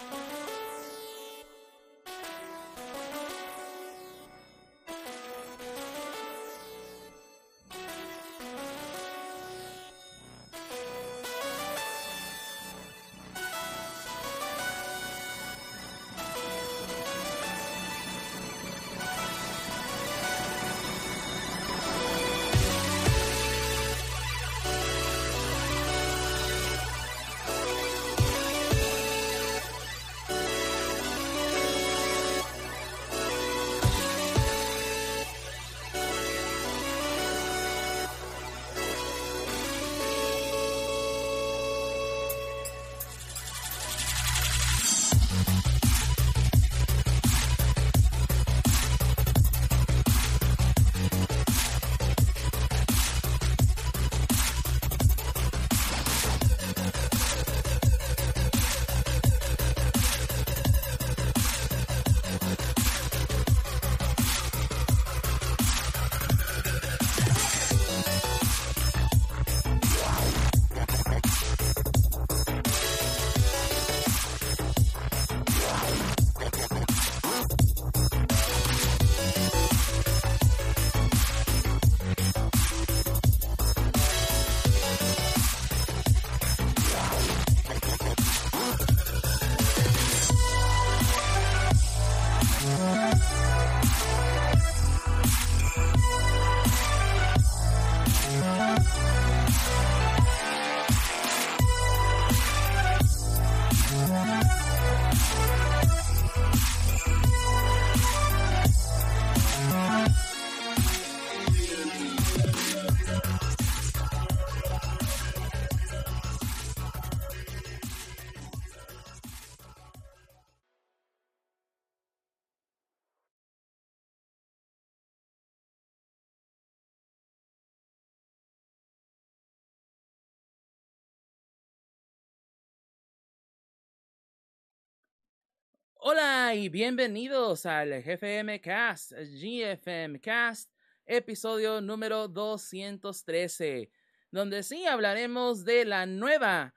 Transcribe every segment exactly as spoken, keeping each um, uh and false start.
Hola y bienvenidos al G F M Cast, G F M Cast, episodio número doscientos trece, donde sí hablaremos de la nueva,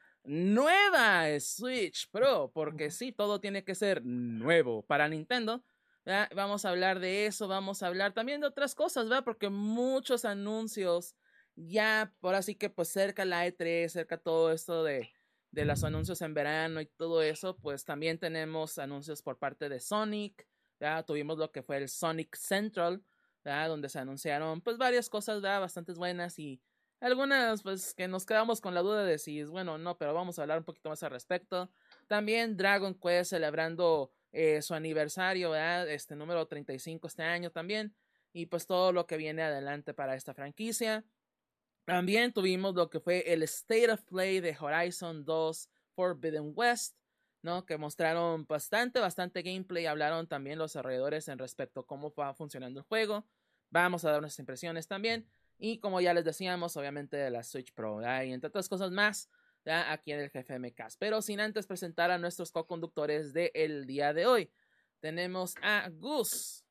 nueva Switch Pro, porque sí, todo tiene que ser nuevo para Nintendo. ¿Verdad? Vamos a hablar de eso, vamos a hablar también de otras cosas, ¿verdad? Porque muchos anuncios ya, por así que pues cerca la E tres, cerca todo esto de... de los anuncios en verano y todo eso, pues también tenemos anuncios por parte de Sonic, ¿verdad? Tuvimos lo que fue el Sonic Central, ¿verdad? Donde se anunciaron pues varias cosas, ¿verdad? Bastante buenas y algunas pues que nos quedamos con la duda de si es bueno o no, pero vamos a hablar un poquito más al respecto. También Dragon Quest celebrando eh, su aniversario, ¿verdad? Este número treinta y cinco este año también, y pues todo lo que viene adelante para esta franquicia. También tuvimos lo que fue el State of Play de Horizon dos Forbidden West, ¿no? Que mostraron bastante, bastante gameplay. Hablaron también los desarrolladores en respecto a cómo va funcionando el juego. Vamos a dar nuestras impresiones también. Y como ya les decíamos, obviamente de la Switch Pro, ¿verdad? Y entre otras cosas más, ¿verdad? Aquí en el G F M Cast. Pero sin antes presentar a nuestros co-conductores del día de hoy. Tenemos a Gus.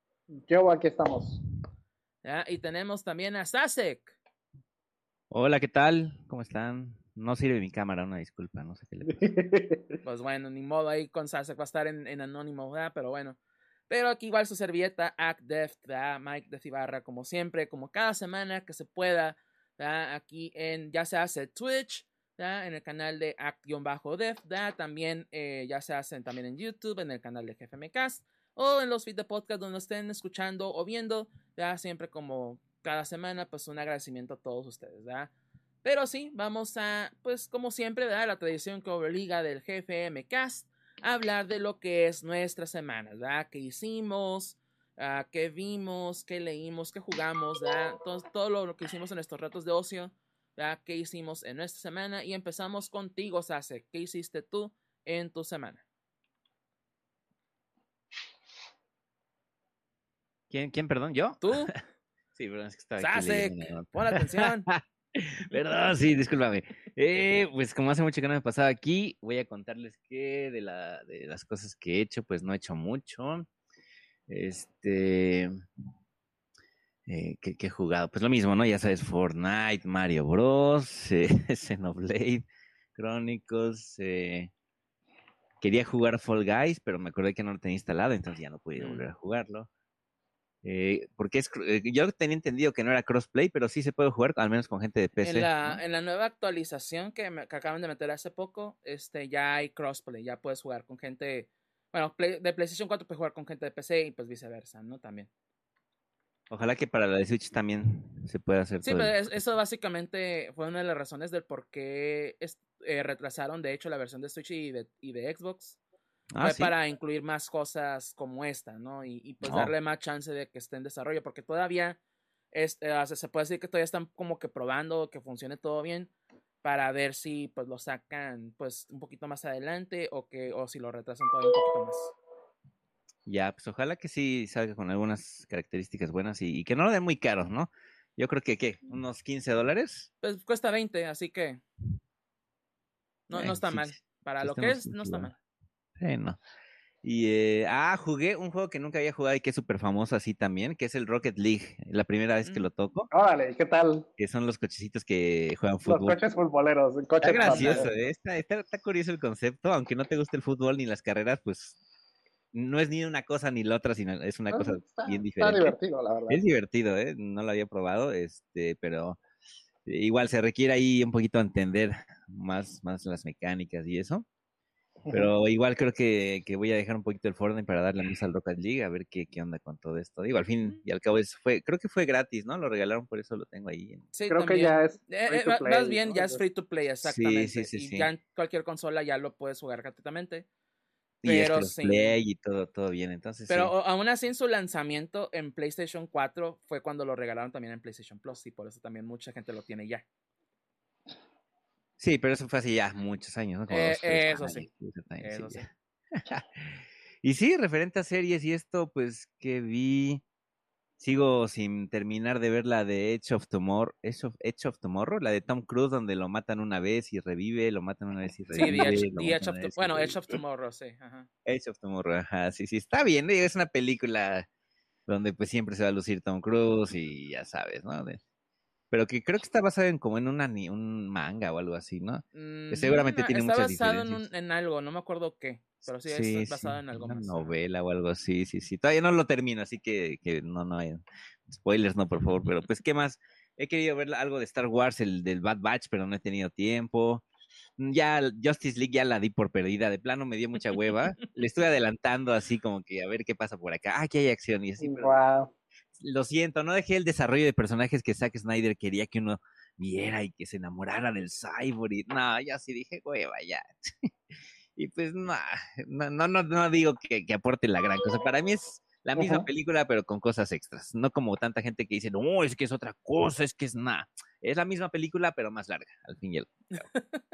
Yo, aquí estamos. ¿Ya? Y tenemos también a Sasek. Hola, ¿qué tal? ¿Cómo están? No sirve mi cámara, una disculpa, no sé qué le pasa. Pues bueno, ni modo, ahí con Sasek va a estar en, en anónimo, ¿verdad? Pero bueno. Pero aquí igual su servilleta, ActDeft, ¿verdad? Mike de Cibarra, como siempre, como cada semana que se pueda, ¿verdad? Aquí en, ya se hace Twitch, ¿verdad? En el canal de Act-Def, ¿verdad? También eh, ya se hacen también en YouTube, en el canal de G F M Cast, o en los feeds de podcast donde estén escuchando o viendo, ¿verdad? Siempre como cada semana, pues un agradecimiento a todos ustedes, ¿verdad? Pero sí, vamos a, pues como siempre, ¿verdad? La tradición que obliga del G F M Cast a hablar de lo que es nuestra semana, ¿verdad? ¿Qué hicimos? Uh, ¿Qué vimos? ¿Qué leímos? ¿Qué jugamos? ¿Verdad? Todo, todo lo que hicimos en nuestros ratos de ocio, ¿verdad? ¿Qué hicimos en nuestra semana? Y empezamos contigo, Sase. ¿Qué hiciste tú en tu semana? ¿Quién, quién, perdón? ¿Yo? ¿Tú? Sí, perdón, es que estaba Sasek, aquí leyendo. pon atención. Perdón, sí, discúlpame. Eh, pues como hace mucho que no me pasaba aquí, voy a contarles que de, la, de las cosas que he hecho, pues no he hecho mucho. Este... Eh, ¿qué, ¿Qué he jugado? Pues lo mismo, ¿no? Ya sabes, Fortnite, Mario Bros, eh, Xenoblade Chronicles, eh, quería jugar Fall Guys, pero me acordé que no lo tenía instalado, entonces ya no pude Mm. volver a jugarlo. Eh, porque es, eh, yo tenía entendido que no era crossplay, pero sí se puede jugar, al menos con gente de En P C, la, ¿no? en la nueva actualización que, me- que acaban de meter hace poco, este, ya hay crossplay, ya puedes jugar con gente, bueno, Play- de PlayStation cuatro puedes jugar con gente de P C y pues viceversa, ¿no? También. Ojalá que para la de Switch también se pueda hacer Sí, todo pero el... es- eso básicamente fue una de las razones del por qué es- eh, retrasaron, de hecho, la versión de Switch y de, y de Xbox. Ah, Fue sí. para incluir más cosas como esta, ¿no? Y, y pues Oh, darle más chance de que esté en desarrollo, porque todavía es, eh, o sea, se puede decir que todavía están como que probando que funcione todo bien para ver si pues lo sacan pues un poquito más adelante o que o si lo retrasan todavía un poquito más. ya, pues ojalá que sí salga con algunas características buenas y, y que no lo den muy caro, ¿no? Yo creo que, ¿qué? ¿Unos quince dólares? Pues cuesta veinte, así que no, no Eh, está sí, mal. sí, Para sí lo está que más es, no está mal. sí, no. Y, eh, ah, jugué un juego que nunca había jugado y que es súper famoso así también, que es el Rocket League. La primera vez que Mm, lo toco, Órale, ¿qué tal? que son los cochecitos que juegan Los fútbol. coches futboleros, el Está coche gracioso, ándale. espacial. ¿eh? Está, está, está curioso el concepto, aunque no te guste el fútbol ni las carreras, pues no es ni una cosa ni la otra, sino es una Ah, cosa Está, bien está diferente. divertido, la verdad. Es divertido, ¿eh? No lo había probado, este, pero igual se requiere ahí un poquito entender más, más las mecánicas y eso. Ujú. Pero igual creo que, que voy a dejar un poquito el Fortnite para darle más al Rocket League, a ver qué, qué onda con todo esto. Digo, al fin Mm, y al cabo es, fue, creo que fue gratis, ¿no? Lo regalaron, por eso lo tengo ahí. en- sí, Creo que también. ya es Eh, free eh, to va- vas play, bien, ¿no? ya es Entonces, free to play, Sí, sí, exactamente. sí, Y ya sí. en cualquier consola ya lo puedes jugar gratuitamente. Y es Pero sí. crossplay y todo, todo bien, entonces Pero sí. o- aún así en su lanzamiento en PlayStation cuatro fue cuando lo regalaron también en PlayStation Plus y por eso también mucha gente lo tiene ya. Sí, pero eso fue hace ya muchos años, ¿no? Como Eh, dos, tres eso años. sí, Sí, también, sí, eso sí. ya. Y sí, referente a series y esto, pues que vi. Sigo sin terminar de ver la de Edge of Tomorrow, Edge of, Edge of Tomorrow, la de Tom Cruise, donde lo matan una vez y revive, lo matan una vez y Sí, The Edge, revive, lo The matan Edge of una To- vez y bueno, Edge revive. of Tomorrow, sí. Ajá. Edge of Tomorrow, ajá, sí, sí, está bien, digo, es una película donde pues siempre se va a lucir Tom Cruise y ya sabes, ¿no? De- pero que creo que está basada en como en una, ni- un manga o algo así, ¿no? Que Ujú, seguramente ah, tiene está muchas basado en, un- diferencias. en algo, no me acuerdo qué, pero sí, es Sí, basado sí, en algo una más. Ajá. novela o algo así, sí, sí. Todavía no lo termino, así que, que no, no hay spoilers, no, por favor. Pero pues, ¿qué más? He querido ver algo de Star Wars, el del Bad Batch, pero no he tenido tiempo. Ya Justice League ya la di por perdida, de plano me dio mucha hueva. Le estoy adelantando así como que a ver qué pasa por acá. Ah, aquí hay acción y así, pero wow. lo siento, no dejé el desarrollo de personajes que Zack Snyder quería que uno viera y que se enamorara del cyborg. Y no, ya sí dije, hueva, ya. Y pues no, no, no, no, no digo que, que aporte la gran cosa. Para mí es la misma Ujú. película, pero con cosas extras. No como tanta gente que dice, no, es que es otra cosa, es que es nada. Es la misma película, pero más larga, al fin y al cabo.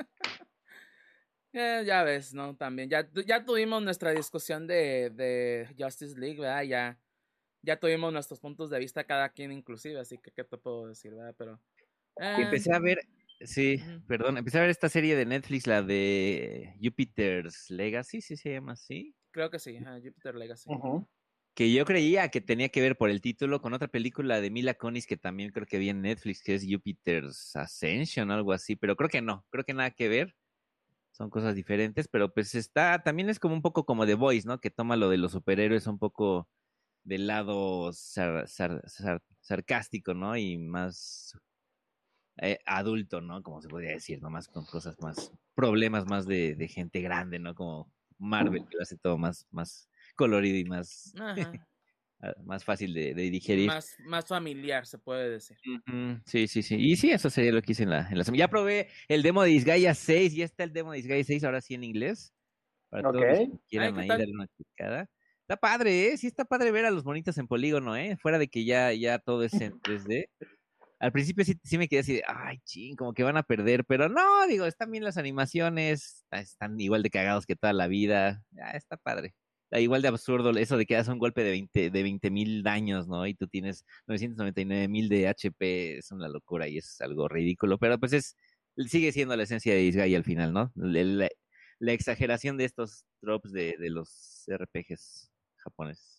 Eh, ya ves, ¿no? También, ya, tu- ya tuvimos nuestra discusión de, de Justice League, ¿verdad? Ya, ya tuvimos nuestros puntos de vista cada quien inclusive, así que, ¿qué te puedo decir, verdad? Pero, Y eh, empecé a ver, sí, ujú. perdón, empecé a ver esta serie de Netflix, la de Jupiter's Legacy, sí se llama así. Creo que sí, ajá, Jupiter Legacy. Ujú. Que yo creía que tenía que ver por el título con otra película de Mila Kunis que también creo que vi en Netflix, que es Jupiter's Ascension, algo así, pero creo que no, creo que nada que ver, son cosas diferentes, pero pues está, también es como un poco como The Voice, ¿no? Que toma lo de los superhéroes un poco del lado sar- sar- sar- sarcástico, ¿no? Y más eh, adulto, ¿no? Como se podría decir, ¿no? Más con cosas más, problemas más de, de gente grande, ¿no? Como Marvel, que lo hace todo más, más colorido y más Ajá, ah, más fácil de, de digerir. más, más familiar se puede decir. Ujú, sí, sí, sí. Y sí, eso sería lo que hice en la, en la semana. Ya probé el demo de Disgaea seis, ya está el demo de Disgaea seis, ahora sí en inglés, para Ok. todos los que Ay, quieran ¿qué ahí tal? darle una checada. Está padre, ¿eh? Sí está padre ver a los monitos en polígono, ¿eh? Fuera de que ya, ya todo es en tres D. Al principio sí, sí me quedé así de, ay, ching, como que van a perder, pero no, digo, están bien las animaciones, están igual de cagados que toda la vida, ya está padre. Está igual de absurdo eso de que das un golpe de veinte de veinte mil daños, ¿no? Y tú tienes novecientos noventa y nueve mil de H P, es una locura y es algo ridículo, pero pues es, sigue siendo la esencia de Disgaea al final, ¿no? La, la- la exageración de estos tropes de, de los R P Gs japoneses.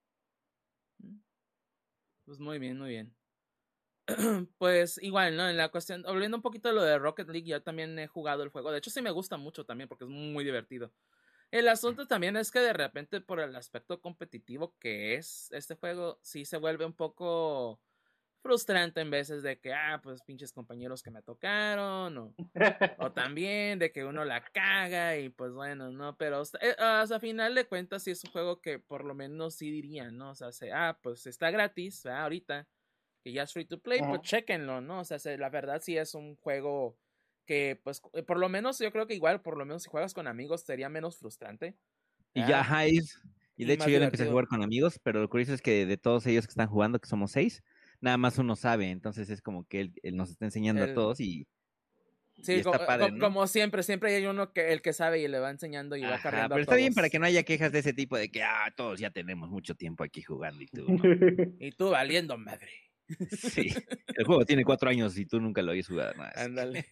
Pues muy bien, muy bien. Pues igual, ¿no? En la cuestión, volviendo un poquito a lo de Rocket League, yo también he jugado el juego. De hecho, sí me gusta mucho también porque es muy divertido. El asunto también es que de repente por el aspecto competitivo que es este juego, sí se vuelve un poco frustrante en veces de que, ah, pues pinches compañeros que me tocaron, o, o también de que uno la caga y pues bueno, ¿no? Pero eh, hasta final de cuentas sí es un juego que por lo menos sí diría, ¿no? O sea, se, ah, pues está gratis, ¿verdad? Ahorita, que ya es free to play, uh-huh. Pues chéquenlo, ¿no? O sea, se, la verdad sí es un juego que pues por lo menos yo creo que igual, por lo menos si juegas con amigos sería menos frustrante. Y ya, ajá, y, y de y hecho yo lo empecé a jugar con amigos, pero lo curioso es que de todos ellos que están jugando, que somos seis, nada más uno sabe, entonces es como que él, él nos está enseñando el... a todos y, sí, y está como, padre, ¿no? Como siempre, siempre hay uno que el que sabe y le va enseñando y ajá, va cargando pero a está todos. Bien para que no haya quejas de ese tipo de que, ah, todos ya tenemos mucho tiempo aquí jugando y tú, ¿no? Y tú valiendo madre. Sí, el juego tiene cuatro años y tú nunca lo habías jugado. No, ándale.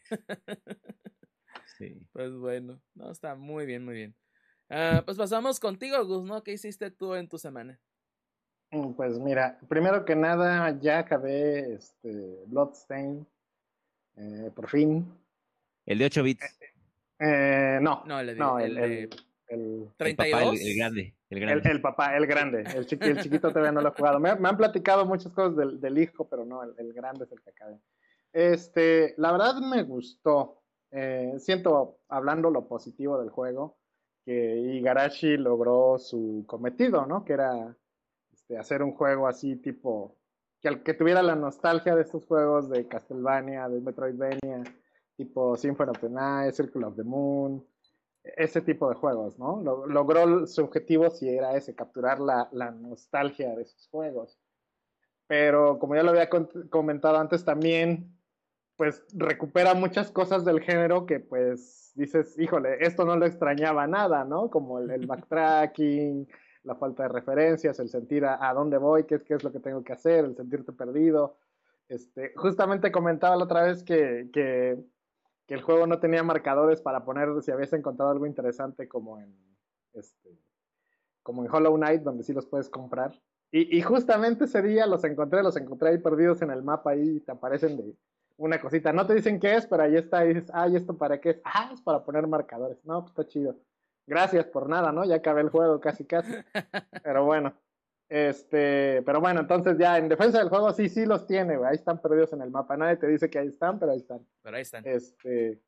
Sí. Pues bueno, no, está muy bien, muy bien. Uh, pues pasamos contigo, Gus, ¿no? ¿Qué hiciste tú en tu semana? Pues mira, primero que nada ya acabé este Bloodstain, eh, por fin. ¿El de ocho bits? Eh, eh, no, no, el, no, el, el, el, el, el, treinta y dos. dos. El, el grande, el grande. El, el papá, el grande. El, chiqui, el chiquito todavía no lo he jugado. Me, me han platicado muchas cosas del, del hijo, pero no, el, el grande es el que acabé. Este, la verdad me gustó. Eh, siento, hablando lo positivo del juego, que Igarashi logró su cometido, ¿no? Que era este, hacer un juego así tipo, que, al, que tuviera la nostalgia de estos juegos de Castlevania, de Metroidvania, tipo Symphony of the Night, Circle of the Moon, ese tipo de juegos, ¿no? Logró su objetivo si era ese, capturar la, la nostalgia de esos juegos. Pero como ya lo había comentado antes también, pues recupera muchas cosas del género que pues dices, híjole, esto no lo extrañaba nada, ¿no? Como el, el backtracking, la falta de referencias, el sentir a, a dónde voy, qué es, qué es lo que tengo que hacer, el sentirte perdido. Este, justamente comentaba la otra vez que, que, que el juego no tenía marcadores para poner si habías encontrado algo interesante como en, este, como en Hollow Knight, donde sí los puedes comprar. Y, y justamente ese día los encontré, los encontré ahí perdidos en el mapa, ahí te aparecen de una cosita. No te dicen qué es, pero ahí está, y dices, ay, ¿esto para qué es? Ah, es para poner marcadores. No, pues está chido. Gracias por nada, ¿no? Ya acabé el juego casi, casi. Pero bueno. Este, pero bueno, entonces ya en defensa del juego sí, sí los tiene, güey. Ahí están perdidos en el mapa. Nadie te dice que ahí están, pero ahí están. Pero ahí están. Este,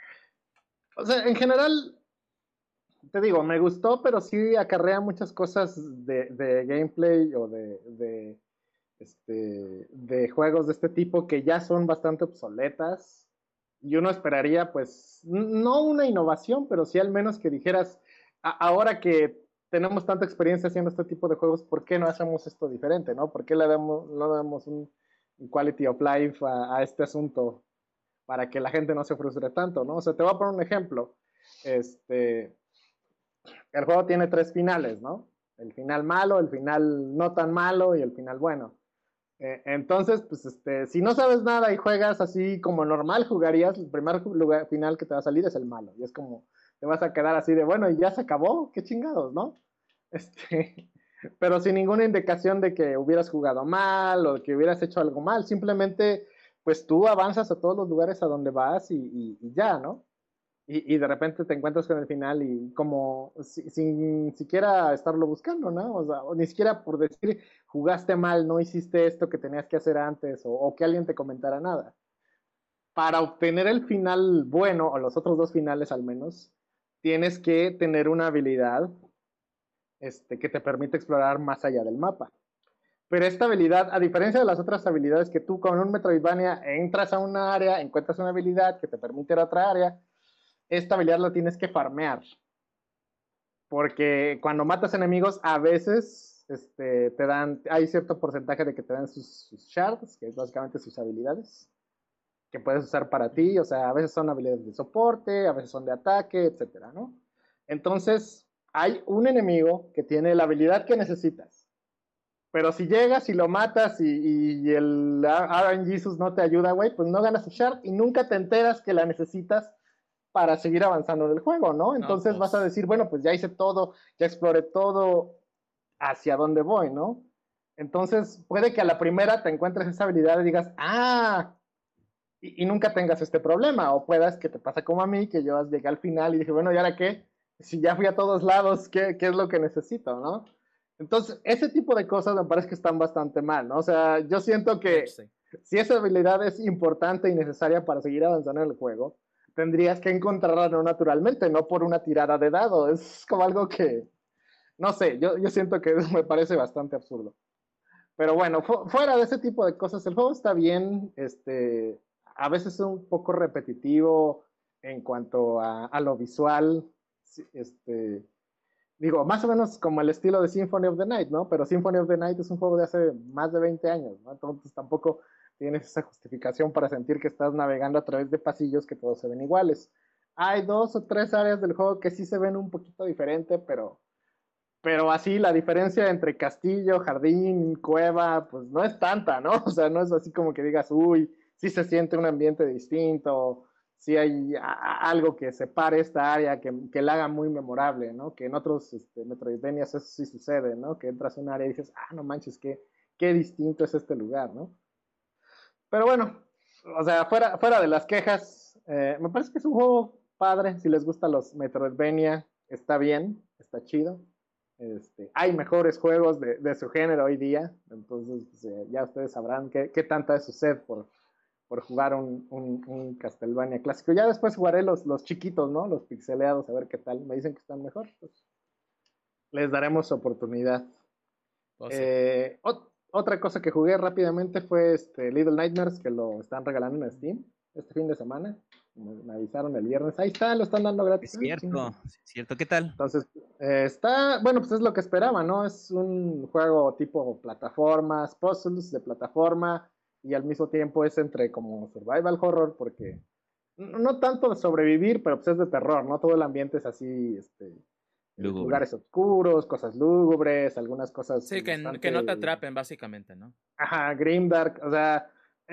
o sea, en general, te digo, me gustó, pero sí acarrea muchas cosas de, de gameplay o de, de, este, de juegos de este tipo que ya son bastante obsoletas. Y uno esperaría, pues, no una innovación, pero sí al menos que dijeras, a, ahora que tenemos tanta experiencia haciendo este tipo de juegos, ¿por qué no hacemos esto diferente, no? ¿Por qué le damos, no damos un quality of life a, a este asunto para que la gente no se frustre tanto, ¿no? O sea, te voy a poner un ejemplo. Este, el juego tiene tres finales, ¿no? El final malo, el final no tan malo y el final bueno. Eh, entonces, pues, este, si no sabes nada y juegas así como normal jugarías, el primer lugar, final que te va a salir es el malo. Y es como, te vas a quedar así de, bueno, y ya se acabó, qué chingados, ¿no? Este, pero sin ninguna indicación de que hubieras jugado mal o que hubieras hecho algo mal. Simplemente, pues tú avanzas a todos los lugares a donde vas y, y, y ya, ¿no? Y, y de repente te encuentras con el final y como si, sin siquiera estarlo buscando, ¿no? O sea, o ni siquiera por decir jugaste mal, no hiciste esto que tenías que hacer antes o, o que alguien te comentara nada. Para obtener el final bueno, o los otros dos finales al menos, tienes que tener una habilidad este, que te permite explorar más allá del mapa. Pero esta habilidad, a diferencia de las otras habilidades que tú con un Metroidvania entras a una área, encuentras una habilidad que te permite ir a otra área, esta habilidad la tienes que farmear. Porque cuando matas enemigos, a veces este, te dan, hay cierto porcentaje de que te dan sus, sus shards, que es básicamente sus habilidades, que puedes usar para ti. O sea, a veces son habilidades de soporte, a veces son de ataque, etcétera, ¿no? Entonces, hay un enemigo que tiene la habilidad que necesitas. Pero si llegas y lo matas y, y el R N G Jesus no te ayuda, güey, pues no ganas el shard y nunca te enteras que la necesitas para seguir avanzando en el juego, ¿no? Entonces no, pues... vas a decir, bueno, pues ya hice todo, ya exploré todo, hacia dónde voy, ¿no? Entonces puede que a la primera te encuentres esa habilidad y digas, ah, y, y nunca tengas este problema, o puedas que te pasa como a mí, que yo llegué al final y dije, bueno, ¿y ahora qué? si ya fui a todos lados, ¿qué, qué es lo que necesito, no? Entonces, ese tipo de cosas me parece que están bastante mal, ¿no? O sea, yo siento que Sí. si esa habilidad es importante y necesaria para seguir avanzando en el juego, tendrías que encontrarla no naturalmente, no por una tirada de dado. Es como algo que, no sé, yo, yo siento que me parece bastante absurdo. Pero bueno, fu fuera de ese tipo de cosas, el juego está bien, este, a veces es un poco repetitivo en cuanto a, a lo visual, este, digo, más o menos como el estilo de Symphony of the Night, ¿no? Pero Symphony of the Night es un juego de hace más de veinte años, ¿no? Entonces tampoco tienes esa justificación para sentir que estás navegando a través de pasillos que todos se ven iguales. Hay dos o tres áreas del juego que sí se ven un poquito diferente, pero pero así la diferencia entre castillo, jardín, cueva, pues no es tanta, ¿no? O sea, no es así como que digas, uy, sí se siente un ambiente distinto, sí hay a, algo que separe esta área, que, que la haga muy memorable, ¿no? Que en otros este, Metroidvanias eso sí sucede, ¿no? Que entras a un área y dices, ah, no manches, qué, qué distinto es este lugar, ¿no? Pero bueno, o sea, fuera, fuera de las quejas, eh, me parece que es un juego padre, si les gustan los Metroidvania, está bien, está chido. Este, hay mejores juegos de, de, su género hoy día, entonces pues, eh, ya ustedes sabrán qué, qué tanta es su sed por, por jugar un, un, un Castlevania clásico. Ya después jugaré los, los chiquitos, ¿no? Los pixeleados, a ver qué tal. Me dicen que están mejor, pues les daremos oportunidad. Oh, sí. Eh, ot otra cosa que jugué rápidamente fue este Little Nightmares, que lo están regalando en Steam este fin de semana. Me, me avisaron el viernes. Ahí está, lo están dando gratis. Es cierto, es cierto. ¿Qué tal? Entonces, eh, está, bueno, pues es lo que esperaba, ¿no? Es un juego tipo plataformas, puzzles de plataforma, y al mismo tiempo es entre como survival horror, porque no tanto de sobrevivir, pero pues es de terror, ¿no? Todo el ambiente es así, este, Lúgubre. lugares oscuros, cosas lúgubres, algunas cosas. Sí, que, bastante, que no te atrapen, básicamente, ¿no? Ajá, grimdark, o sea,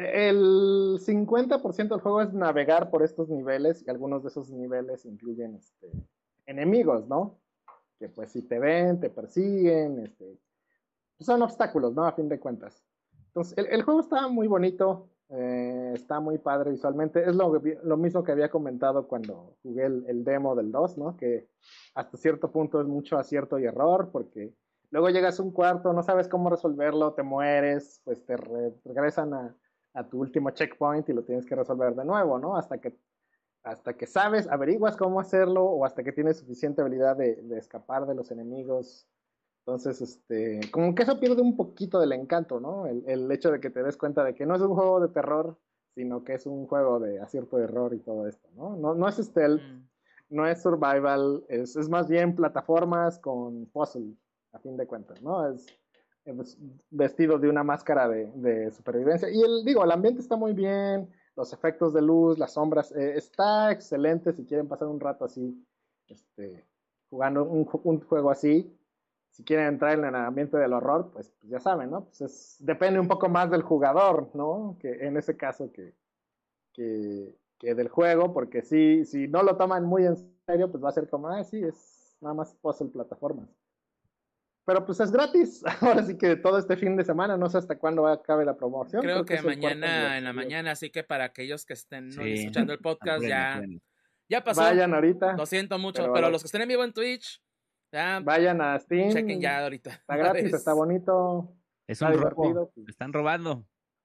el cincuenta por ciento del juego es navegar por estos niveles, y algunos de esos niveles incluyen este, enemigos, ¿no? Que pues si te ven, te persiguen, este, son obstáculos, ¿no? A fin de cuentas. Entonces, el, el juego está muy bonito, eh, está muy padre visualmente. Es lo, lo mismo que había comentado cuando jugué el, el demo del dos, ¿no? Que hasta cierto punto es mucho acierto y error, porque luego llegas a un cuarto, no sabes cómo resolverlo, te mueres, pues te re regresan a, a tu último checkpoint y lo tienes que resolver de nuevo, ¿no? Hasta que hasta que sabes, averiguas cómo hacerlo o hasta que tienes suficiente habilidad de, de escapar de los enemigos. Entonces, este, como que eso pierde un poquito del encanto, ¿no? El, el hecho de que te des cuenta de que no es un juego de terror, sino que es un juego de acierto de error y todo esto, ¿no? No, no es stealth, mm. no es survival, es, es más bien plataformas con puzzle, a fin de cuentas, ¿no? Es, es vestido de una máscara de, de supervivencia. Y el, digo, el ambiente está muy bien, los efectos de luz, las sombras, eh, está excelente si quieren pasar un rato así, este, jugando un, un juego así. Si quieren entrar en el ambiente del horror, pues, pues ya saben, ¿no? Pues es, depende un poco más del jugador, ¿no? Que en ese caso que, que, que del juego, porque si, si no lo toman muy en serio, pues va a ser como, ah, sí, es nada más puzzle plataformas. Pero pues es gratis. Ahora sí que todo este fin de semana, no sé hasta cuándo acabe la promoción. Creo, Creo que, que mañana en la mañana, así que para aquellos que estén sí. ¿no? escuchando el podcast, ya, ya pasó. Vayan ahorita. Lo siento mucho, pero, pero los... los que estén en vivo en Twitch, ya, vayan a Steam. Chequen ya ahorita. Está gratis, está bonito. Es un robo. Divertido. Están robando.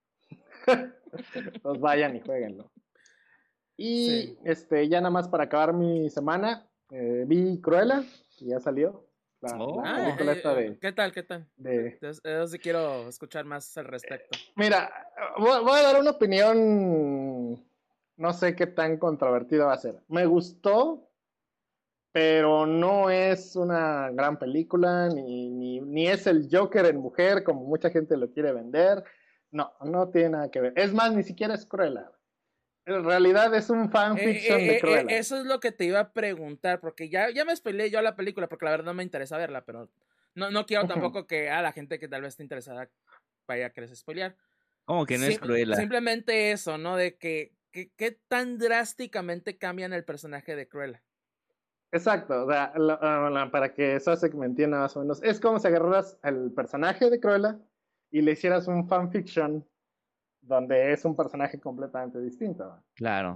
Pues vayan y jueguenlo. Y sí. este, ya nada más para acabar mi semana, eh, vi Cruella, que ya salió. La, oh, la película eh, esta de, ¿Qué tal? ¿Qué tal? De, Yo, yo sí quiero escuchar más al respecto. Mira, voy, voy a dar una opinión, no sé qué tan controvertida va a ser. Me gustó, pero no es una gran película, ni, ni, ni es el Joker en mujer, como mucha gente lo quiere vender. No, no tiene nada que ver. Es más, ni siquiera es Cruella. En realidad es un fanfiction eh, eh, de Cruella. Eh, eso es lo que te iba a preguntar, porque ya, ya me spoileé yo la película, porque la verdad no me interesa verla, pero no, no quiero tampoco que a la gente que tal vez esté interesada vaya a querer spoilear. ¿Cómo que no Sim es Cruella? Simplemente eso, ¿no? De que, que, que tan drásticamente cambian el personaje de Cruella. Exacto, o sea, la, la, para que Sasek me entienda más o menos, es como si agarraras al personaje de Cruella y le hicieras un fanfiction donde es un personaje completamente distinto. Claro.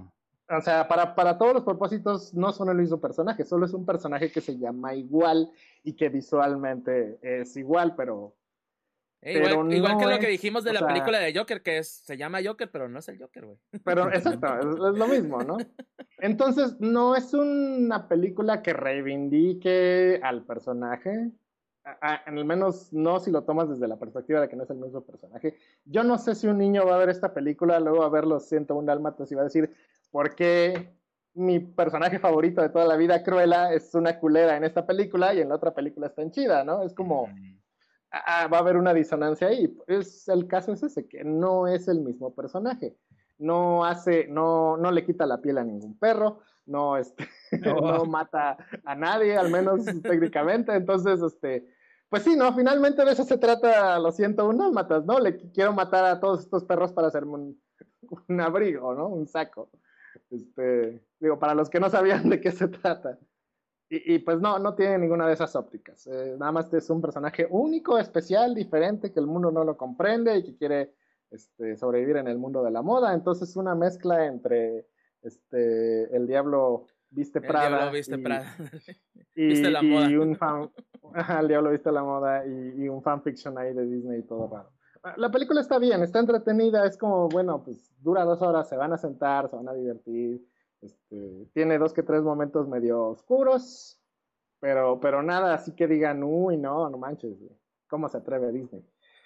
O sea, para, para todos los propósitos no son el mismo personaje, solo es un personaje que se llama igual y que visualmente es igual, pero, Eh, igual, pero igual que no lo que es, dijimos de o la sea, película de Joker, que es, se llama Joker, pero no es el Joker, güey. pero exacto, es, es lo mismo, ¿no? Entonces, no es una película que reivindique al personaje, a- a- al menos no si lo tomas desde la perspectiva de que no es el mismo personaje. Yo no sé si un niño va a ver esta película, luego va a ver los ciento un Dálmatas y va a decir, ¿por qué mi personaje favorito de toda la vida, Cruella, es una culera en esta película y en la otra película está en chida, ¿no? Es como, ah, va a haber una disonancia ahí. Es, el caso es ese, que no es el mismo personaje. No hace, no, no le quita la piel a ningún perro, no, este, Oh. no mata a nadie, al menos técnicamente. Entonces, este, pues sí, ¿no? Finalmente de eso se trata, lo siento, un matas, ¿no? Le quiero matar a todos estos perros para hacerme un, un abrigo, ¿no? Un saco. Este, digo, para los que no sabían de qué se trata. Y, y, pues no, no tiene ninguna de esas ópticas. Eh, nada más es un personaje único, especial, diferente, que el mundo no lo comprende y que quiere este, sobrevivir en el mundo de la moda. Entonces una mezcla entre este, el diablo viste El diablo Prada viste y, Prada. Viste la y, moda. y un fan, el diablo viste la moda y, y un fanfiction ahí de Disney y todo raro. La película está bien, está entretenida, es como, bueno, pues dura dos horas, se van a sentar, se van a divertir. Este, tiene dos que tres momentos medio oscuros, pero, pero nada, así que digan, uy, no, no manches, ¿cómo se atreve Disney?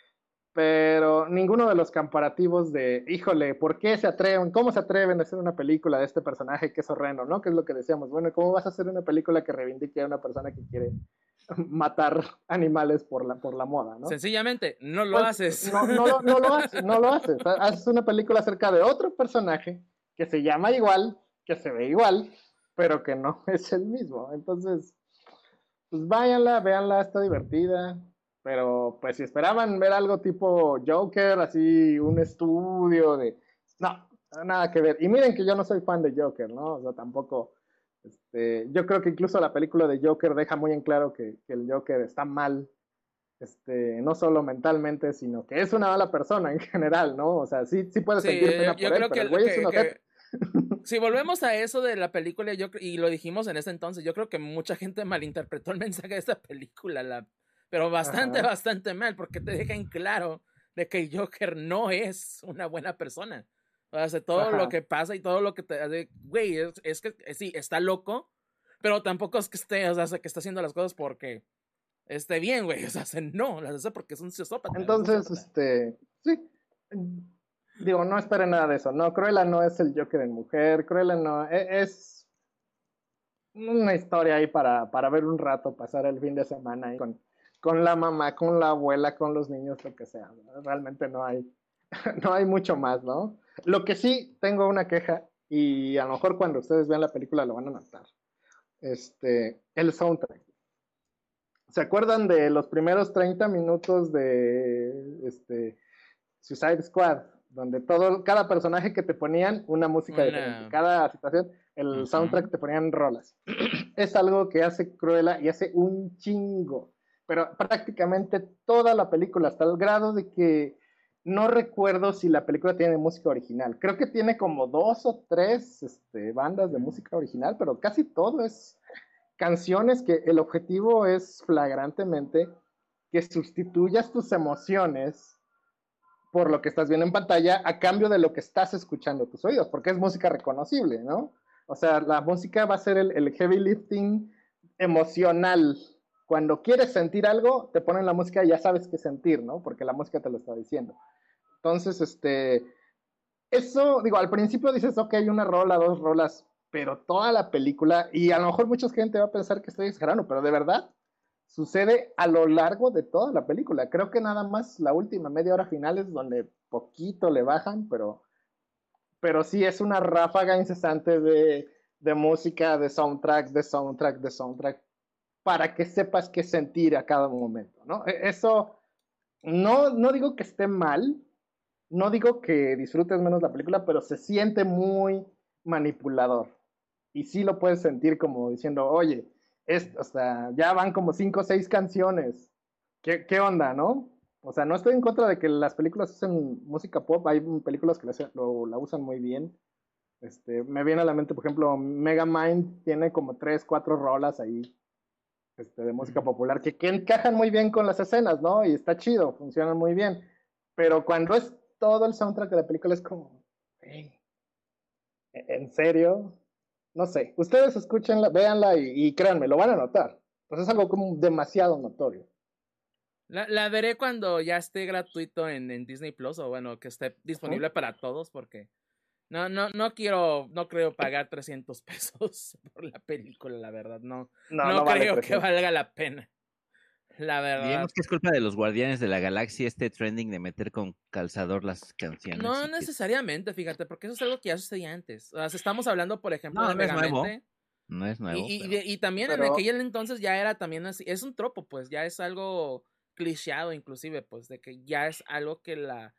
Pero ninguno de los comparativos de, híjole, ¿por qué se atreven? ¿Cómo se atreven a hacer una película de este personaje que es horrendo, ¿no? Que es lo que decíamos, bueno, ¿cómo vas a hacer una película que reivindique a una persona que quiere matar animales por la, por la moda, ¿no? Sencillamente, no lo Pues haces. no, no, lo, no lo haces, no lo haces. Haces una película acerca de otro personaje que se llama igual, que se ve igual, pero que no es el mismo. Entonces, pues váyanla, véanla, está divertida. Pero pues si esperaban ver algo tipo Joker, así un estudio de... No, nada que ver. Y miren que yo no soy fan de Joker, ¿no? O sea, tampoco... Este, yo creo que incluso la película de Joker deja muy en claro que, que el Joker está mal, este, no solo mentalmente, sino que es una mala persona en general, ¿no? O sea, sí, sí puedes Sí, sentir yo, pena yo por él, creo pero el que, güey es un que, ojete. que si volvemos a eso de la película, yo, y lo dijimos en ese entonces, yo creo que mucha gente malinterpretó el mensaje de esta película, la, pero bastante, Ajá. bastante mal, porque te deja en claro de que Joker no es una buena persona. O sea, todo Ajá. lo que pasa y todo lo que te hace, güey, es, es que sí, está loco, pero tampoco es que esté, o sea, que está haciendo las cosas porque esté bien, güey. O sea, no, las hace porque es un sociópata. Es un Entonces, sociópata. este, sí, digo, no esperen nada de eso, no, Cruella no es el Joker en mujer, Cruella no, e- es una historia ahí para, para ver un rato, pasar el fin de semana ahí con, con la mamá, con la abuela, con los niños, lo que sea, ¿no? Realmente no hay, no hay mucho más, ¿no? Lo que sí tengo una queja, y a lo mejor cuando ustedes vean la película lo van a notar, este, el soundtrack. ¿Se acuerdan de los primeros treinta minutos de este, Suicide Squad? Donde todo, cada personaje que te ponían una música diferente, Una... cada situación, el soundtrack Ujú. te ponían rolas. Es algo que hace Cruella y hace un chingo, pero prácticamente toda la película, hasta el grado de que no recuerdo si la película tiene música original. Creo que tiene como dos o tres este, bandas de música original, pero casi todo es canciones que el objetivo es flagrantemente que sustituyas tus emociones por lo que estás viendo en pantalla a cambio de lo que estás escuchando tus oídos, porque es música reconocible, ¿no? O sea, la música va a ser el, el heavy lifting emocional. Cuando quieres sentir algo, te ponen la música y ya sabes qué sentir, ¿no? Porque la música te lo está diciendo. Entonces, este, eso, digo, al principio dices, ok, una rola, dos rolas, pero toda la película, y a lo mejor mucha gente va a pensar que estoy exagerando, pero de verdad sucede a lo largo de toda la película. Creo que nada más la última media hora final es donde poquito le bajan, pero, pero sí es una ráfaga incesante de, de música, de soundtrack, de soundtrack, de soundtrack, para que sepas qué sentir a cada momento, ¿no? Eso no, no digo que esté mal, no digo que disfrutes menos la película, pero se siente muy manipulador. Y sí lo puedes sentir como diciendo, oye, es, o sea, ya van como cinco o seis canciones. ¿Qué, ¿Qué onda, no? O sea, no estoy en contra de que las películas usen música pop, hay películas que lo, lo, la usan muy bien. Este, me viene a la mente, por ejemplo, Megamind tiene como tres, cuatro rolas ahí este, de música popular que, que encajan muy bien con las escenas, ¿no? Y está chido, funcionan muy bien. Pero cuando es todo el soundtrack de la película es como, hey, ¿en serio? No sé. Ustedes escúchenla, véanla y, y créanme, lo van a notar. Pues es algo como demasiado notorio. La, la veré cuando ya esté gratuito en, en Disney Plus, o bueno, que esté disponible ¿Mm? para todos, porque no, no, no quiero, no creo pagar trescientos pesos por la película, la verdad, no, No, no no vale creo que trescientos. valga la pena, la verdad. Digamos que es culpa de los Guardianes de la Galaxia este trending de meter con calzador las canciones No y que... necesariamente, fíjate, porque eso es algo que ya sucedía antes. O sea, si estamos hablando, por ejemplo, No, de no es nuevo, Megamente, no es y, nuevo, y, y pero... de- y también en Pero, aquel entonces ya era también así, es un tropo, pues, ya es algo clicheado inclusive, pues, de que ya es algo que la,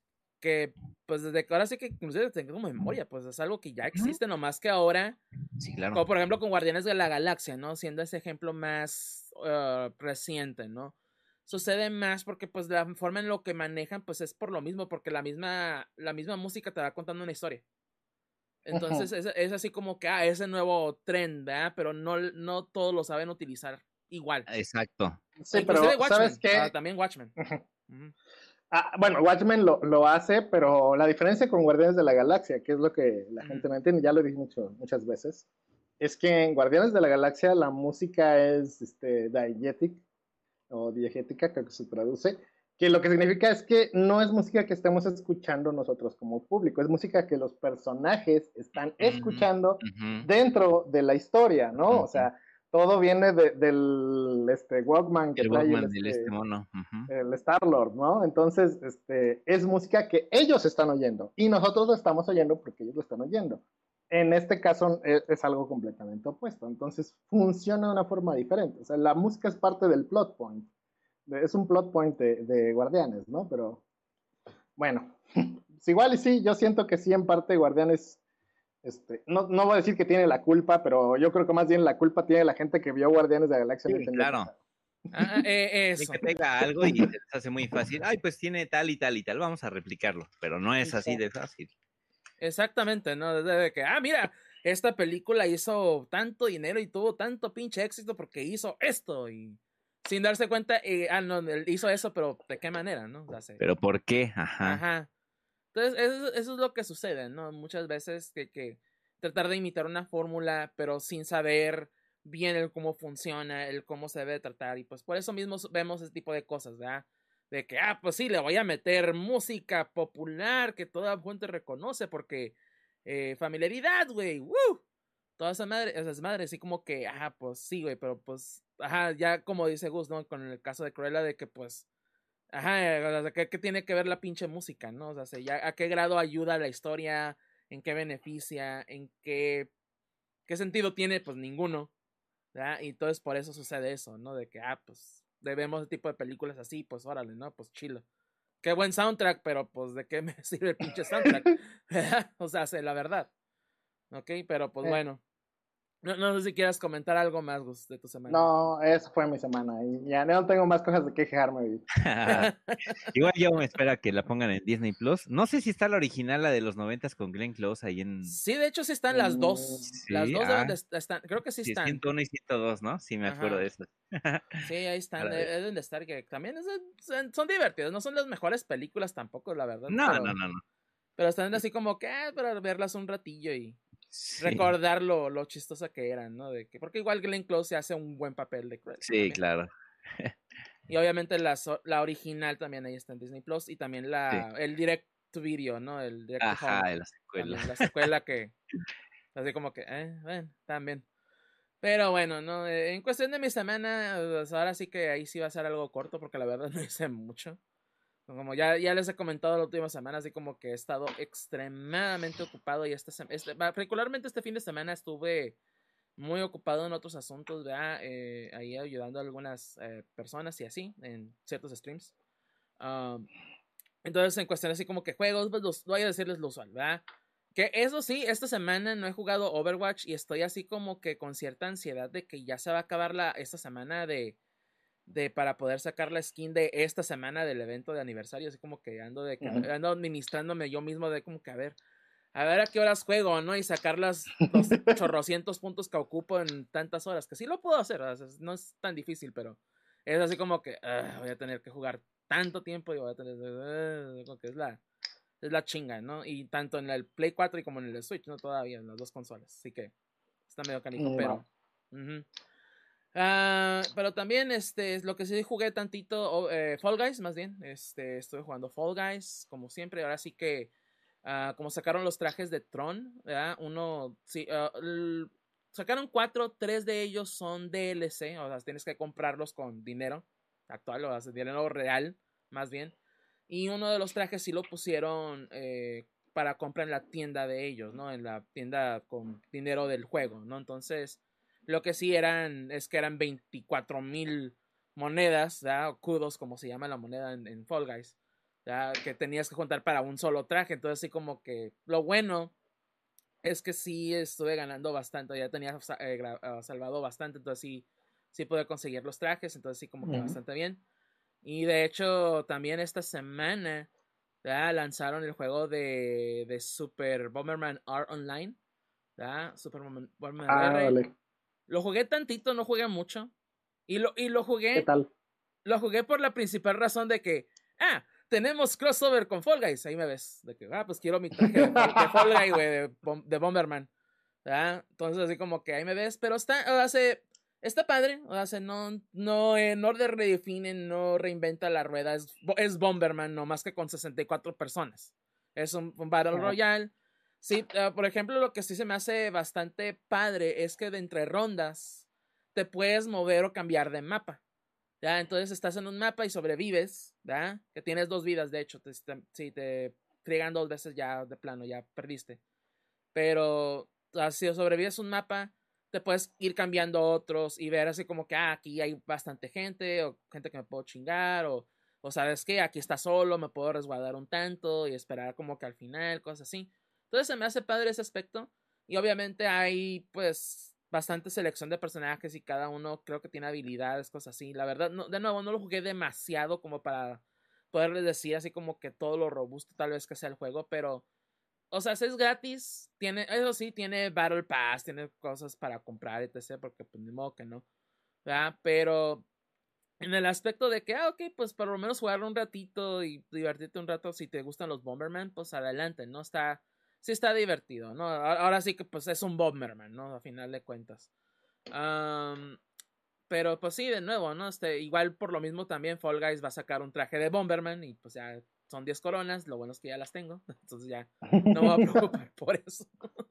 que, pues, desde que ahora sí que inclusive tengo memoria, pues, es algo que ya existe, nomás que ahora, Sí, claro. como por ejemplo con Guardianes de la Galaxia, ¿no? Siendo ese ejemplo más uh, reciente, ¿no? Sucede más porque pues la forma en lo que manejan pues es por lo mismo, porque la misma, la misma música te va contando una historia. Entonces uh-huh. es, es así como que, ah, ese nuevo trend, ¿verdad? Pero no, no todos lo saben utilizar igual. Exacto. Sí, Inclusive pero ¿sabes Watchmen, uh, qué? también Watchmen. Uh-huh. Uh-huh. Ah, bueno, Watchmen lo, lo, hace, pero la diferencia con Guardianes de la Galaxia, que es lo que la Uh-huh. gente no entiende, ya lo dije mucho, muchas veces, es que en Guardianes de la Galaxia la música es este, diegetic o diegética, creo que se traduce, que lo que significa es que no es música que estemos escuchando nosotros como público, es música que los personajes están escuchando Uh-huh. dentro de la historia, ¿no? Uh-huh. O sea, todo viene de, del este, Walkman que El trae el, Walkman del este este, mono. Uh-huh. el Star-Lord, ¿no? Entonces, este, es música que ellos están oyendo y nosotros lo estamos oyendo porque ellos lo están oyendo. En este caso es, es algo completamente opuesto, entonces funciona de una forma diferente. O sea, la música es parte del plot point, es un plot point de, de Guardianes, ¿no? Pero bueno, igual y sí, yo siento que sí, en parte Guardianes, este, no, no voy a decir que tiene la culpa, pero yo creo que más bien la culpa tiene la gente que vio Guardianes de la Galaxia y no Sí, entendió claro. nada. Ah, eh, Y eso. que tenga algo y se les hace muy fácil. Ay, pues tiene tal y tal y tal, vamos a replicarlo. Pero no es así de fácil. Exactamente, ¿no? Desde que, ah, mira, esta película hizo tanto dinero y tuvo tanto pinche éxito porque hizo esto y sin darse cuenta, eh, ah, no, él hizo eso, pero ¿de qué manera, no? O sea, se... ¿Pero por qué? Ajá. Ajá. Entonces, eso, eso es lo que sucede, ¿no? Muchas veces que, que tratar de imitar una fórmula, pero sin saber bien el cómo funciona, el cómo se debe tratar, y pues por eso mismo vemos ese tipo de cosas, ¿verdad? De que, ah, pues sí, le voy a meter música popular que toda gente reconoce porque eh, familiaridad, güey, ¡woo! Toda esa madre, esas madres, así como que, ajá, pues sí, güey, pero pues, ajá, ya como dice Gus, ¿no? Con el caso de Cruella, de que pues, ajá, o sea, ¿qué, qué tiene que ver la pinche música, no? O sea, ya, ¿a qué grado ayuda a la historia? ¿En qué beneficia? ¿En qué, qué sentido tiene? Pues ninguno, ¿verdad? Y entonces por eso sucede eso, ¿no? De que, ah, pues, debemos ese tipo de películas así, pues órale, ¿no? Pues chilo. Qué buen soundtrack, pero pues, ¿de qué me sirve el pinche soundtrack? O sea, sé la verdad. ¿Ok? Pero pues Eh, bueno. No, no sé si quieras comentar algo más, Gus, de tu semana. no, esa fue mi semana y ya no tengo más cosas de qué quejarme hoy. Igual yo me espera que la pongan en Disney Plus. No sé si está la original, la de los noventas con Glenn Close ahí en. Sí, de hecho sí están las Mm, dos. Las Sí, dos deben ah, de estar. Creo que sí sí, están. ciento uno y ciento dos, ¿no? Sí, me acuerdo Ajá. de eso. Sí, ahí están. Para eh, ver. Deben de estar. Que también es- son, son divertidas. No son las mejores películas tampoco, la verdad. No, no, Pero, no, no. pero están así como que ah, para verlas un ratillo y Sí, recordar lo, lo chistosa que eran, ¿no? De que, porque igual Glenn Close se hace un buen papel de Cruella sí, también. claro. Y obviamente la, so- la original también ahí está en Disney Plus. Y también Sí. la, el direct to video, ¿no? El direct to home. Ajá, de la secuela. También la secuela que. Así como que, eh, bueno, también. Pero bueno, no, eh, en cuestión de mi semana, pues ahora sí que ahí sí va a ser algo corto porque la verdad no hice mucho. Como ya, ya les he comentado la última semana, así como que he estado extremadamente ocupado y esta sem- este, particularmente este fin de semana estuve muy ocupado en otros asuntos, ¿verdad? Eh, ahí ayudando a algunas eh, personas y así, en ciertos streams. Um, entonces, en cuestión así como que juegos, pues los, voy a decirles lo usual, ¿verdad? Que eso sí, esta semana no he jugado Overwatch y estoy así como que con cierta ansiedad de que ya se va a acabar la, esta semana de, de para poder sacar la skin de esta semana del evento de aniversario, así como que ando de que, Uh-huh. ando administrándome yo mismo de como que a ver, a ver a qué horas juego, ¿no? Y sacar las, los chorrocientos puntos que ocupo en tantas horas, que sí lo puedo hacer, o sea, no es tan difícil, pero es así como que uh, voy a tener que jugar tanto tiempo y voy a tener, uh, como que es la, es la chinga, ¿no? Y tanto en el Play cuatro y como en el Switch, ¿no? Todavía en las dos consolas, así que está medio canijo, Mm, pero... no. Uh-huh. Uh, pero también este lo que sí jugué tantito oh, eh, Fall Guys más bien este estuve jugando Fall Guys como siempre. Ahora sí que uh, como sacaron los trajes de Tron, ¿verdad? Uno sí uh, l- sacaron cuatro, tres de ellos son D L C, o sea tienes que comprarlos con dinero actual, o sea dinero real más bien, y uno de los trajes sí lo pusieron eh, para compra en la tienda de ellos, no en la tienda con dinero del juego, no. Entonces lo que sí eran, es que eran veinticuatro mil monedas, ¿verdad? O kudos, como se llama la moneda en, en Fall Guys, ¿verdad? Que tenías que juntar para un solo traje. Entonces, sí, como que lo bueno es que sí estuve ganando bastante, ya tenía eh, salvado bastante, entonces sí, sí pude conseguir los trajes, entonces sí, como que uh-huh. bastante bien. Y de hecho, también esta semana, ¿verdad? Lanzaron el juego de, de Super Bomberman R Online, ¿verdad? Super Bomberman ah, R. Vale. Lo jugué tantito, no jugué mucho. Y lo, y lo jugué. ¿Qué tal? Lo jugué por la principal razón de que, ah, tenemos crossover con Fall Guys. Ahí me ves. De que, ah, pues quiero mi traje de, de Fall Guy, güey, de, de Bomberman. ¿Verdad? Entonces, así como que ahí me ves. Pero está, o sea, está padre. O sea, no, no, eh, no redefine, no reinventa la rueda. Es, es Bomberman, no más que con sesenta y cuatro personas. Es un, un Battle oh. Royale. Sí, uh, por ejemplo, lo que sí se me hace bastante padre es que de entre rondas te puedes mover o cambiar de mapa, ¿ya? Entonces estás en un mapa y sobrevives, ¿ya? Que tienes dos vidas, de hecho, te, te, si te friegan dos veces ya de plano, ya perdiste. Pero si sobrevives un mapa, te puedes ir cambiando otros y ver así como que, ah, aquí hay bastante gente, o gente que me puedo chingar, o, o sabes qué, aquí está solo, me puedo resguardar un tanto y esperar como que al final, cosas así. Entonces se me hace padre ese aspecto. Y obviamente hay pues bastante selección de personajes y cada uno creo que tiene habilidades, cosas así. La verdad, no, de nuevo, no lo jugué demasiado como para poderles decir así como que todo lo robusto tal vez que sea el juego, pero o sea, es gratis, tiene, eso sí, tiene Battle Pass, tiene cosas para comprar, etcétera, porque pues ni modo que no, ¿verdad? Pero en el aspecto de que, ah, ok, pues por lo menos jugar un ratito y divertirte un rato, si te gustan los Bomberman, pues adelante, ¿no? Está, sí está divertido, ¿no? Ahora sí que pues es un Bomberman, ¿no? A final de cuentas. Um, pero pues sí, de nuevo, ¿no? Este, igual por lo mismo también Fall Guys va a sacar un traje de Bomberman y pues ya son diez coronas, lo bueno es que ya las tengo, entonces ya no me voy a preocupar por eso.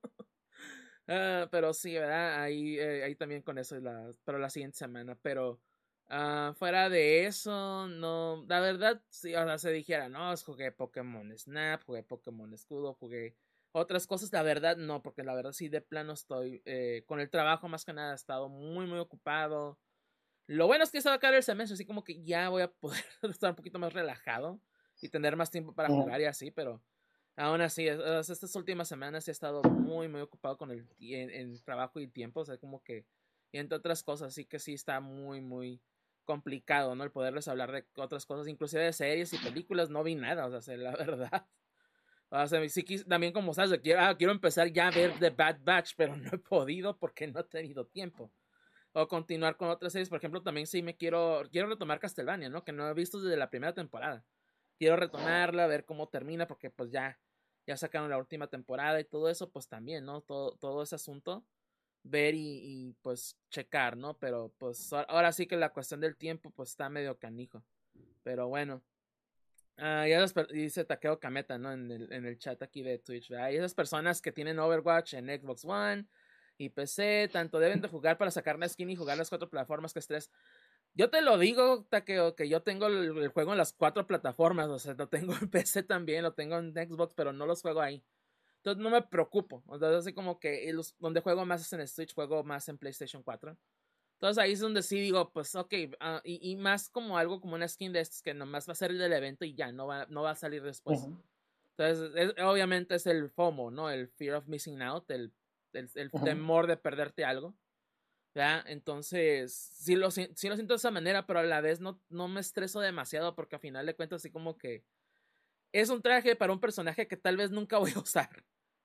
uh, pero sí, ¿verdad? Ahí, eh, ahí también con eso, la, pero la siguiente semana, pero uh, fuera de eso, no, la verdad, sí, o sea, se dijera, no, jugué Pokémon Snap, jugué Pokémon Escudo, jugué otras cosas, la verdad no, porque la verdad sí de plano estoy, eh, con el trabajo más que nada he estado muy, muy ocupado. Lo bueno es que se va a acabar el semestre, así como que ya voy a poder estar un poquito más relajado y tener más tiempo para jugar y así, pero aún así, estas últimas semanas he estado muy, muy ocupado con el en, en trabajo y tiempo, o sea, como que, y entre otras cosas, así que sí está muy, muy complicado, ¿no? El poderles hablar de otras cosas, inclusive de series y películas, no vi nada, o sea, la verdad. O sea, sí, también como sabes, quiero, ah, quiero empezar ya a ver The Bad Batch, pero no he podido porque no he tenido tiempo. O continuar con otras series, por ejemplo, también sí me quiero, quiero retomar Castlevania, ¿no? Que no he visto desde la primera temporada. Quiero retomarla, ver cómo termina, porque pues ya, ya sacaron la última temporada y todo eso, pues también, ¿no? Todo, todo ese asunto, ver y, y pues checar, ¿no? Pero pues ahora sí que la cuestión del tiempo, pues está medio canijo. Pero bueno. Uh, y esas, dice Takeo Kameta, ¿no? En el, en el chat aquí de Twitch, ¿verdad? Y esas personas que tienen Overwatch en Xbox One y P C, tanto deben de jugar para sacar la skin y jugar las cuatro plataformas que estrés. Yo te lo digo, Takeo, que yo tengo el, el juego en las cuatro plataformas, o sea, lo tengo en P C también, lo tengo en Xbox, pero no los juego ahí. Entonces no me preocupo, o sea, así como que los, donde juego más es en Switch, juego más en PlayStation cuatro. Entonces ahí es donde sí digo, pues ok, uh, y, y más como algo como una skin de estos que nomás va a ser del evento y ya, no va, no va a salir después. Uh-huh. Entonces, es, obviamente es el FOMO, ¿no? El fear of missing out, el, el, el uh-huh. temor de perderte algo, ¿verdad? Entonces, sí lo, sí lo siento de esa manera, pero a la vez no, no me estreso demasiado porque al final de cuentas así como que es un traje para un personaje que tal vez nunca voy a usar,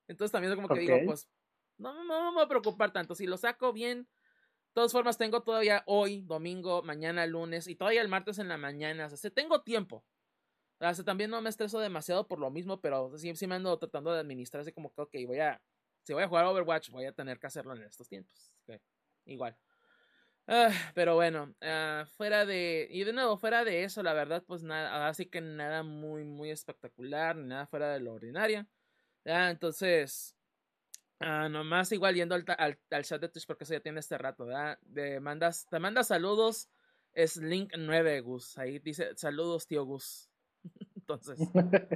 Entonces también como que Ok. digo, pues, no, no, no me voy a preocupar tanto. Si lo saco bien, de todas formas tengo todavía hoy, domingo, mañana, lunes y todavía el martes en la mañana. O sea, tengo tiempo. O sea, también no me estreso demasiado por lo mismo, pero sí, sí me ando tratando de administrar así como que, ok, voy a, si voy a jugar Overwatch, voy a tener que hacerlo en estos tiempos. Okay. Igual. Uh, pero bueno, uh, fuera de, y de nuevo, fuera de eso, la verdad, pues nada, así que nada muy, muy espectacular, ni nada fuera de lo ordinario. Ya, entonces, uh, nomás igual yendo al, al, al chat de Twitch, porque eso ya tiene este rato, ¿verdad? De mandas, te manda saludos, es Link nueve, Gus. Ahí dice, saludos, tío Gus. Entonces,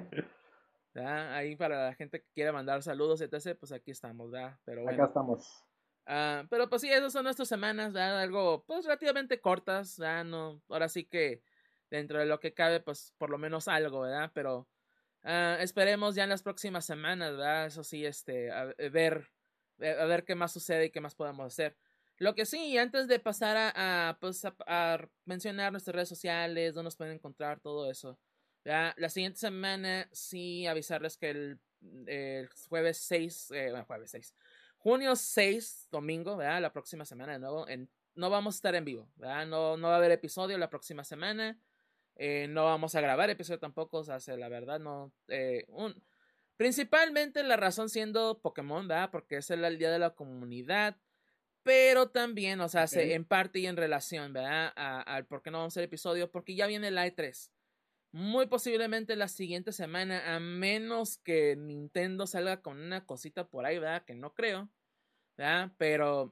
¿verdad? Ahí para la gente que quiere mandar saludos, etcétera, pues aquí estamos, ¿verdad? Pero Acá bueno. estamos. Uh, pero pues sí, esas son nuestras semanas, ¿verdad? Algo pues relativamente cortas, ¿verdad? No, ahora sí que dentro de lo que cabe, pues por lo menos algo, ¿verdad? Pero uh, esperemos ya en las próximas semanas, ¿verdad? Eso sí, este, a, a ver, a ver qué más sucede y qué más podemos hacer. Lo que sí, antes de pasar a, a pues a, a mencionar nuestras redes sociales, dónde nos pueden encontrar, todo eso, ¿verdad? La siguiente semana sí avisarles que el, el jueves seis, eh, bueno, jueves seis. Junio seis, domingo, ¿verdad? La próxima semana de nuevo. En, no vamos a estar en vivo, ¿verdad? No, no va a haber episodio la próxima semana. Eh, no vamos a grabar episodio tampoco. O sea, la verdad, no. Eh, un, principalmente la razón siendo Pokémon, ¿verdad? Porque es el, el día de la comunidad. Pero también, o sea, Okay. se, en parte y en relación, ¿verdad? Al por qué no vamos a hacer episodio. Porque ya viene el E tres. Muy posiblemente la siguiente semana, a menos que Nintendo salga con una cosita por ahí, ¿verdad? Que no creo, ¿verdad? Pero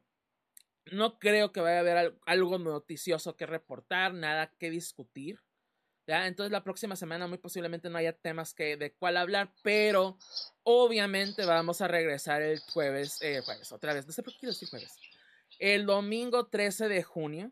no creo que vaya a haber algo noticioso que reportar, nada que discutir, ¿verdad? Entonces la próxima semana muy posiblemente no haya temas que, de cuál hablar, pero obviamente vamos a regresar el jueves, eh, jueves, otra vez, no sé por qué quiero decir jueves, el domingo trece de junio,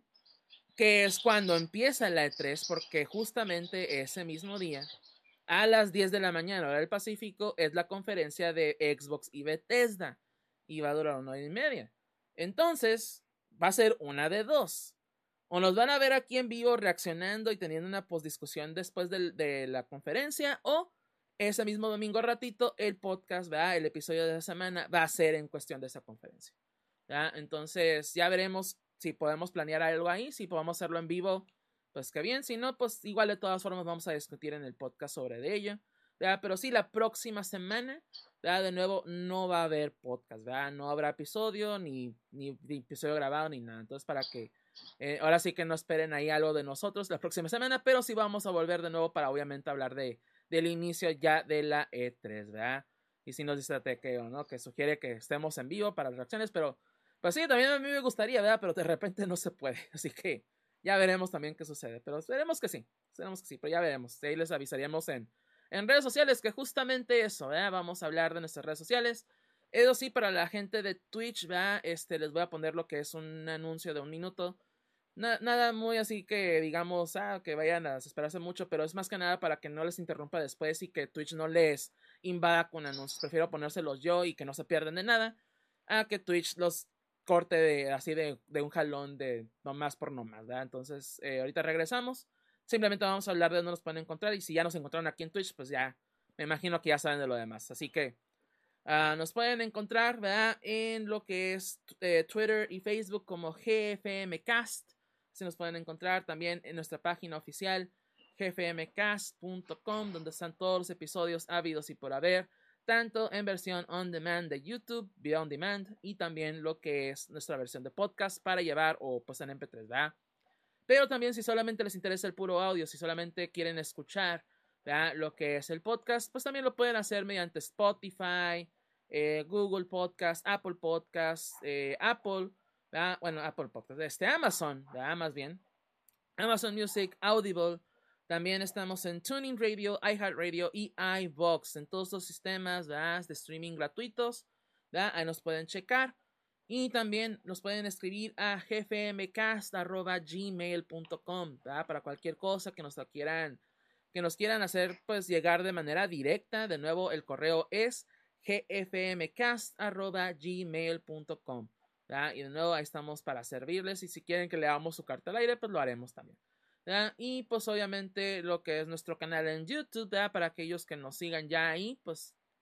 que es cuando empieza la E tres, porque justamente ese mismo día, a las diez de la mañana, hora del Pacífico, es la conferencia de Xbox y Bethesda, y va a durar una hora y media. Entonces, va a ser una de dos. O nos van a ver aquí en vivo reaccionando y teniendo una postdiscusión después de, de la conferencia, o ese mismo domingo ratito, el podcast, ¿verdad? El episodio de la semana va a ser en cuestión de esa conferencia. ¿Verdad? Entonces, ya veremos si podemos planear algo ahí, si podemos hacerlo en vivo, pues que bien, si no, pues igual de todas formas vamos a discutir en el podcast sobre de ello, ¿verdad? Pero sí, la próxima semana, ¿verdad? De nuevo, no va a haber podcast, ¿verdad? No habrá episodio, ni, ni, ni episodio grabado, ni nada, entonces para que eh, ahora sí que no esperen ahí algo de nosotros la próxima semana, pero sí vamos a volver de nuevo para obviamente hablar de, del inicio ya de la E tres, ¿verdad? Y si nos dice Tequeo, ¿no? Que sugiere que estemos en vivo para las reacciones, pero pues sí, también a mí me gustaría, ¿verdad? Pero de repente no se puede, así que ya veremos también qué sucede, pero esperemos que sí, esperemos que sí, pero ya veremos, ahí les avisaríamos en, en redes sociales, que justamente eso, ¿verdad? Vamos a hablar de nuestras redes sociales. Eso sí, para la gente de Twitch, ¿verdad? Este, les voy a poner lo que es un anuncio de un minuto. Na nada muy así que digamos, ah, que vayan a esperarse mucho, pero es más que nada para que no les interrumpa después y que Twitch no les invada con anuncios. Prefiero ponérselos yo y que no se pierdan de nada, a que Twitch los corte de así de, de un jalón de nomás por nomás, ¿verdad? Entonces, eh, ahorita regresamos. Simplemente vamos a hablar de dónde nos pueden encontrar y si ya nos encontraron aquí en Twitch, pues ya me imagino que ya saben de lo demás. Así que uh, nos pueden encontrar, ¿verdad? En lo que es eh, Twitter y Facebook como G F M Cast. Se nos pueden encontrar también en nuestra página oficial g f m cast punto com, donde están todos los episodios habidos y por haber, tanto en versión on demand de YouTube, video on demand, y también lo que es nuestra versión de podcast para llevar o pues en M P tres, ¿verdad? Pero también si solamente les interesa el puro audio, si solamente quieren escuchar, ¿verdad? Lo que es el podcast, pues también lo pueden hacer mediante Spotify, eh, Google Podcast, Apple Podcast, eh, Apple, ¿verdad? Bueno, Apple Podcast, este Amazon, ¿verdad? Más bien, Amazon Music, Audible. También estamos en Tuning Radio, iHeartRadio y iVoox, en todos los sistemas, ¿verdad? De streaming gratuitos, ¿verdad? Ahí nos pueden checar. Y también nos pueden escribir a g f m cast arroba gmail punto com, ¿verdad? Para cualquier cosa que nos quieran, que nos quieran hacer pues llegar de manera directa. De nuevo, el correo es g f m cast arroba gmail punto com, ¿verdad? Y de nuevo, ahí estamos para servirles. Y si quieren que leamos su carta al aire, pues lo haremos también, ¿verdad? Y pues obviamente lo que es nuestro canal en YouTube, ¿verdad? Para aquellos que nos sigan ya ahí, pues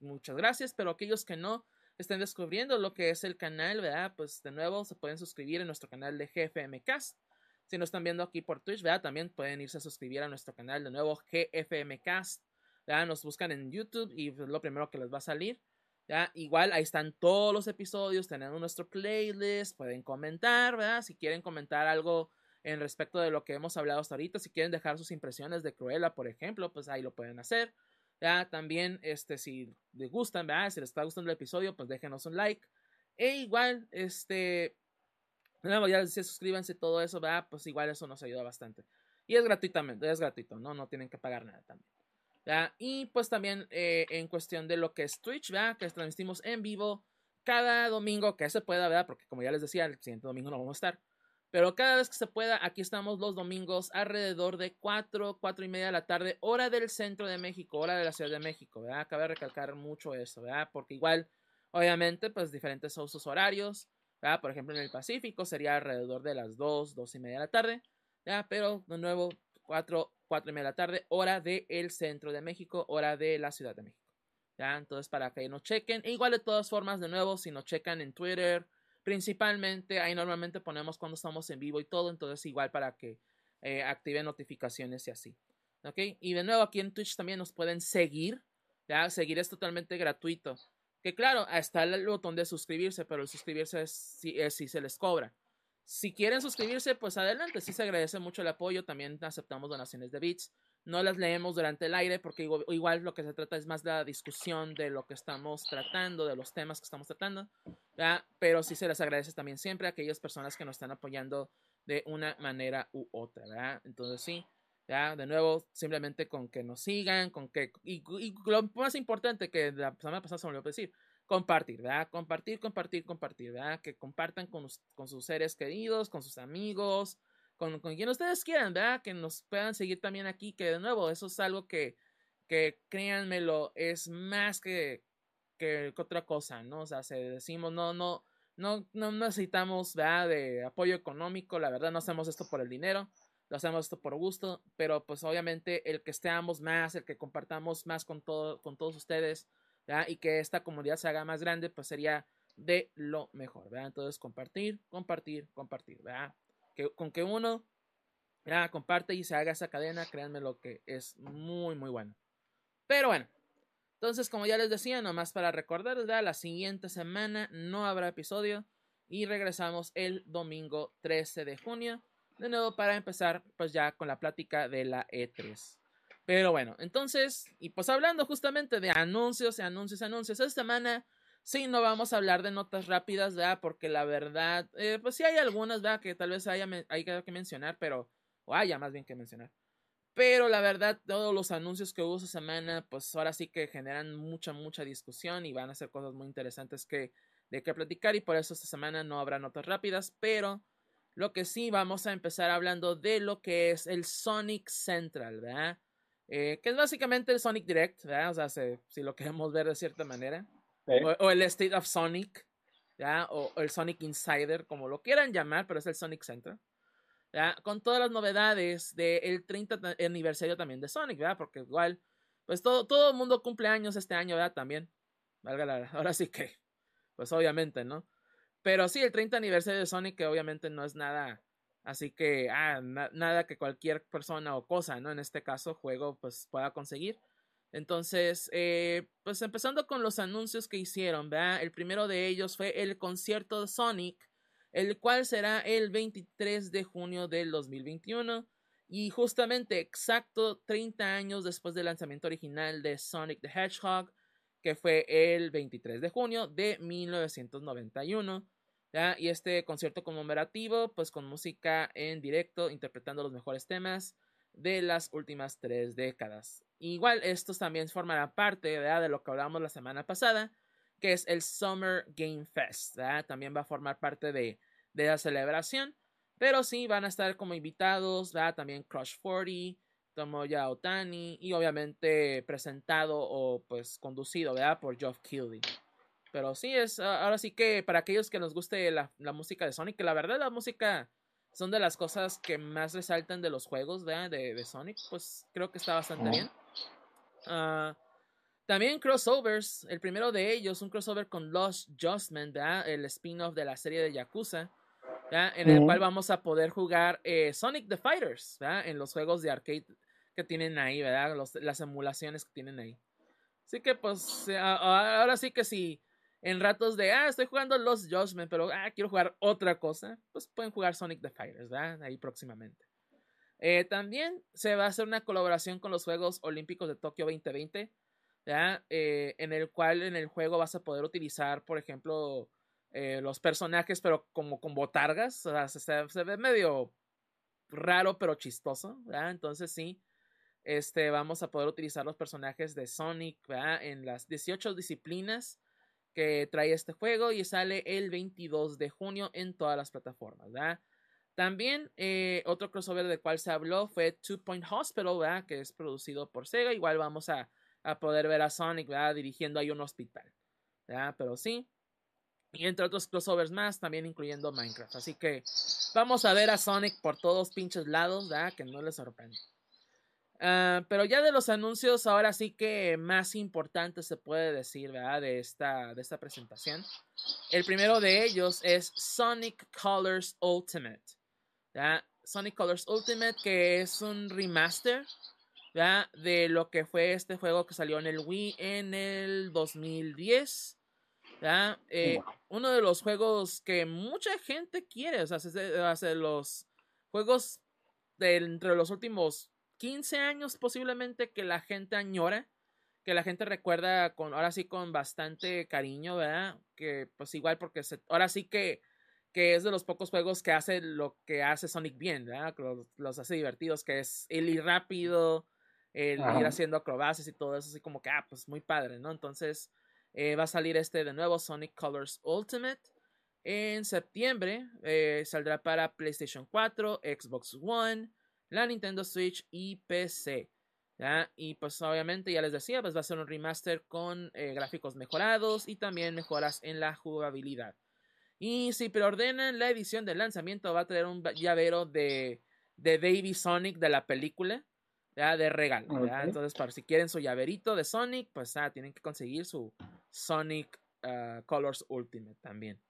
muchas gracias, pero aquellos que no estén descubriendo lo que es el canal, ¿verdad? Pues de nuevo se pueden suscribir en nuestro canal de G F M Cast. Si nos están viendo aquí por Twitch, ¿verdad? También pueden irse a suscribir a nuestro canal de nuevo G F M Cast, ¿verdad? Nos buscan en YouTube y es lo primero que les va a salir, ¿verdad? Igual ahí están todos los episodios, tenemos nuestro playlist, pueden comentar, ¿verdad? Si quieren comentar algo en respecto de lo que hemos hablado hasta ahorita, si quieren dejar sus impresiones de Cruella, por ejemplo, pues ahí lo pueden hacer, ¿verdad? También, este, si les gustan, ¿verdad? Si les está gustando el episodio, pues déjenos un like. E igual, este, bueno, ya se suscríbanse, todo eso, ¿verdad? Pues igual eso nos ayuda bastante. Y es gratuitamente, es gratuito, ¿no? No tienen que pagar nada también, ¿verdad? Y pues también eh, en cuestión de lo que es Twitch, ¿verdad? Que transmitimos en vivo cada domingo, que se pueda, ¿verdad? Porque como ya les decía, el siguiente domingo no vamos a estar. Pero cada vez que se pueda, aquí estamos los domingos alrededor de cuatro, cuatro y media de la tarde, hora del centro de México, hora de la Ciudad de México, ¿verdad? Cabe recalcar mucho eso, ¿verdad? Porque igual, obviamente, pues diferentes usos horarios, ¿verdad? Por ejemplo, en el Pacífico sería alrededor de las dos, dos y media de la tarde, ¿verdad? Pero de nuevo, cuatro, cuatro y media de la tarde, hora del centro de México, hora de la Ciudad de México, ¿ya? Entonces, para que nos chequen, e igual de todas formas, de nuevo, si nos checan en Twitter, principalmente, ahí normalmente ponemos cuando estamos en vivo y todo, entonces igual para que eh, activen notificaciones y así, ¿ok? Y de nuevo aquí en Twitch también nos pueden seguir, ¿ya? Seguir es totalmente gratuito, que claro, está el botón de suscribirse, pero el suscribirse es si, es si se les cobra. Si quieren suscribirse, pues adelante, sí se agradece mucho el apoyo, también aceptamos donaciones de bits. No las leemos durante el aire porque igual, igual lo que se trata es más de la discusión de lo que estamos tratando, de los temas que estamos tratando, ¿verdad? Pero sí se les agradece también siempre a aquellas personas que nos están apoyando de una manera u otra, ¿verdad? Entonces sí, ya de nuevo, simplemente con que nos sigan, con que, y, y lo más importante que la semana pasada se me olvidó decir, compartir, ¿verdad? Compartir, compartir, compartir, ¿verdad? Que compartan con, con sus seres queridos, con sus amigos, con, con quien ustedes quieran, ¿verdad? Que nos puedan seguir también aquí, que de nuevo, eso es algo que, que créanmelo, es más que, que, que otra cosa, ¿no? O sea, se decimos, no, no, no, no necesitamos, ¿verdad? De apoyo económico, la verdad, no hacemos esto por el dinero, lo hacemos esto por gusto, pero pues obviamente el que estemos más, el que compartamos más con, todo, con todos ustedes, ¿verdad? Y que esta comunidad se haga más grande, pues sería de lo mejor, ¿verdad? Entonces compartir, compartir, compartir, ¿verdad? Que, con que uno ya comparte y se haga esa cadena, créanme lo que es muy, muy bueno. Pero bueno, entonces como ya les decía, nomás para recordarles, ¿verdad? La siguiente semana no habrá episodio y regresamos el domingo trece de junio, de nuevo para empezar pues ya con la plática de la E tres. Pero bueno, entonces, y pues hablando justamente de anuncios, anuncios, anuncios, esta semana sí no vamos a hablar de notas rápidas, ¿verdad? Porque la verdad, eh, pues sí hay algunas, ¿verdad? Que tal vez haya, haya que mencionar, pero, o haya más bien que mencionar. Pero la verdad, todos los anuncios que hubo esta semana, pues ahora sí que generan mucha, mucha discusión y van a ser cosas muy interesantes que, de que platicar y por eso esta semana no habrá notas rápidas, pero lo que sí vamos a empezar hablando de lo que es el Sonic Central, ¿verdad? Eh, que es básicamente el Sonic Direct, ¿verdad? O sea, se, si lo queremos ver de cierta manera. ¿Eh? O, o el State of Sonic, ¿verdad? O, o el Sonic Insider, como lo quieran llamar, pero es el Sonic Central. ¿Ya? Con todas las novedades del treinta aniversario también de Sonic, ¿verdad? Porque igual, pues todo, todo el mundo cumple años este año, ¿verdad? También, valga la, ahora sí que, pues obviamente, ¿no? Pero sí, el treinta aniversario de Sonic, que obviamente no es nada, así que, ah, na, nada que cualquier persona o cosa, ¿no? En este caso, juego, pues pueda conseguir. Entonces, eh, pues empezando con los anuncios que hicieron, ¿verdad? El primero de ellos fue el concierto de Sonic, el cual será el veintitrés de junio del dos mil veintiuno y justamente exacto treinta años después del lanzamiento original de Sonic the Hedgehog, que fue el veintitrés de junio de mil novecientos noventa y uno, ¿ya? Y este concierto conmemorativo pues con música en directo interpretando los mejores temas de las últimas tres décadas. Igual estos también formarán parte, ¿verdad? De lo que hablamos la semana pasada, que es el Summer Game Fest, ¿verdad? También va a formar parte de, de la celebración, pero sí van a estar como invitados, ¿verdad? También Crush cuarenta, Tomoya Otani y obviamente presentado o pues conducido, ¿verdad? Por Geoff Keighley. Pero sí, es ahora sí que para aquellos que nos guste la, la música de Sonic, que la verdad la música son de las cosas que más resaltan de los juegos, ¿verdad? De, de Sonic, pues creo que está bastante bien. Uh, También crossovers, el primero de ellos, un crossover con Lost Judgment, ¿verdad? El spin-off de la serie de Yakuza, ¿verdad? En el Ujú. cual vamos a poder jugar eh, Sonic the Fighters, ¿verdad? En los juegos de arcade que tienen ahí, ¿verdad? Los, las emulaciones que tienen ahí. Así que pues eh, a- ahora sí que si en ratos de, ah, estoy jugando Lost Judgment, pero ah, quiero jugar otra cosa, pues pueden jugar Sonic the Fighters, ¿verdad? Ahí próximamente. Eh, también se va a hacer una colaboración con los Juegos Olímpicos de Tokio veinte veinte, ¿ya? Eh, en el cual en el juego vas a poder utilizar, por ejemplo, eh, los personajes, pero como con botargas. O sea, se, se, ve medio raro, pero chistoso, ¿verdad? Entonces sí, este, vamos a poder utilizar los personajes de Sonic, ¿verdad? En las dieciocho disciplinas que trae este juego y sale el veintidós de junio en todas las plataformas, ¿verdad? También eh, otro crossover del cual se habló fue Two Point Hospital, ¿verdad? Que es producido por Sega. Igual vamos a, a poder ver a Sonic, ¿verdad? Dirigiendo ahí un hospital, ¿verdad? Pero sí. Y entre otros crossovers más, también incluyendo Minecraft. Así que vamos a ver a Sonic por todos pinches lados, ¿verdad? Que no les sorprenda. Uh, pero ya de los anuncios, ahora sí que más importante se puede decir, ¿verdad? De esta, de esta presentación. El primero de ellos es Sonic Colors Ultimate. ¿Ya? Sonic Colors Ultimate, que es un remaster, ¿ya? De lo que fue este juego que salió en el Wii en el dos mil diez. ¿Ya? Eh, uno de los juegos que mucha gente quiere, o sea, hace los juegos de entre los últimos quince años posiblemente que la gente añora, que la gente recuerda con, ahora sí con bastante cariño, ¿verdad? Que pues igual porque se, ahora sí que que es de los pocos juegos que hace lo que hace Sonic bien, ¿verdad? Los, los hace divertidos, que es el ir rápido, el Ajá. ir haciendo acrobacias y todo eso, así como que, ah, pues muy padre, ¿no? Entonces, eh, va a salir este de nuevo, Sonic Colors Ultimate, en septiembre, eh, saldrá para PlayStation cuatro, Xbox One, la Nintendo Switch y P C, ¿ya? Y pues obviamente, ya les decía, pues va a ser un remaster con eh, gráficos mejorados y también mejoras en la jugabilidad. Y si preordenan la edición de lanzamiento, va a traer un llavero de, de Baby Sonic de la película, ¿ya? De regalo, ¿ya? Okay. Entonces, para si quieren su llaverito de Sonic, pues ah, tienen que conseguir su Sonic uh, Colors Ultimate también.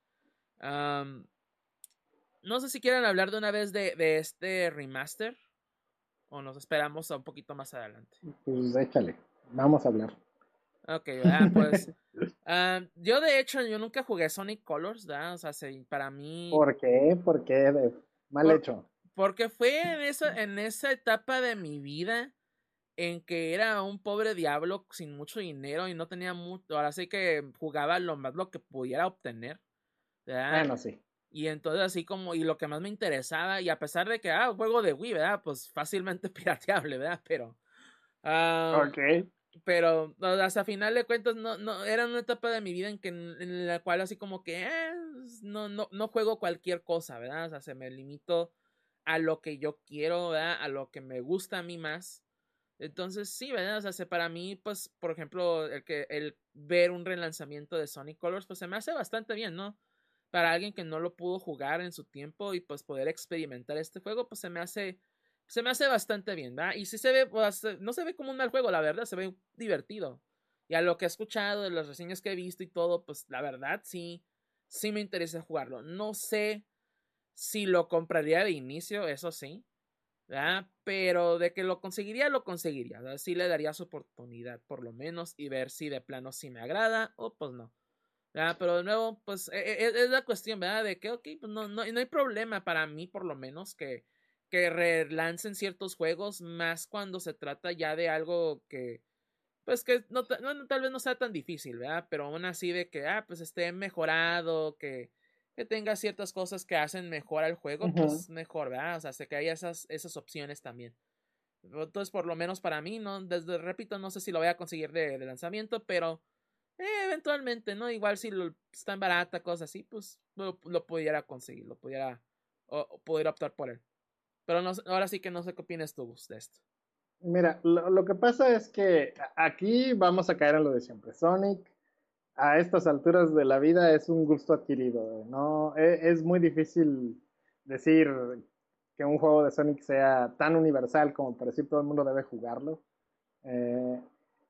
Um, no sé si quieren hablar de una vez de, de este remaster o nos esperamos a un poquito más adelante. Pues échale, vamos a hablar. Ok, ¿verdad? Pues uh, yo de hecho yo nunca jugué Sonic Colors, ¿verdad? O sea, se, para mí... ¿Por qué? ¿Por qué? De... Mal Por, hecho. Porque fue en esa, en esa etapa de mi vida en que era un pobre diablo sin mucho dinero y no tenía mucho, ahora sí que jugaba lo más lo que pudiera obtener, ¿verdad? Bueno, sí. Y entonces así como, y lo que más me interesaba, y a pesar de que, ah, juego de Wii, ¿verdad? Pues fácilmente pirateable, ¿verdad? Pero... Uh, ok. Pero hasta final de cuentas no, no, era una etapa de mi vida en que en la cual así como que eh, no, no, no juego cualquier cosa, ¿verdad? O sea, se me limito a lo que yo quiero, ¿verdad? A lo que me gusta a mí más. Entonces sí, ¿verdad? O sea, para mí, pues, por ejemplo, el que el ver un relanzamiento de Sonic Colors, pues se me hace bastante bien, ¿no? Para alguien que no lo pudo jugar en su tiempo y pues poder experimentar este juego, pues se me hace se me hace bastante bien, ¿verdad? Y sí se ve, pues, no se ve como un mal juego, la verdad, se ve divertido. Y a lo que he escuchado, de las reseñas que he visto y todo, pues la verdad sí, sí me interesa jugarlo. No sé si lo compraría de inicio, eso sí, ¿verdad? Pero de que lo conseguiría, lo conseguiría, ¿verdad? Sí le daría su oportunidad, por lo menos, y ver si de plano sí me agrada o pues no. ¿Verdad? Pero de nuevo, pues es, es la cuestión, ¿verdad? De que, ok, pues no, no, no hay problema para mí, por lo menos, que que relancen ciertos juegos, más cuando se trata ya de algo que, pues que no, no, tal vez no sea tan difícil, ¿verdad? Pero aún así de que, ah, pues esté mejorado, que, que tenga ciertas cosas que hacen mejor al juego, uh-huh. Pues mejor, ¿verdad? O sea, sé que hay esas, esas opciones también. Entonces, por lo menos para mí, ¿no? Desde, repito, no sé si lo voy a conseguir de, de lanzamiento, pero eh, eventualmente, ¿no? Igual si lo, está en barata, cosas así, pues lo, lo pudiera conseguir, lo pudiera, o, o pudiera optar por él. Pero no, ahora sí que no sé qué opinas tú de esto. Mira, lo, lo que pasa es que aquí vamos a caer en lo de siempre. Sonic, a estas alturas de la vida, es un gusto adquirido, ¿no? Es, es muy difícil decir que un juego de Sonic sea tan universal como para decir todo el mundo debe jugarlo. Eh,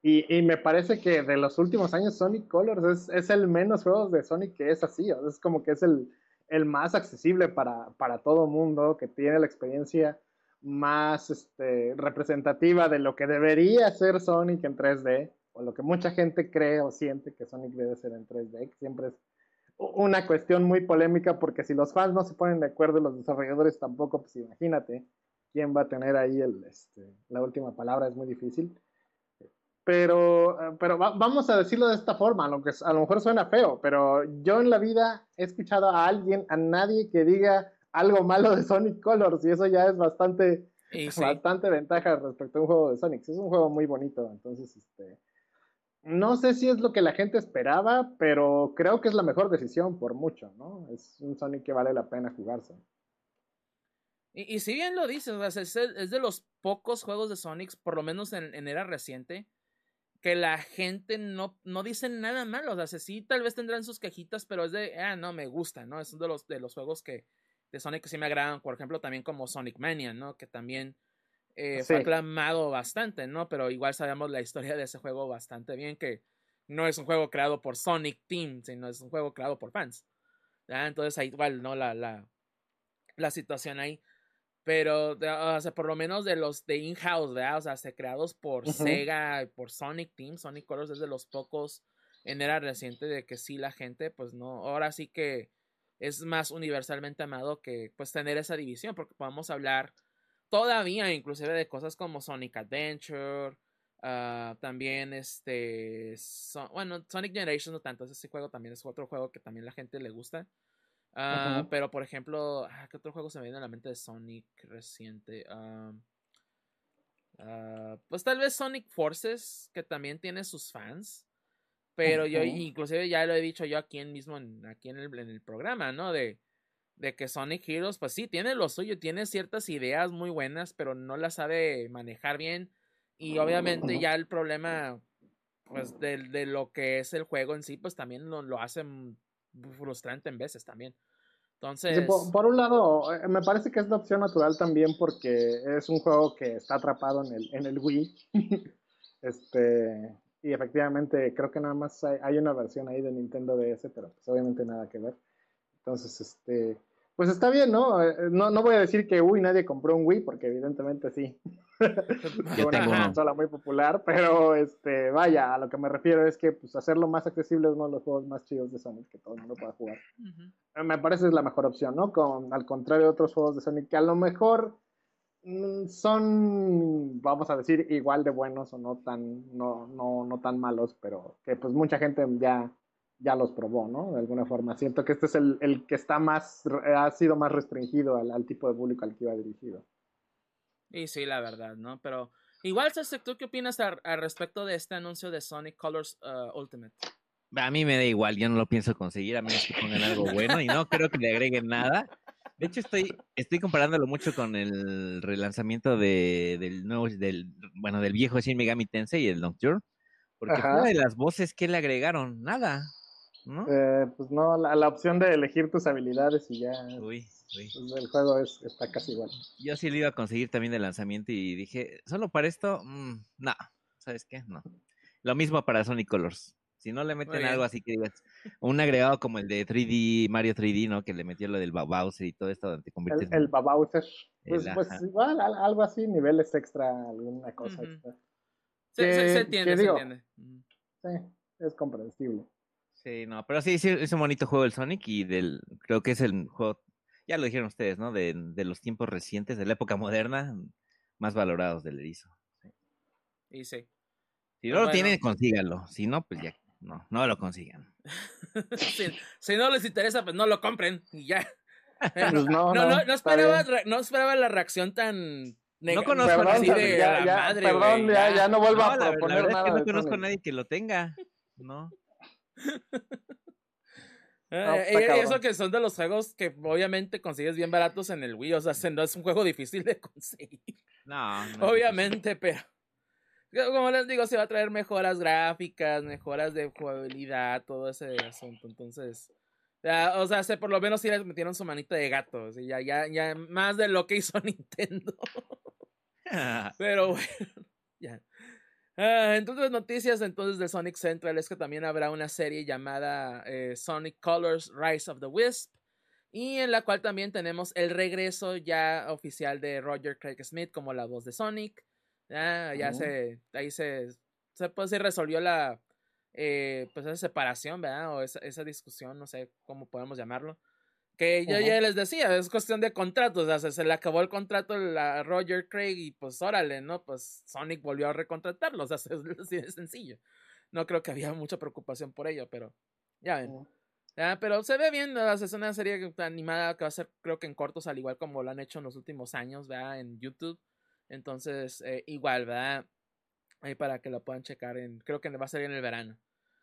Y, y me parece que de los últimos años Sonic Colors es, es el menos juegos de Sonic que es así. O sea, es como que es el, el más accesible para, para todo mundo, que tiene la experiencia más este, representativa de lo que debería ser Sonic en tres D, o lo que mucha gente cree o siente que Sonic debe ser en tres D, que siempre es una cuestión muy polémica, porque si los fans no se ponen de acuerdo y los desarrolladores tampoco, pues imagínate quién va a tener ahí el, este, la última palabra, es muy difícil. Pero, pero va, vamos a decirlo de esta forma, lo que a lo mejor suena feo, pero yo en la vida he escuchado a alguien, a nadie que diga algo malo de Sonic Colors, y eso ya es bastante, sí. bastante ventaja respecto a un juego de Sonic. Es un juego muy bonito, entonces, este, no sé si es lo que la gente esperaba, pero creo que es la mejor decisión por mucho, ¿no? Es un Sonic que vale la pena jugarse. Y, y si bien lo dices, o sea, es, es de los pocos juegos de Sonic, por lo menos en, en era reciente, que la gente no, no dice nada malo. O sea, sí, tal vez tendrán sus quejitas, pero es de, ah, no, me gusta, ¿no? Es uno de los, de los juegos que de Sonic que sí me agradan, por ejemplo, también como Sonic Mania, ¿no? Que también eh, sí. fue aclamado bastante, ¿no? Pero igual sabemos la historia de ese juego bastante bien, que no es un juego creado por Sonic Team, sino es un juego creado por fans. ¿Ya? Entonces ahí igual, ¿no? La, la, la situación ahí. Pero, o sea, por lo menos de los de in-house, ¿verdad? O sea, se creados por uh-huh. Sega, por Sonic Team, Sonic Colors es de los pocos en era reciente de que sí la gente, pues no, ahora sí que es más universalmente amado que pues tener esa división, porque podemos hablar todavía inclusive de cosas como Sonic Adventure, uh, también este, so, bueno, Sonic Generations no tanto, ese juego también es otro juego que también la gente le gusta. Uh, uh-huh. Pero por ejemplo, ¿qué otro juego se me viene a la mente de Sonic reciente? Uh, uh, pues tal vez Sonic Forces, que también tiene sus fans. Pero uh-huh. yo inclusive ya lo he dicho yo aquí en mismo en, aquí en el, en el programa, ¿no? De, de que Sonic Heroes, pues sí, tiene lo suyo, tiene ciertas ideas muy buenas, pero no las sabe manejar bien. Y obviamente uh-huh. ya el problema, pues, de, de lo que es el juego en sí, pues también lo, lo hace frustrante en veces también. Entonces, sí, por, por un lado, me parece que es la opción natural también, porque es un juego que está atrapado en el, en el Wii. este, y efectivamente creo que nada más hay, hay una versión ahí de Nintendo D S, pero pues obviamente nada que ver. Entonces, este, pues está bien, ¿no? No, no voy a decir que, uy, nadie compró un Wii, porque evidentemente sí. Yo una tengo consola muy popular, pero este, vaya, a lo que me refiero es que pues, hacerlo más accesible es uno de los juegos más chidos de Sonic que todo el mundo pueda jugar. Uh-huh. Me parece es la mejor opción, ¿no? Con, al contrario de otros juegos de Sonic que a lo mejor mmm, son, vamos a decir, igual de buenos o no tan, no, no, no tan malos, pero que pues mucha gente ya, ya los probó, ¿no? De alguna forma. Siento que este es el, el que está más, ha sido más restringido al, al tipo de público al que iba dirigido. Y sí, la verdad, ¿no? Pero igual, ¿tú qué opinas al, al respecto de este anuncio de Sonic Colors uh, Ultimate? A mí me da igual, yo no lo pienso conseguir, a menos que pongan algo bueno y no creo que le agreguen nada. De hecho, estoy, estoy comparándolo mucho con el relanzamiento de, del nuevo, del, bueno, del viejo Shin Megami Tensei y el Nocturne, porque Ajá. fuera de las voces, ¿qué le agregaron? Nada, ¿no? Eh, pues no, la, la opción de elegir tus habilidades y ya. Uy. Sí. Pues el juego es, está casi igual. Yo sí lo iba a conseguir también de lanzamiento y dije, ¿solo para esto? Mm, no, ¿sabes qué? No. Lo mismo para Sonic Colors. Si no le meten algo así que digas, un agregado como el de tres D, Mario tres D, ¿no? Que le metió lo del Bowser y todo esto donde te conviertes el, en... El Bowser. Pues, el, pues igual, algo así, niveles extra, alguna cosa uh-huh. extra. Se, que, se, se entiende, se digo, entiende. Sí, es comprensible. Sí, no, pero sí, sí, es un bonito juego el Sonic y del, creo que es el juego, ya lo dijeron ustedes, ¿no? De, de los tiempos recientes, de la época moderna, más valorados del erizo. Sí. Y sí. Si no pues lo bueno. tienen, consíganlo. Si no, pues ya, no, no lo consigan. si, si no les interesa, pues no lo compren y ya. Pues no, no, no, no, no, esperaba, no esperaba la reacción tan... No conozco perdón, así de ya, la ya, madre, perdón, ya, ya, ya no vuelvo no, a la, proponer la verdad nada. Es que no de conozco Sonic. a nadie que lo tenga. No. No, eh, eso que son de los juegos que obviamente consigues bien baratos en el Wii, o sea, no es un juego difícil de conseguir. No, no obviamente, pero como les digo, se va a traer mejoras gráficas, mejoras de jugabilidad, todo ese asunto. Entonces, ya, o sea, se, por lo menos sí les metieron su manita de gato, o sea, ya, ya, ya más de lo que hizo Nintendo. Pero bueno, ya. Uh, entonces, noticias entonces de Sonic Central es que también habrá una serie llamada eh, Sonic Colors Rise of the Wisp, y en la cual también tenemos el regreso ya oficial de Roger Craig Smith como la voz de Sonic. Ya, ya uh-huh. se, ahí se, se, pues, se resolvió la eh, pues esa separación, ¿verdad? O esa, esa discusión, no sé cómo podemos llamarlo. Que yo uh-huh. ya les decía, es cuestión de contratos, o sea, se, se le acabó el contrato a Roger Craig y pues órale, ¿no? Pues Sonic volvió a recontratarlo, o sea, es así de sencillo. No creo que había mucha preocupación por ello, pero ya ven. Uh-huh. Ya, pero se ve bien, ¿no? Es una serie animada que va a ser, creo que en cortos, al igual como lo han hecho en los últimos años, ¿verdad? En YouTube. Entonces, eh, igual, ¿verdad? Ahí para que lo puedan checar, en, creo que va a salir en el verano.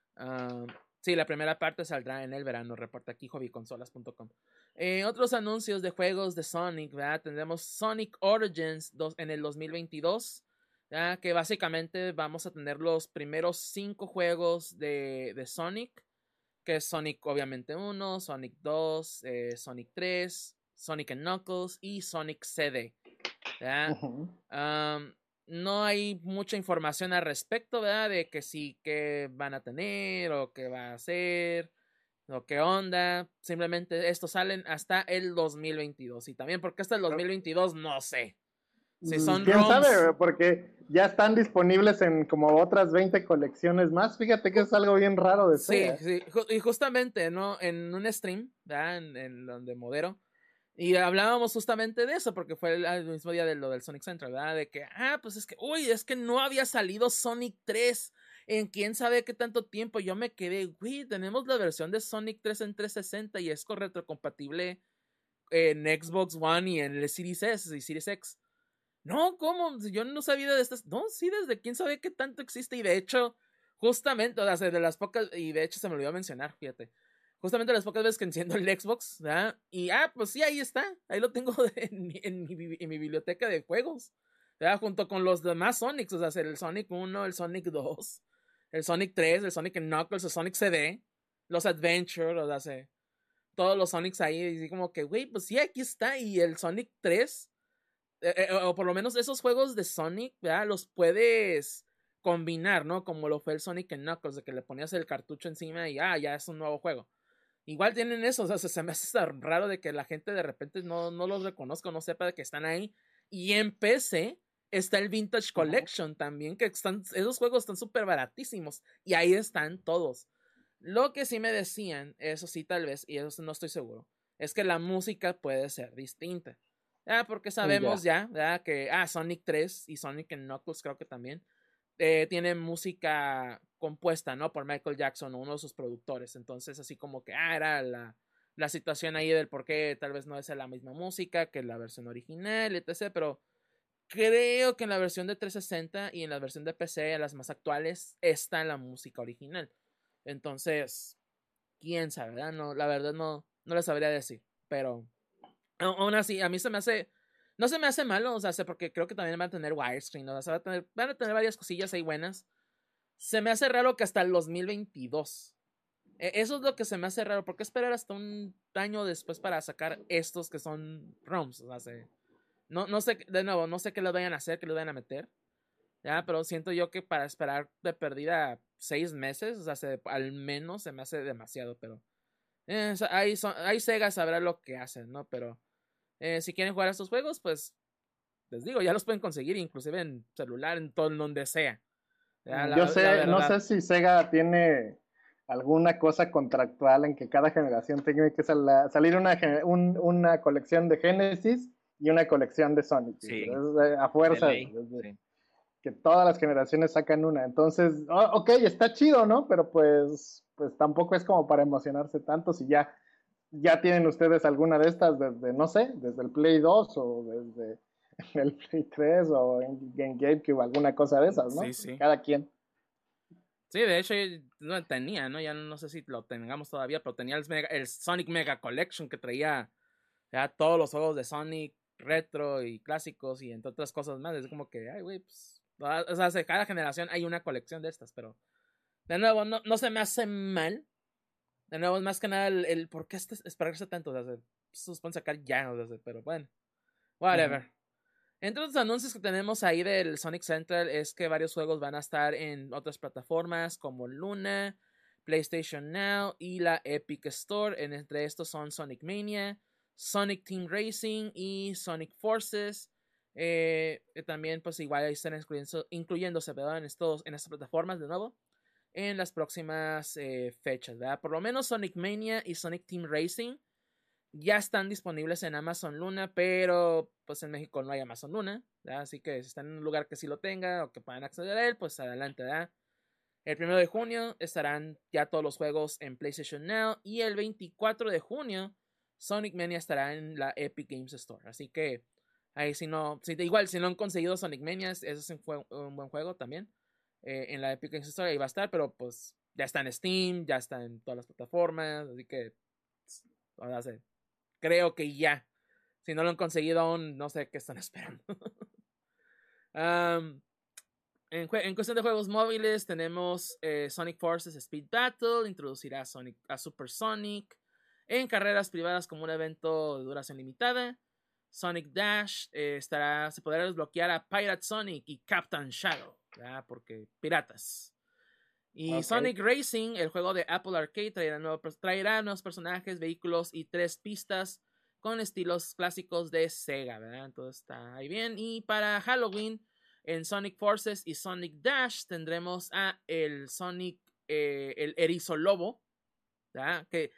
Uh, Sí, la primera parte saldrá en el verano, reporta aquí hobby consolas punto com. Eh, otros anuncios de juegos de Sonic, ¿verdad? Tendremos Sonic Origins dos, en el dos mil veintidós, ¿verdad? Que básicamente vamos a tener los primeros cinco juegos de, de Sonic, que es Sonic obviamente uno, Sonic dos, eh, Sonic tres, Sonic and Knuckles y Sonic C D, ¿verdad? Uh-huh. Um, No hay mucha información al respecto, ¿verdad? De que sí, que van a tener, o qué va a hacer, o qué onda. Simplemente estos salen hasta el dos mil veintidós. Y también porque hasta el dos mil veintidós, no sé. Si son ¿Quién ROMs, sabe? Porque ya están disponibles en como otras veinte colecciones más. Fíjate que es algo bien raro de Sí, ser. sí. Y justamente, ¿no? En un stream, ¿verdad? En, en donde modero. Y hablábamos justamente de eso, porque fue el, el mismo día de lo del Sonic Central, ¿verdad? De que, ah, pues es que, uy, es que no había salido Sonic tres en quién sabe qué tanto tiempo. Yo me quedé, güey, tenemos la versión de Sonic tres en trescientos sesenta y es retrocompatible en Xbox One y en el Series S y Series X. No, ¿cómo? Yo no sabía de estas. No, sí, desde quién sabe qué tanto existe. Y de hecho, justamente, o sea, de las pocas, y de hecho se me olvidó mencionar, fíjate. Justamente las pocas veces que enciendo el Xbox, ¿verdad? Y ah, pues sí, ahí está. Ahí lo tengo en mi, en mi, en mi biblioteca de juegos, ¿verdad? Junto con los demás Sonics, o sea, el Sonic uno, el Sonic dos, el Sonic tres, el Sonic Knuckles, el Sonic C D, los Adventure, o sea, todos los Sonics ahí. Y así como que, güey, pues sí, aquí está. Y el Sonic tres, eh, eh, o por lo menos esos juegos de Sonic, ¿verdad? Los puedes combinar, ¿no? Como lo fue el Sonic Knuckles, de que le ponías el cartucho encima y ah, ya es un nuevo juego. Igual tienen eso, o sea, se me hace tan raro de que la gente de repente no, no los reconozca, no sepa de que están ahí. Y en P C está el Vintage Collection uh-huh. también, que están, esos juegos están súper baratísimos. Y ahí están todos. Lo que sí me decían, eso sí tal vez, y eso no estoy seguro, es que la música puede ser distinta. Ah, porque sabemos ya, ya que ah, Sonic tres y Sonic and Knuckles creo que también Eh, tiene música compuesta, ¿no? Por Michael Jackson, uno de sus productores. Entonces, así como que, ah, era la, la situación ahí del por qué tal vez no es la misma música que la versión original, etcétera. Pero creo que en la versión de trescientos sesenta y en la versión de P C, las más actuales, está la música original. Entonces, quién sabe, ¿verdad? No, la verdad no, no le sabría decir. Pero, aún así, a mí se me hace... No se me hace malo, o sea, porque creo que también van a tener widescreen, ¿no? O sea, van a tener, van a tener varias cosillas ahí buenas. Se me hace raro que hasta el dos mil veintidós. Eso es lo que se me hace raro. ¿Por qué esperar hasta un año después para sacar estos que son ROMs? O sea, se, no, no sé, de nuevo, no sé qué les vayan a hacer, qué les vayan a meter. Ya, pero siento yo que para esperar de perdida seis meses, o sea, se, al menos se me hace demasiado, pero eh, ahí, son, ahí Sega sabrá lo que hacen, ¿no? Pero Eh, si quieren jugar a estos juegos, pues les digo, ya los pueden conseguir inclusive en celular, en todo, en donde sea. Ya, la, Yo sé, la no sé si Sega tiene alguna cosa contractual en que cada generación tenga que sal, salir una, un, una colección de Genesis y una colección de Sonic. Sí, es, a fuerza, ley, sí. Sí. Que todas las generaciones sacan una. Entonces, oh, ok, está chido, ¿no? Pero pues, pues tampoco es como para emocionarse tanto si ya ¿Ya tienen ustedes alguna de estas desde, no sé, desde el Play dos o desde el Play tres o en, en GameCube, alguna cosa de esas, ¿no? Sí, sí. Cada quien. Sí, de hecho, no tenía, ¿no? Ya no sé si lo tengamos todavía, pero tenía el, Mega, el Sonic Mega Collection que traía ya todos los juegos de Sonic retro y clásicos y entre otras cosas más. Es como que, ay, güey, pues, o sea, de cada generación hay una colección de estas, pero de nuevo, no, no se me hace mal. De nuevo, es más que nada el, el por qué este, esperarse tanto, o sea, se suspone sacar ya, o sea, pero bueno, whatever. Entre los anuncios que tenemos ahí del Sonic Central es que varios juegos van a estar en otras plataformas como Luna, PlayStation Now y la Epic Store. En entre estos son Sonic Mania, Sonic Team Racing y Sonic Forces. Eh, también pues igual ahí están incluyendo, incluyéndose perdón, en, estos, en estas plataformas de nuevo en las próximas eh, fechas, ¿verdad? Por lo menos Sonic Mania y Sonic Team Racing ya están disponibles en Amazon Luna, pero pues en México no hay Amazon Luna, ¿verdad? Así que si están en un lugar que sí lo tenga o que puedan acceder a él, pues adelante, ¿verdad? El primero de junio estarán ya todos los juegos en PlayStation Now y el veinticuatro de junio Sonic Mania estará en la Epic Games Store. Así que ahí si no, si, igual si no han conseguido Sonic Mania, ese es un, un buen juego también. Eh, en la Epic Games Store ahí va a estar, pero pues ya está en Steam, ya está en todas las plataformas, así que ahora sé. Creo que ya. Si no lo han conseguido aún, no sé qué están esperando. um, en, en cuestión de juegos móviles, tenemos eh, Sonic Forces Speed Battle. Introducirá a, Sonic, a Super Sonic en carreras privadas como un evento de duración limitada. Sonic Dash eh, estará, se podrá desbloquear a Pirate Sonic y Captain Shadow, ¿verdad? Porque piratas. Y okay. Sonic Racing, el juego de Apple Arcade, traerá, nuevo, traerá nuevos personajes, vehículos y tres pistas con estilos clásicos de Sega, ¿verdad? Entonces está ahí bien. Y para Halloween, en Sonic Forces y Sonic Dash tendremos a el Sonic, eh, el Erizo Lobo, ¿verdad? Que,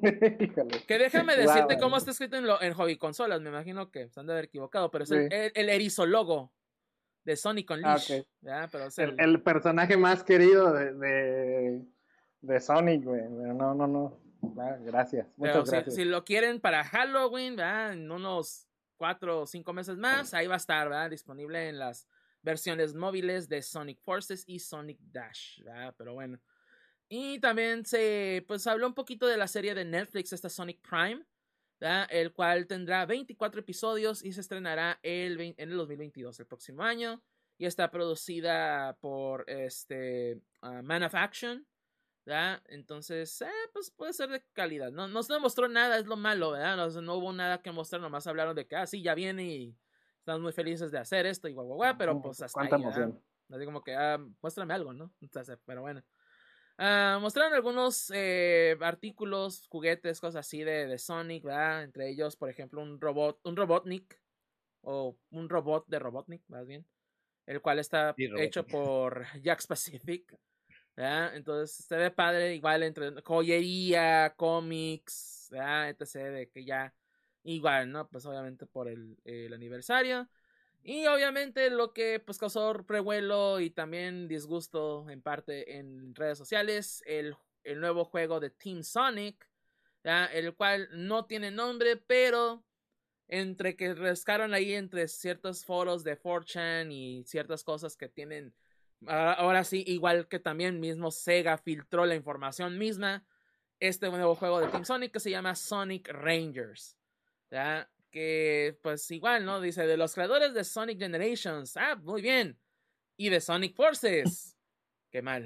que déjame decirte wow, cómo está escrito en, lo, en Hobby Consolas, me imagino que se han de haber equivocado, pero es sí. el, el, el Erizo Logo de Sonic Unleashed. Ah, okay. Pero es el... El, el personaje más querido de, de, de Sonic, güey. No, no, no. Ah, gracias. Muchas pero gracias. Si, si lo quieren para Halloween, ¿verdad? En unos cuatro o cinco meses más, ahí va a estar, ¿verdad? Disponible en las versiones móviles de Sonic Forces y Sonic Dash, ¿verdad? Pero bueno. Y también se pues habló un poquito de la serie de Netflix, esta Sonic Prime, ¿verdad? El cual tendrá veinticuatro episodios y se estrenará el en el dos mil veintidós, el próximo año. Y está producida por este uh, Man of Action, ¿verdad? Entonces, eh, pues puede ser de calidad. No, no se mostró nada, es lo malo, ¿verdad? No, no hubo nada que mostrar, nomás hablaron de que, ah, sí, ya viene y estamos muy felices de hacer esto y guau, guau, guau, pero pues hasta ¿Cuánta ahí, emoción? ¿verdad? Así como que, ah, muéstrame algo, ¿no? Entonces, pero bueno. Uh, mostraron algunos eh, artículos, juguetes, cosas así de, de Sonic, ¿verdad? Entre ellos, por ejemplo, un robot, un Robotnik, o un robot de Robotnik, más bien, el cual está sí, hecho por Jack Pacific, ¿verdad? Entonces se ve padre, igual entre joyería, cómics, ¿verdad? Etcétera, de que ya, igual, ¿no? Pues obviamente por el, el aniversario. Y obviamente lo que pues causó revuelo y también disgusto en parte en redes sociales, el, el nuevo juego de Team Sonic, ¿ya? El cual no tiene nombre, pero entre que rescaron ahí entre ciertos foros de cuatro chan y ciertas cosas que tienen, ahora sí, igual que también mismo Sega filtró la información misma, este nuevo juego de Team Sonic que se llama Sonic Rangers, ¿ya? Que pues igual, ¿no? Dice, de los creadores de Sonic Generations. Ah, muy bien. Y de Sonic Forces. Qué mal.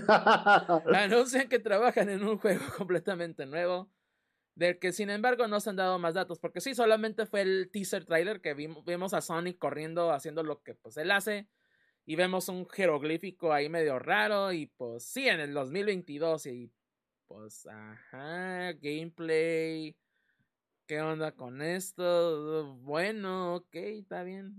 Anuncian que trabajan en un juego completamente nuevo, del que sin embargo no se han dado más datos, porque sí, solamente fue el teaser trailer que vimos, vimos a Sonic corriendo haciendo lo que pues él hace, y vemos un jeroglífico ahí medio raro, y pues sí, en el dos mil veintidós, y pues, ajá, gameplay... ¿Qué onda con esto? Bueno, ok, está bien.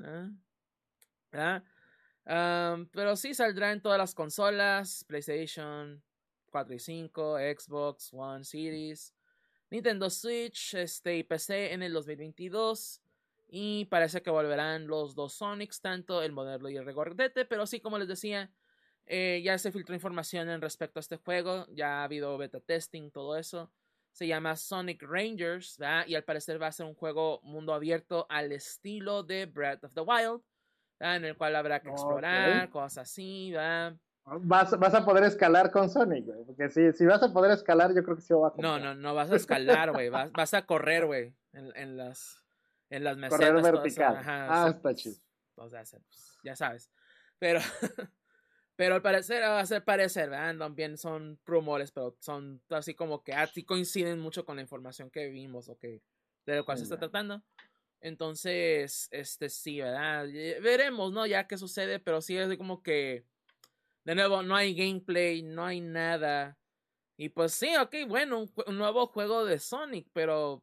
¿Ah? ¿Ah? Um, pero sí saldrá en todas las consolas, PlayStation cuatro y cinco, Xbox One Series, Nintendo Switch, este, y P C en el dos mil veintidós. Y parece que volverán los dos Sonics, tanto el moderno y el regordete. Pero sí, como les decía, eh, ya se filtró información en respecto a este juego. Ya ha habido beta testing, todo eso. Se llama Sonic Rangers, ¿verdad? Y al parecer va a ser un juego mundo abierto al estilo de Breath of the Wild, ¿verdad? En el cual habrá que explorar, okay, cosas así, ¿verdad? Vas, vas a poder escalar con Sonic, güey, porque si, si vas a poder escalar, yo creo que sí lo va a comprar. No, no, no vas a escalar, güey, vas, vas a correr, güey, en, en las en las mesetas. Correr vertical. Ajá, ah, sí, está chido. O sea, ya sabes, pero... Pero al parecer, va a ser parecer, ¿verdad? También son rumores, pero son así como que así coinciden mucho con la información que vimos o que de lo cual sí, se está tratando. Entonces, este sí, ¿verdad? Veremos, ¿no? Ya qué sucede, pero sí es como que, de nuevo, no hay gameplay, no hay nada. Y pues sí, ok, bueno, un, un nuevo juego de Sonic, pero...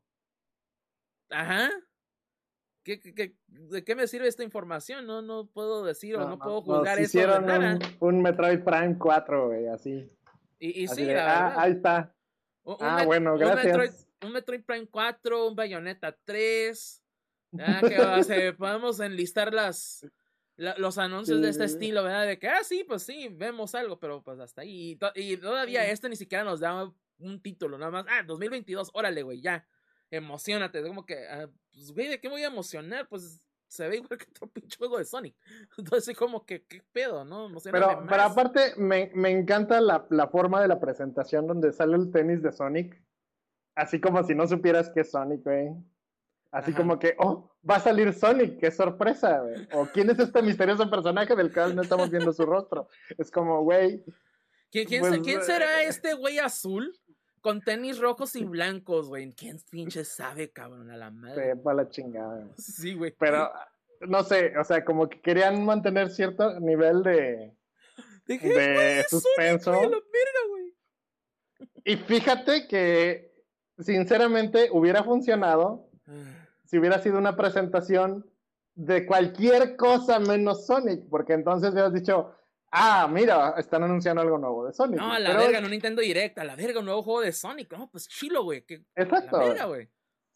Ajá. ¿Qué, qué, qué, ¿De qué me sirve esta información? No, no puedo decir No, o no, no, puedo juzgar nos esto de hicieron nada. un, un Metroid Prime cuatro, güey, así. Y, y así sí, de, la ah, verdad. ahí está. Un, Ah, Met, bueno, un gracias. Metroid, un Metroid Prime cuatro, un Bayonetta tres. Ya que o sea, podemos enlistar las, la, los anuncios Sí. de este estilo, ¿verdad? De que, ah, sí, pues sí, vemos algo, pero pues hasta ahí. Y, to y todavía este ni siquiera nos da un título, nada más. Ah, dos mil veintidós, órale, güey, ya. Emocionate. Es como que, ah, pues, güey, ¿de qué me voy a emocionar? Pues se ve igual que otro pinche juego de Sonic. Entonces, como que, ¿qué pedo, no? Emocioname Pero, más. pero aparte, me, me encanta la, la forma de la presentación donde sale el tenis de Sonic. Así como si no supieras que es Sonic, güey. Así Ajá. como que, oh, va a salir Sonic, qué sorpresa, güey. O quién es este misterioso personaje del cual no estamos viendo su rostro. Es como, güey. ¿Quién, quién, Pues, ¿quién será este güey azul con tenis rojos y blancos, güey? ¿Quién pinche sabe, cabrón? A la madre. sepa la chingada. Sí, güey. Pero, no sé, o sea, como que querían mantener cierto nivel de, ¿De qué, de güey? Es suspenso. Sonic, güey, la verga, güey. Y fíjate que, sinceramente, hubiera funcionado si hubiera sido una presentación de cualquier cosa menos Sonic, porque entonces hubieras dicho, ah, mira, están anunciando algo nuevo de Sonic. No, a la Pero verga, es... no Nintendo Direct, a la verga, un nuevo juego de Sonic. No, pues chilo, güey. Exacto. A la verga, güey.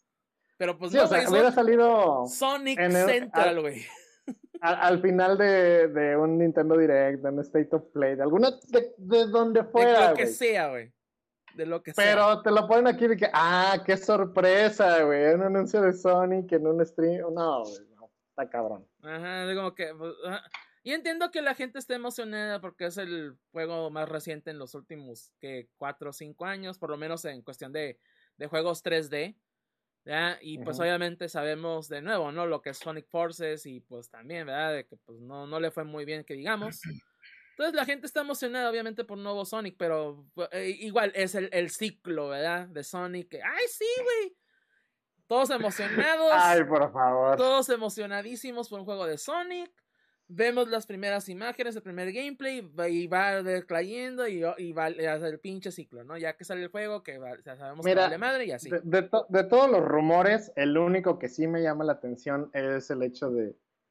Pero pues sí, no, o sea, güey. hubiera salido Sonic en el, Central, güey. Al, al final de, de un Nintendo Direct, de un State of Play, de alguna, de, de donde fuera, De lo que güey. sea, güey. De lo que Pero sea. te lo ponen aquí de que, ah, qué sorpresa, güey. Un anuncio de Sonic en un stream. No, güey, no, está cabrón. Ajá, de como que. Pues, ajá. Y entiendo que la gente esté emocionada porque es el juego más reciente en los últimos que cuatro o cinco años, por lo menos en cuestión de, de juegos tres D. ¿Ya? Y pues uh-huh. obviamente sabemos de nuevo, ¿no? Lo que es Sonic Forces y pues también, ¿verdad? De que pues no, no le fue muy bien que digamos. Entonces la gente está emocionada obviamente por nuevo Sonic, pero eh, igual es el, el ciclo, ¿verdad? De Sonic. Que, ¡ay, sí, güey! Todos emocionados. ¡Ay, por favor! Todos emocionadísimos por un juego de Sonic. Vemos las primeras imágenes, el primer gameplay, y va decayendo y, y va hacia el pinche ciclo, ¿no? Ya que sale el juego, que va, ya sabemos Mira, que vale madre y así. De, de, to, de todos los rumores, el único que sí me llama la atención es el hecho de,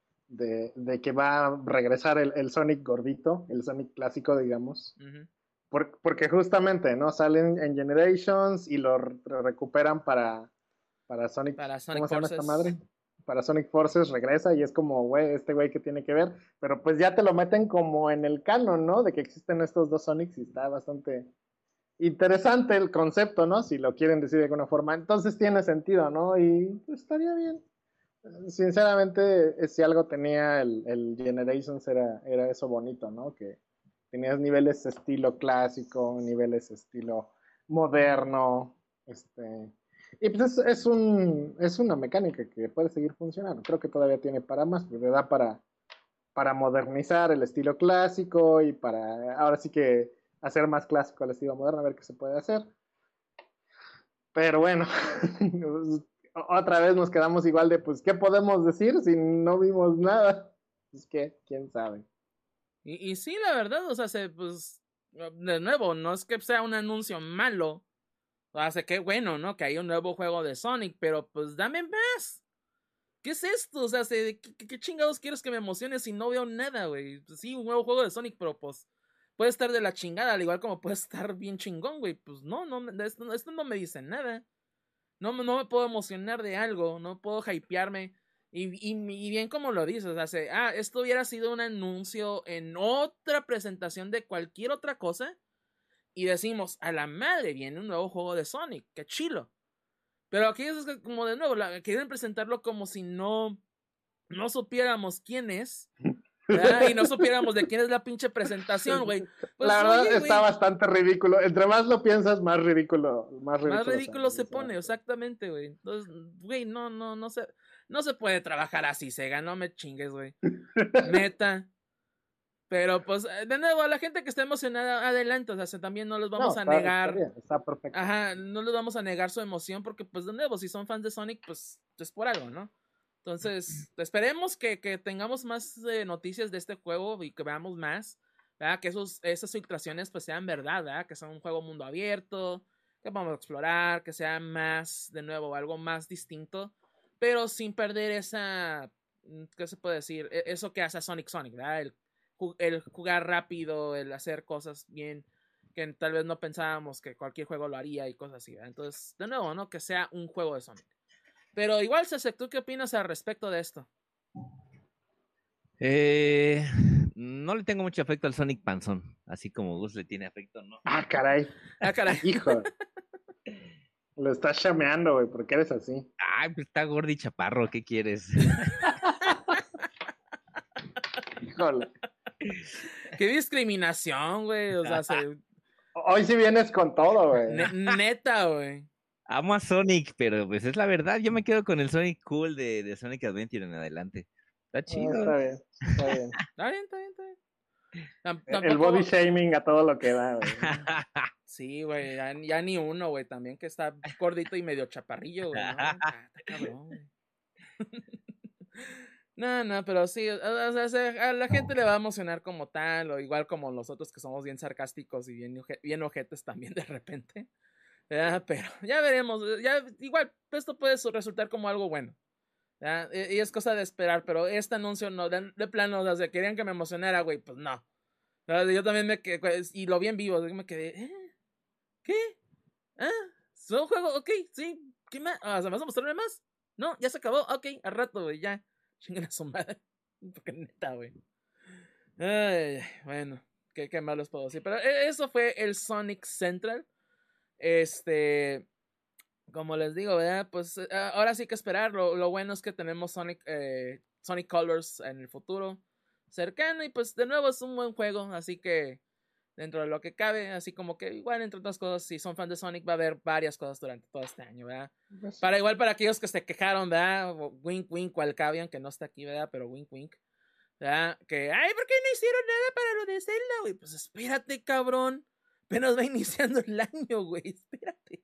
de, de que va a regresar el, el Sonic gordito, el Sonic clásico, digamos. Uh-huh. Por, porque justamente, ¿no? Salen en Generations y lo re recuperan para, para Sonic. Para Sonic ¿Cómo se llama Forces. esta madre? Para Sonic Forces regresa y es como, güey, este güey que tiene que ver, pero pues ya te lo meten como en el canon, ¿no? De que existen estos dos Sonics y está bastante interesante el concepto, ¿no? Si lo quieren decir de alguna forma, entonces tiene sentido, ¿no? Y pues, estaría bien. Sinceramente, si algo tenía el, el Generations era, era eso bonito, ¿no? Que tenías niveles estilo clásico, niveles estilo moderno, este... Y pues es, es, un, es una mecánica que puede seguir funcionando. Creo que todavía tiene para más, porque le da para, para modernizar el estilo clásico y para ahora sí que hacer más clásico el estilo moderno, a ver qué se puede hacer. Pero bueno, otra vez nos quedamos igual de, pues, ¿qué podemos decir si no vimos nada? Pues que, quién sabe. Y, y sí, la verdad, o sea, se, pues, de nuevo, no es que sea un anuncio malo. O sea, qué bueno, ¿no? Que hay un nuevo juego de Sonic, pero pues dame más. ¿Qué es esto? O sea, ¿qué, qué chingados quieres que me emocione si no veo nada, güey? Pues sí, un nuevo juego de Sonic, pero pues puede estar de la chingada, al igual como puede estar bien chingón, güey. Pues no, no, esto, esto no me dice nada. No, no me puedo emocionar de algo, no puedo hypearme. Y, y, y bien como lo dices, o sea, ah, esto hubiera sido un anuncio en otra presentación de cualquier otra cosa. Y decimos, a la madre, viene un nuevo juego de Sonic, qué chilo. Pero aquí es como de nuevo, la, quieren presentarlo como si no, no supiéramos quién es, ¿verdad? Y no supiéramos de quién es la pinche presentación, güey. Pues, la verdad oye, está güey, bastante ridículo. Entre más lo piensas, más ridículo. Más ridículo, más ridículo se, se pone, o sea, exactamente, güey. Entonces, güey, no, no, no se, no se puede trabajar así, Sega, no me chingues, güey. Neta. Pero pues, de nuevo, a la gente que está emocionada, adelante, o sea, también no les vamos no, a está, negar. Está bien, está perfecto. Ajá, no les vamos a negar su emoción porque, pues, de nuevo, si son fans de Sonic, pues, es por algo, ¿no? Entonces, esperemos que, que tengamos más eh, noticias de este juego y que veamos más, ¿verdad? Que esos, esas filtraciones pues sean verdad, ¿verdad? Que sea un juego mundo abierto, que podamos explorar, que sea más, de nuevo, algo más distinto, pero sin perder esa, ¿qué se puede decir? Eso que hace Sonic Sonic, ¿verdad? El, el jugar rápido, el hacer cosas bien, que tal vez no pensábamos que cualquier juego lo haría y cosas así, ¿verdad? Entonces, de nuevo, ¿no? Que sea un juego de Sonic. Pero igual, César, ¿tú qué opinas al respecto de esto? Eh, no le tengo mucho afecto al Sonic Panzón, así como Gus le tiene afecto, ¿no? Ah, caray. Ah, caray. Hijo. Lo estás chameando, güey, ¿por qué eres así? Ay, pues está gordo y chaparro, ¿qué quieres? Híjole. Qué discriminación, güey. O sea, se... Hoy sí vienes con todo, güey. Ne neta, güey. Amo a Sonic, pero pues es la verdad. Yo me quedo con el Sonic cool de, de Sonic Adventure en adelante. Está chido. Ah, está bien, está bien. Está bien, está bien, está bien. Tam El tampoco... body shaming a todo lo que da, güey. Sí, güey, ya, ya ni uno, güey, también que está gordito y medio chaparrillo, güey. No, está cabrón, güey. No, no, pero sí, o sea, a la gente le va a emocionar como tal, o igual como nosotros que somos bien sarcásticos y bien, bien ojetes también de repente. ¿Verdad? Pero ya veremos, ya igual esto puede resultar como algo bueno. ¿Verdad? Y es cosa de esperar, pero este anuncio no, de, de plano, o sea, querían que me emocionara, güey, pues no. ¿Verdad? Yo también me quedé, y lo vi en vivo, me quedé, ¿eh? ¿Qué? ¿Ah? ¿Es un juego? Ok, sí, ¿qué más? O sea, ¿vas a mostrarme más? No, ya se acabó, ok, al rato, güey, ya. Chinguen a su madre. Porque neta, güey. Ay, bueno, qué, qué malos puedo decir. Pero eso fue el Sonic Central. Este, como les digo, ¿verdad? Pues ahora sí que esperar. Lo, lo bueno es que tenemos Sonic, eh, Sonic Colors en el futuro cercano. Y pues de nuevo es un buen juego. Así que dentro de lo que cabe, así como que igual entre otras cosas, si son fans de Sonic va a haber varias cosas durante todo este año, ¿verdad? Pues, para igual para aquellos que se quejaron, ¿verdad? Wink wink, o Cavian, que no está aquí, ¿verdad? Pero wink wink, ¿verdad? Que, ay, ¿por qué no hicieron nada para lo de Zelda, güey? Pues espérate, cabrón. Apenas va iniciando el año, güey. Espérate.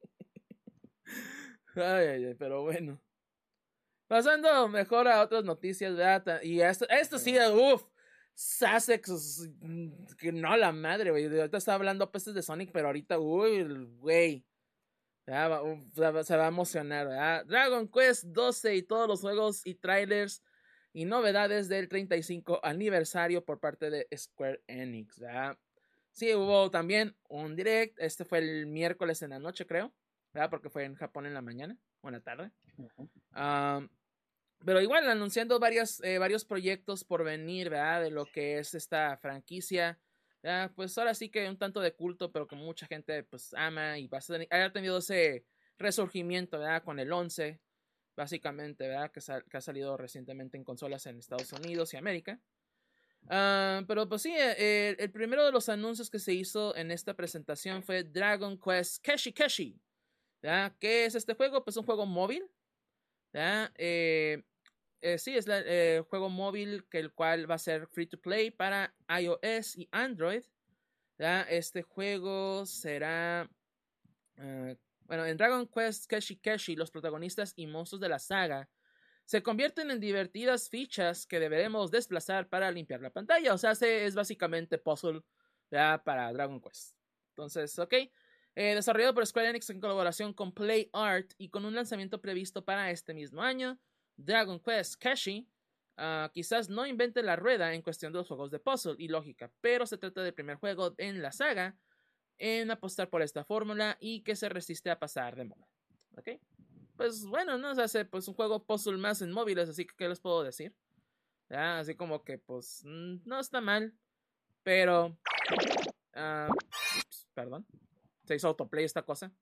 Ay, ay, ay, pero bueno. Pasando mejor a otras noticias, ¿verdad? Y esto, esto sí, uff. Sussex, que no la madre, güey. Ahorita estaba hablando pestes de Sonic, pero ahorita, uy, güey. Se va a emocionar, ¿verdad? Dragon Quest doce y todos los juegos y trailers y novedades del treinta y cinco aniversario por parte de Square Enix, ¿verdad? Sí, hubo también un direct. Este fue el miércoles en la noche, creo, ¿verdad? Porque fue en Japón en la mañana o en la tarde. Uh-huh. um, Pero igual anunciando varios, eh, varios proyectos por venir, ¿verdad? De lo que es esta franquicia, ¿verdad? Pues ahora sí que un tanto de culto, pero que mucha gente pues ama y va a ha tenido ese resurgimiento, ¿verdad? Con el once, básicamente, ¿verdad? Que, sal, que ha salido recientemente en consolas en Estados Unidos y América. Uh, pero pues sí, eh, el primero de los anuncios que se hizo en esta presentación fue Dragon Quest Keshi Keshi, ¿verdad? ¿Qué es este juego? Pues un juego móvil, ¿verdad? Eh... Eh, sí, es el eh, juego móvil que el cual va a ser free to play para iOS y Android. ¿Ya? Este juego será... Uh, bueno, en Dragon Quest Keshi Keshi, los protagonistas y monstruos de la saga se convierten en divertidas fichas que deberemos desplazar para limpiar la pantalla. O sea, es básicamente puzzle, ¿ya? Para Dragon Quest. Entonces, ok. Eh, desarrollado por Square Enix en colaboración con PlayArt y con un lanzamiento previsto para este mismo año. Dragon Quest Keshi uh, quizás no invente la rueda en cuestión de los juegos de puzzle y lógica, pero se trata del primer juego en la saga en apostar por esta fórmula y que se resiste a pasar de moda. ¿Ok? Pues bueno, no se hace pues un juego puzzle más en móviles, así que ¿qué les puedo decir? ¿Ya? Así como que pues no está mal, pero uh, ups, perdón, se hizo autoplay esta cosa.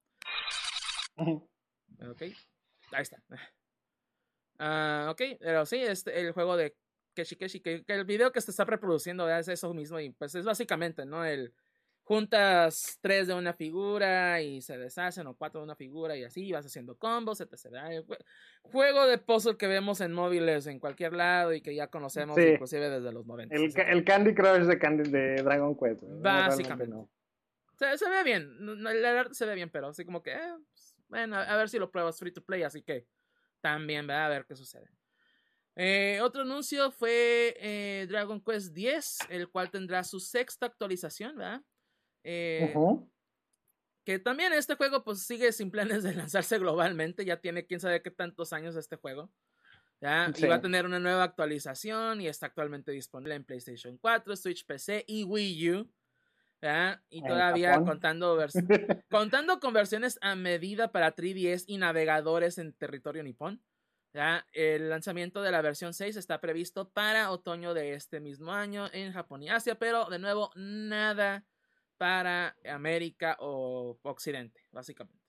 Ok, ahí está. Uh, ok, pero sí, este, el juego de Keshi Keshi, que, que el video que se está reproduciendo es eso mismo y pues es básicamente, ¿no? El juntas tres de una figura y se deshacen o cuatro de una figura y así vas haciendo combos, etcétera. El juego de puzzle que vemos en móviles en cualquier lado y que ya conocemos sí. Inclusive desde los noventa. El, el Candy Crush de, Candy, de Dragon Quest. Básicamente. No. Se, se ve bien, la verdad se ve bien, pero así como que, eh, pues, bueno, a, a ver si lo pruebas free to play, así que también, ¿verdad? A ver qué sucede. Eh, otro anuncio fue eh, Dragon Quest diez, el cual tendrá su sexta actualización, ¿verdad? Eh, uh-huh. Que también este juego pues sigue sin planes de lanzarse globalmente, ya tiene quién sabe qué tantos años este juego. ¿Ya? Sí. Y va a tener una nueva actualización y está actualmente disponible en PlayStation cuatro, Switch P C y Wii U. ¿Ya? Y todavía contando, vers- contando con versiones a medida para tres D S y navegadores en territorio nipón. ¿Ya? El lanzamiento de la versión seis está previsto para otoño de este mismo año en Japón y Asia, pero de nuevo nada para América o Occidente, básicamente.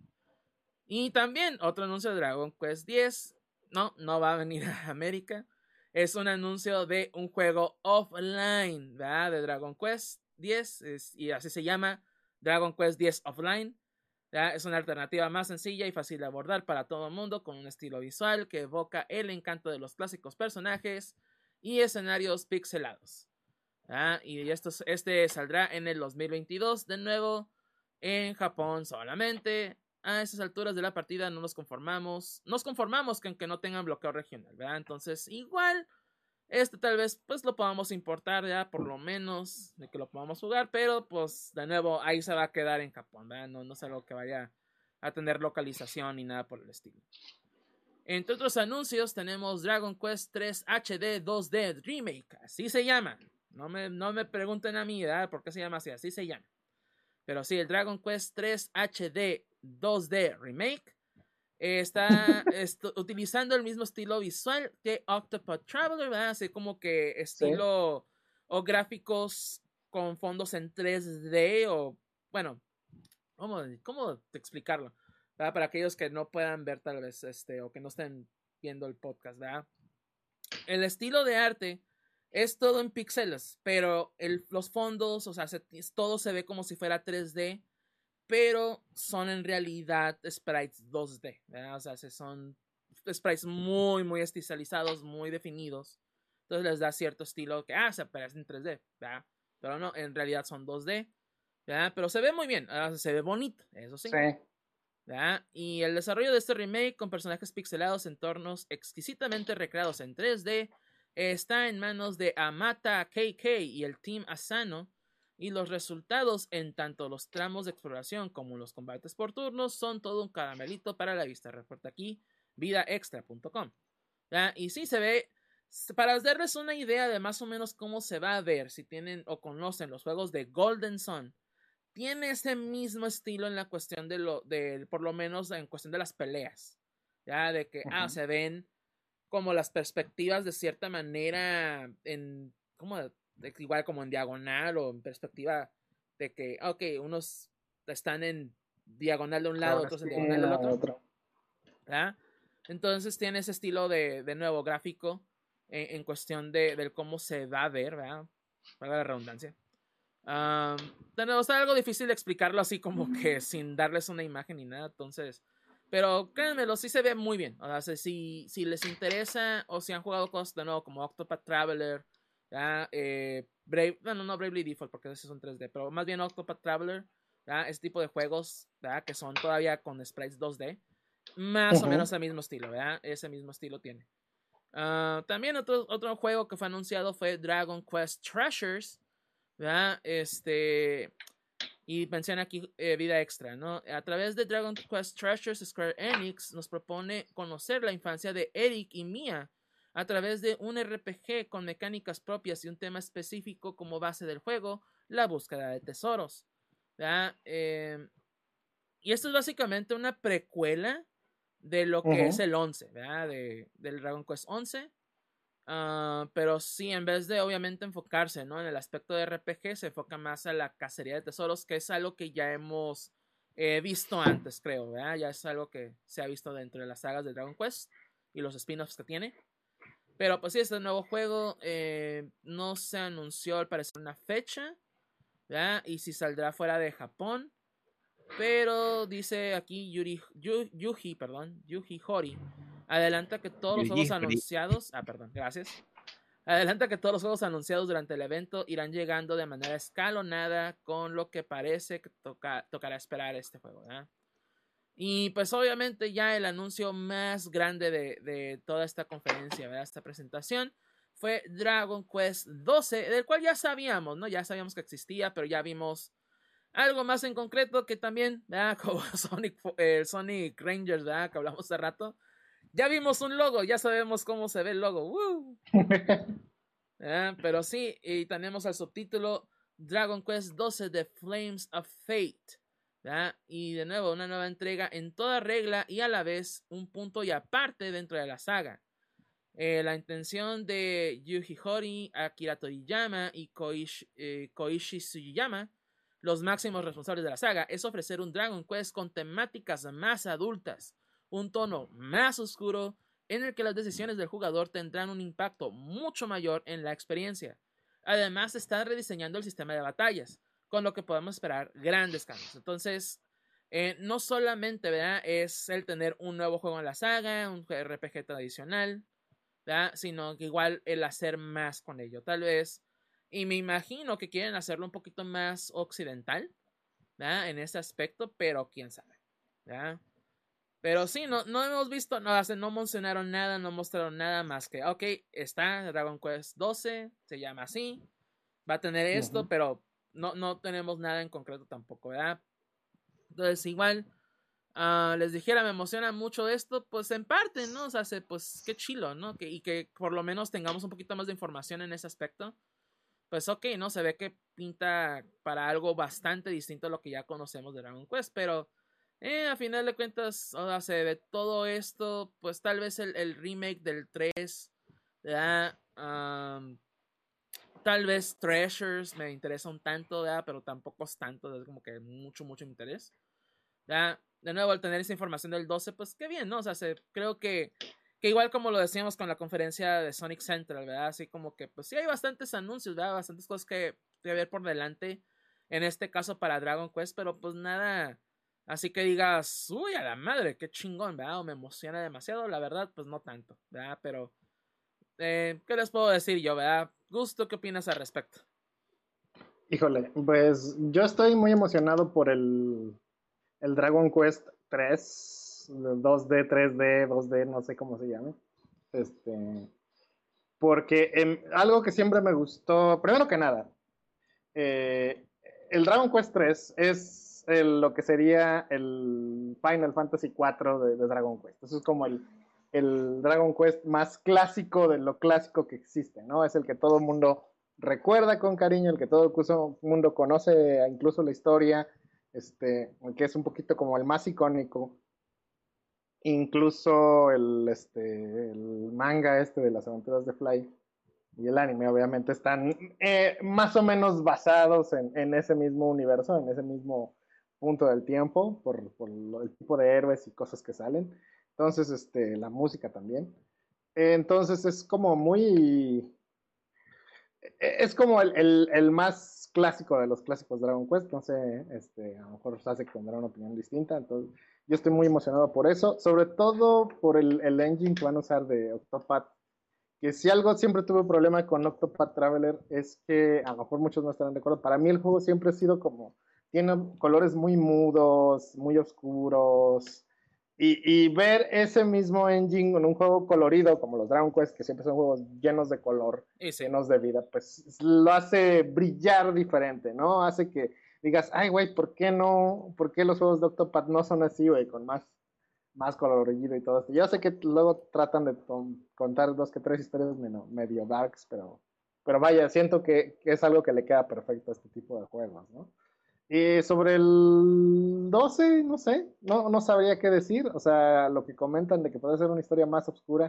Y también otro anuncio de Dragon Quest diez. No, no va a venir a América. Es un anuncio de un juego offline, ¿verdad? De Dragon Quest diez. Es, y así se llama, Dragon Quest diez Offline. ¿Verdad? Es una alternativa más sencilla y fácil de abordar para todo el mundo, con un estilo visual que evoca el encanto de los clásicos personajes y escenarios pixelados. ¿Verdad? Y esto, este saldrá en el dos mil veintidós, de nuevo en Japón solamente. A esas alturas de la partida no nos conformamos. Nos conformamos con que no tengan bloqueo regional, ¿verdad? Entonces, igual, este tal vez pues lo podamos importar ya, por lo menos, de que lo podamos jugar, pero pues de nuevo ahí se va a quedar en Japón, ¿verdad? No, no es algo que vaya a tener localización ni nada por el estilo. Entre otros anuncios tenemos Dragon Quest tres H D dos D Remake, así se llama. No me, no me pregunten a mí, ¿verdad? ¿Por qué se llama así? Así se llama. Pero sí, el Dragon Quest tres H D dos D Remake eh, está esto, utilizando el mismo estilo visual que Octopath Traveler, ¿verdad? Así como que estilo sí. o gráficos con fondos en tres D o, bueno, ¿cómo, cómo explicarlo? ¿Verdad? Para aquellos que no puedan ver tal vez, este, o que no estén viendo el podcast, ¿verdad? El estilo de arte es todo en píxeles, pero el, los fondos, o sea, se, todo se ve como si fuera tres D, pero son en realidad sprites dos D, ¿verdad? O sea, son sprites muy, muy estilizados, muy definidos. Entonces les da cierto estilo que, ah, se parecen en tres D, ¿verdad? Pero no, en realidad son dos D, ¿verdad? Pero se ve muy bien, ¿verdad? Se ve bonito, eso sí. Sí. ¿verdad? Y el desarrollo de este remake con personajes pixelados, entornos exquisitamente recreados en tres D, está en manos de Amata K K y el Team Asano, y los resultados en tanto los tramos de exploración como los combates por turnos son todo un caramelito para la vista. Reporta aquí vida extra punto com. Y sí, se ve, para darles una idea de más o menos cómo se va a ver, si tienen o conocen los juegos de Golden Sun, tiene ese mismo estilo en la cuestión de lo, de, por lo menos en cuestión de las peleas, ya, de que, uh-huh. ah, se ven como las perspectivas de cierta manera en, como, de, igual como en diagonal o en perspectiva de que, ok, unos están en diagonal de un lado, otros en diagonal del otro, otro. ¿ya? Entonces tiene ese estilo de, de nuevo gráfico en, en cuestión de, de cómo se va a ver, ¿verdad? Para la redundancia. Um, de nuevo, está algo difícil de explicarlo así como que sin darles una imagen ni nada, entonces, pero créanmelo, sí se ve muy bien. O sea, si, si les interesa o si han jugado cosas de nuevo como Octopath Traveler, ¿ya? Eh, Brave, bueno, no Bravely Default porque esos son tres D, pero más bien Octopath Traveler, ¿ya? Ese tipo de juegos, ¿ya? Que son todavía con sprites dos D, más uh-huh. o menos el mismo estilo, ¿verdad? Ese mismo estilo tiene. Uh, también otro, otro juego que fue anunciado fue Dragon Quest Treasures, ¿verdad? Este, y menciona aquí eh, vida extra, ¿no? A través de Dragon Quest Treasures, Square Enix nos propone conocer la infancia de Eric y Mia a través de un R P G con mecánicas propias y un tema específico como base del juego, la búsqueda de tesoros, ¿verdad? Eh, y esto es básicamente una precuela de lo que uh-huh. es el once, ¿verdad? De, del Dragon Quest once. Uh, pero sí, en vez de obviamente enfocarse, ¿no? en el aspecto de R P G, se enfoca más a la cacería de tesoros, que es algo que ya hemos eh, visto antes, creo, ¿verdad? Ya es algo que se ha visto dentro de las sagas de Dragon Quest y los spin-offs que tiene. Pero pues sí, este nuevo juego eh, no se anunció al parecer una fecha, ¿verdad? Y si saldrá fuera de Japón, pero dice aquí Yuri, Yu, Yuji, perdón, Yuji Horii adelanta que todos los juegos anunciados, ah, perdón, gracias. Adelanta que todos los juegos anunciados durante el evento irán llegando de manera escalonada, con lo que parece que toca, tocará esperar este juego, ¿verdad? Y pues obviamente ya el anuncio más grande de, de toda esta conferencia, ¿verdad? Esta presentación fue Dragon Quest doce, del cual ya sabíamos, ¿no? Ya sabíamos que existía, pero ya vimos algo más en concreto que también, ¿verdad? Como Sonic, eh, Sonic Rangers, ¿verdad? Que hablamos hace rato. Ya vimos un logo, ya sabemos cómo se ve el logo. ¡Woo! ¿Verdad? Pero sí, y tenemos el subtítulo Dragon Quest doce The Flames of Fate. ¿verdad? Y de nuevo, una nueva entrega en toda regla y a la vez un punto y aparte dentro de la saga. Eh, la intención de Yuji Horii, Akira Toriyama y Koichi, eh, Koichi Sugiyama, los máximos responsables de la saga, es ofrecer un Dragon Quest con temáticas más adultas, un tono más oscuro, en el que las decisiones del jugador tendrán un impacto mucho mayor en la experiencia. Además, están rediseñando el sistema de batallas, con lo que podemos esperar grandes cambios. Entonces, eh, no solamente ¿verdad? es el tener un nuevo juego en la saga, un R P G tradicional, ¿verdad? Sino que igual el hacer más con ello, tal vez. Y me imagino que quieren hacerlo un poquito más occidental, ¿verdad? En ese aspecto, pero quién sabe, ¿verdad? Pero sí, no, no hemos visto, no, no mencionaron nada, no mostraron nada más que, ok, está Dragon Quest doce, se llama así, va a tener esto, uh-huh. pero no, no tenemos nada en concreto tampoco, ¿verdad? Entonces, igual, uh, les dijera, me emociona mucho esto, pues en parte, ¿no? O sea, se, pues qué chilo, ¿no? Que, y que por lo menos tengamos un poquito más de información en ese aspecto. Pues ok, ¿no? Se ve que pinta para algo bastante distinto a lo que ya conocemos de Dragon Quest, pero eh, a final de cuentas, o sea, se ve todo esto, pues tal vez el, el remake del tres, ¿verdad? Um, Tal vez Treasures me interesa un tanto, ¿verdad? Pero tampoco es tanto, es como que mucho, mucho interés. ¿verdad? De nuevo, al tener esa información del doce, pues qué bien, ¿no? O sea, se, creo que, que igual como lo decíamos con la conferencia de Sonic Central, ¿verdad? Así como que, pues sí hay bastantes anuncios, ¿verdad? Bastantes cosas que, que ver por delante, en este caso para Dragon Quest, pero pues nada, así que digas, uy, a la madre, qué chingón, ¿verdad? O me emociona demasiado, la verdad, pues no tanto, ¿verdad? Pero, eh, ¿qué les puedo decir yo, ¿verdad? Gusto, ¿qué opinas al respecto? Híjole, pues yo estoy muy emocionado por el, el Dragon Quest tres, dos D, tres D, dos D, no sé cómo se llame. Este, porque eh, algo que siempre me gustó, primero que nada, eh, el Dragon Quest tres es el, lo que sería el Final Fantasy cuatro de, de Dragon Quest. Eso es como el, el Dragon Quest más clásico de lo clásico que existe, ¿no? Es el que todo el mundo recuerda con cariño, el que todo el mundo conoce, incluso la historia, este, que es un poquito como el más icónico. Incluso el, este, el manga este de las aventuras de Fly y el anime obviamente están eh, más o menos basados en, en, ese mismo universo, en ese mismo punto del tiempo, por, por el tipo de héroes y cosas que salen. Entonces, este, la música también. Entonces es como muy... Es como el, el, el más clásico de los clásicos de Dragon Quest, entonces este, a lo mejor se hace que tendrá una opinión distinta, entonces yo estoy muy emocionado por eso, sobre todo por el, el engine que van a usar de Octopath, que si algo siempre tuve problema con Octopath Traveler es que a lo mejor muchos no estarán de acuerdo, para mí el juego siempre ha sido como, tiene colores muy mudos, muy oscuros, y, y ver ese mismo engine en un juego colorido como los Dragon Quest, que siempre son juegos llenos de color, sí. llenos de vida, pues lo hace brillar diferente, ¿no? Hace que digas, ay, güey, ¿por qué no? ¿Por qué los juegos de Octopath no son así, güey, con más más colorido y todo esto? Yo sé que luego tratan de contar dos que tres historias medio, medio darks, pero, pero vaya, siento que, que es algo que le queda perfecto a este tipo de juegos, ¿no? Y sobre el doce, no sé, no, no sabría qué decir, o sea, lo que comentan de que puede ser una historia más oscura,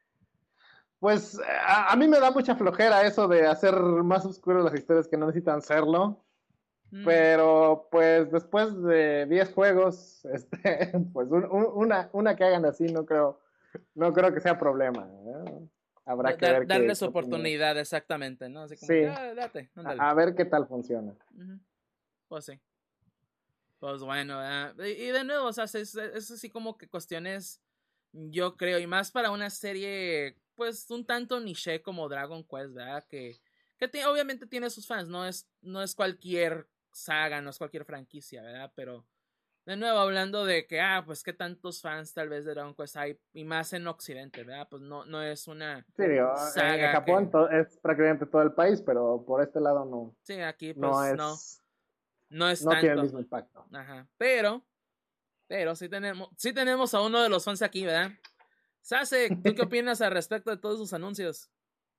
pues a, a mí me da mucha flojera eso de hacer más oscuras las historias que no necesitan serlo. Pero pues después de diez juegos, este, pues un, un, una, una que hagan así no creo, no creo que sea problema, ¿eh? Habrá que da, ver darles qué, oportunidad, qué exactamente, ¿no? Así como sí. que, ah, date, a, a ver qué tal funciona. Uh-huh. Pues sí. Pues bueno, ¿verdad? Y, y de nuevo, o sea, es, es así como que cuestiones, yo creo, y más para una serie, pues un tanto niche como Dragon Quest, ¿verdad? Que, que t- obviamente tiene sus fans, no es, no es cualquier saga, no es cualquier franquicia, ¿verdad? Pero de nuevo hablando de que, ah, pues qué tantos fans tal vez de Dragon Quest hay, y más en Occidente, ¿verdad? Pues no, no es una Sí, digo, en, en saga Japón que... to- es prácticamente todo el país, pero por este lado no, Sí, aquí no pues no, es, no es no tiene el tanto. mismo impacto. Ajá, pero, pero sí tenemos, sí tenemos a uno de los fans aquí, ¿verdad? Sasek, ¿tú qué opinas al respecto de todos sus anuncios?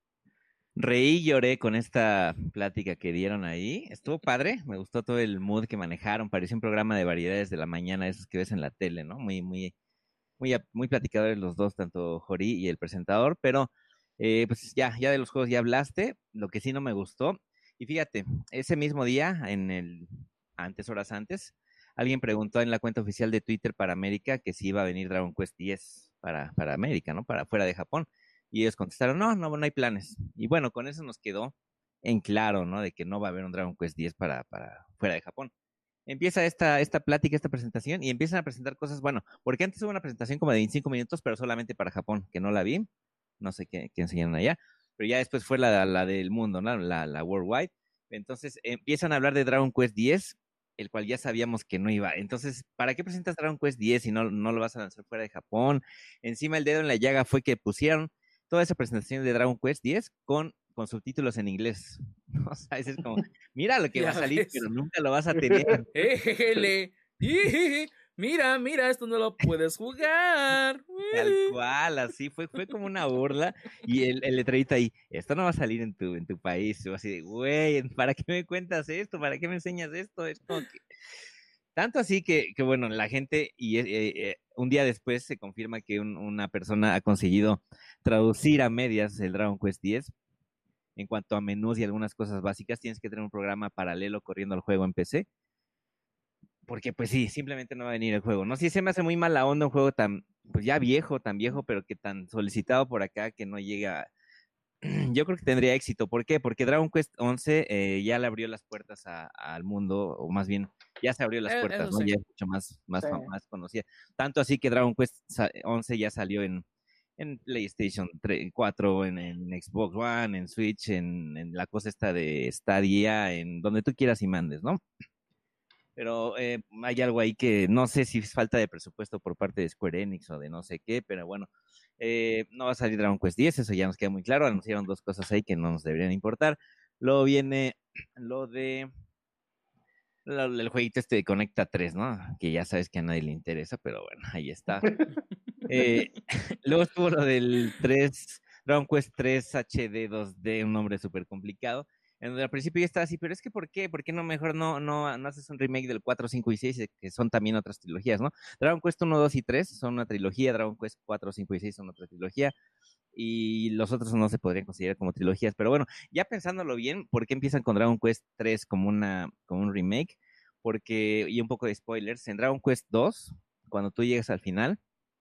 Reí y lloré con esta plática que dieron ahí. Estuvo padre, me gustó todo el mood que manejaron. Parecía un programa de variedades de la mañana, esos que ves en la tele, ¿no? Muy, muy, muy, muy platicadores los dos, tanto Jori y el presentador. Pero, eh, pues ya, ya de los juegos ya hablaste. Lo que sí no me gustó. Y fíjate, ese mismo día, en el, antes, horas antes, alguien preguntó en la cuenta oficial de Twitter para América que si iba a venir Dragon Quest diez para, para América, ¿no? Para fuera de Japón. Y ellos contestaron, no, no, no hay planes. Y bueno, con eso nos quedó en claro, ¿no? De que no va a haber un Dragon Quest diez para, para fuera de Japón. Empieza esta, esta plática, esta presentación, y empiezan a presentar cosas, bueno, porque antes hubo una presentación como de veinticinco minutos, pero solamente para Japón, que no la vi, no sé qué, qué enseñaron allá, pero ya después fue la, la del mundo, ¿no? La, la worldwide. Entonces empiezan a hablar de Dragon Quest diez, el cual ya sabíamos que no iba. Entonces, ¿para qué presentas Dragon Quest diez si no, no lo vas a lanzar fuera de Japón? Encima el dedo en la llaga fue que pusieron toda esa presentación de Dragon Quest diez con, con subtítulos en inglés. O sea, es como, mira lo que Ya va a salir, ves. pero nunca lo vas a tener. Ejele. Ijiji. Mira, mira, esto no lo puedes jugar. Tal cual, así fue, fue como una burla. Y el, el letrerito ahí, esto no va a salir en tu, en tu país. Yo así de, güey, ¿para qué me cuentas esto? ¿Para qué me enseñas esto? Es como que... Tanto así que, que bueno, la gente, y eh, eh, un día después se confirma que un- una persona ha conseguido traducir a medias el Dragon Quest diez. En cuanto a menús y algunas cosas básicas, tienes que tener un programa paralelo corriendo el juego en P C. Porque pues sí, simplemente no va a venir el juego. No sé, si se me hace muy mala onda un juego tan, pues ya viejo, tan viejo, pero que tan solicitado por acá que no llega. Yo creo que tendría éxito. ¿Por qué? Porque Dragon Quest once eh, ya le abrió las puertas a- al mundo, o más bien, ya se abrió las Eh, puertas, Eso ¿no? sí. Ya es mucho más, más, Sí. fam- más conocida. Tanto así que Dragon Quest sa- once ya salió en, en PlayStation tres, cuatro, en, en Xbox One, en Switch, en, en la cosa esta de Stadia, en donde tú quieras y mandes, ¿no? Pero eh, hay algo ahí que no sé si es falta de presupuesto por parte de Square Enix o de no sé qué, pero bueno, eh, no va a salir Dragon Quest diez, eso ya nos queda muy claro. Anunciaron dos cosas ahí que no nos deberían importar. Luego viene lo de lo, el jueguito este de Conecta tres, ¿no? Que ya sabes que a nadie le interesa, pero bueno, ahí está. Eh, luego estuvo lo del tres, Dragon Quest tres H D dos D, un nombre súper complicado. En donde al principio ya estaba así, pero es que ¿por qué? ¿Por qué no mejor no, no, no haces un remake del cuatro, cinco y seis, que son también otras trilogías, ¿no? Dragon Quest uno, dos y tres son una trilogía, Dragon Quest cuatro, cinco y seis son otra trilogía, y los otros no se podrían considerar como trilogías. Pero bueno, ya pensándolo bien, ¿por qué empiezan con Dragon Quest tres como, una, como un remake? Porque, y un poco de spoilers, en Dragon Quest dos, cuando tú llegas al final,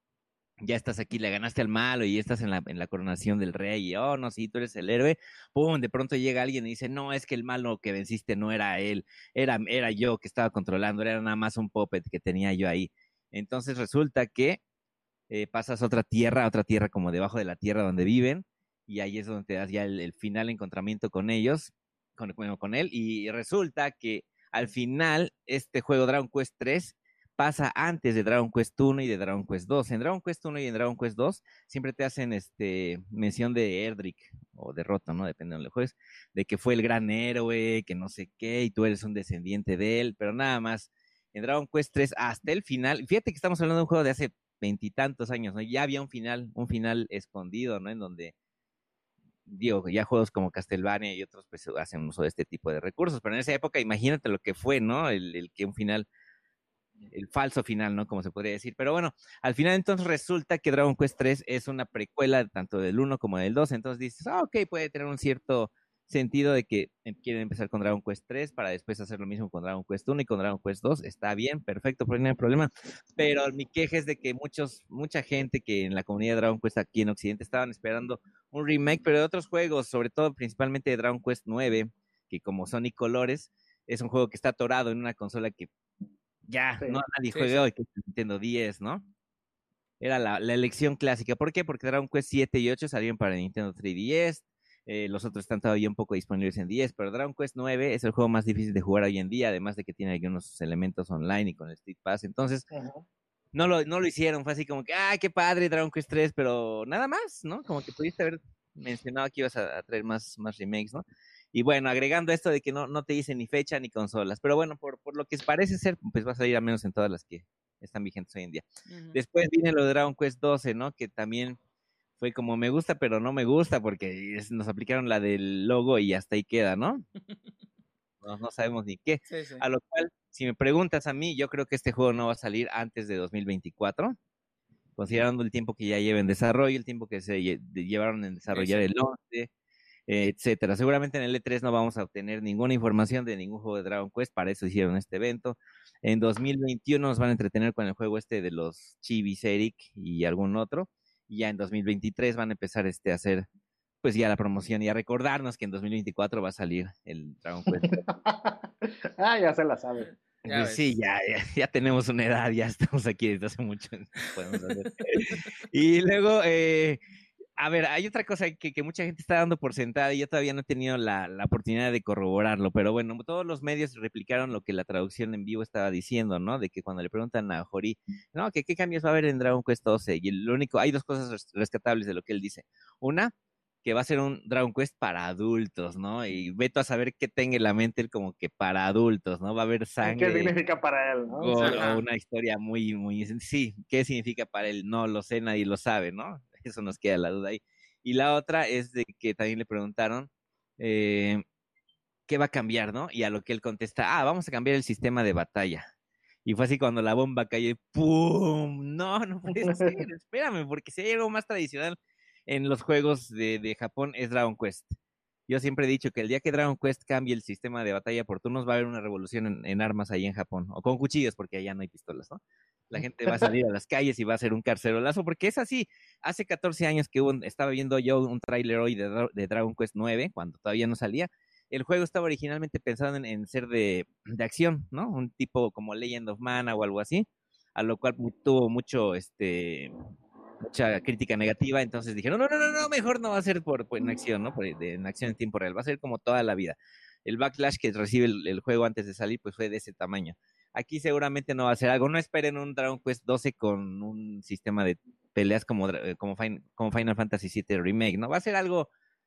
ya estás aquí, le ganaste al malo y estás en la, en la coronación del rey y, oh, no, sí, tú eres el héroe. Pum, de pronto llega alguien y dice, no, es que el malo que venciste no era él, era, era yo que estaba controlando, era nada más un puppet que tenía yo ahí. Entonces resulta que eh, pasas a otra tierra, a otra tierra como debajo de la tierra donde viven, y ahí es donde te das ya el, el final encontramiento con ellos, con, bueno, con él, y resulta que al final este juego Dragon Quest tres pasa antes de Dragon Quest uno y de Dragon Quest dos. En Dragon Quest uno y en Dragon Quest dos siempre te hacen este mención de Erdrick o de Roto, ¿no? Depende de donde juegues, de que fue el gran héroe, que no sé qué, y tú eres un descendiente de él, pero nada más. En Dragon Quest tres hasta el final, fíjate que estamos hablando de un juego de hace veintitantos años, ¿no? Ya había un final, un final escondido, ¿no? En donde, digo, ya juegos como Castlevania y otros pues hacen uso de este tipo de recursos, pero en esa época imagínate lo que fue, ¿no? El, el que un final, el falso final, ¿no? Como se podría decir. Pero bueno, al final entonces resulta que Dragon Quest tres es una precuela tanto del uno como del dos, entonces dices, ah, ok, puede tener un cierto sentido de que quieren empezar con Dragon Quest tres para después hacer lo mismo con Dragon Quest uno y con Dragon Quest dos. Está bien, perfecto, no hay problema. Pero mi queja es de que muchos, mucha gente que en la comunidad de Dragon Quest aquí en Occidente estaban esperando un remake, pero de otros juegos, sobre todo principalmente de Dragon Quest nueve, que como Sonic Colores, es un juego que está atorado en una consola que ya Sí. no nadie Sí, juega sí. hoy, que es Nintendo diez, ¿no? Era la, la elección clásica. ¿Por qué? Porque Dragon Quest siete y ocho salieron para Nintendo tres D S. Eh, los otros están todavía un poco disponibles en diez, pero Dragon Quest nueve es el juego más difícil de jugar hoy en día, además de que tiene algunos elementos online y con el Street Pass. Entonces, uh-huh. no, lo, no lo hicieron. Fue así como que, ah, qué padre Dragon Quest tres, pero nada más, ¿no? Como que pudiste haber mencionado que ibas a, a traer más, más remakes, ¿no? Y bueno, agregando esto de que no, no te dicen ni fecha ni consolas. Pero bueno, por, por lo que parece ser, pues va a salir al menos en todas las que están vigentes hoy en día. Uh-huh. Después viene lo de Dragon Quest doce, ¿no? Que también fue como me gusta, pero no me gusta, porque es, nos aplicaron la del logo y hasta ahí queda, ¿no? No, no sabemos ni qué. Sí, sí. A lo cual, si me preguntas a mí, yo creo que este juego no va a salir antes de dos mil veinticuatro, considerando el tiempo que ya lleva en desarrollo, el tiempo que se lle- llevaron en desarrollar sí, sí. el once, eh, etcétera. Seguramente en el E tres no vamos a obtener ninguna información de ningún juego de Dragon Quest, para eso hicieron este evento. En dos mil veintiuno nos van a entretener con el juego este de los Chivis, Eric y algún otro, y ya en dos mil veintitrés van a empezar este, a hacer pues ya la promoción y a recordarnos que en dos mil veinticuatro va a salir el Dragon Quest. Ah, ya se la sabe. Pues sí, ya, ya, ya tenemos una edad, ya estamos aquí desde hace mucho. Podemos hacer. Y luego, eh, a ver, hay otra cosa que, que mucha gente está dando por sentada y yo todavía no he tenido la, la oportunidad de corroborarlo, pero bueno, todos los medios replicaron lo que la traducción en vivo estaba diciendo, ¿no? De que cuando le preguntan a Jori, no, que qué cambios va a haber en Dragon Quest doce, y lo único, hay dos cosas rescatables de lo que él dice. Una, que va a ser un Dragon Quest para adultos, ¿no? Y veto a saber qué tenga en la mente él como que para adultos, ¿no? Va a haber sangre. ¿Qué significa para él, no? O, o una historia muy, muy... Sí, ¿qué significa para él? No lo sé, nadie lo sabe, ¿no? Eso nos queda la duda ahí. Y la otra es de que también le preguntaron eh, qué va a cambiar, ¿no? Y a lo que él contesta, ah, vamos a cambiar el sistema de batalla. Y fue así cuando la bomba cayó, ¡pum! No, no puede ser, espérame, porque si hay algo más tradicional en los juegos de, de Japón es Dragon Quest. Yo siempre he dicho que el día que Dragon Quest cambie el sistema de batalla por turnos va a haber una revolución en, en armas ahí en Japón, o con cuchillos porque allá no hay pistolas, ¿no? La gente va a salir a las calles y va a hacer un carcerolazo, porque es así. Hace catorce años que hubo, estaba viendo yo un tráiler hoy de, de Dragon Quest nueve, cuando todavía no salía. El juego estaba originalmente pensado en, en ser de, de acción, ¿no? Un tipo como Legend of Mana o algo así, a lo cual tuvo mucho, este, mucha crítica negativa, entonces dijeron, no, no, no, no, mejor no va a ser por, por en acción, ¿no? Por, de, en acción en tiempo real, va a ser como toda la vida. El backlash que recibe el, el juego antes de salir, pues fue de ese tamaño. Aquí seguramente no va a ser algo, no esperen un Dragon Quest doce con un sistema de peleas como, como, como Final Fantasy siete Remake, ¿no? Va a ser algo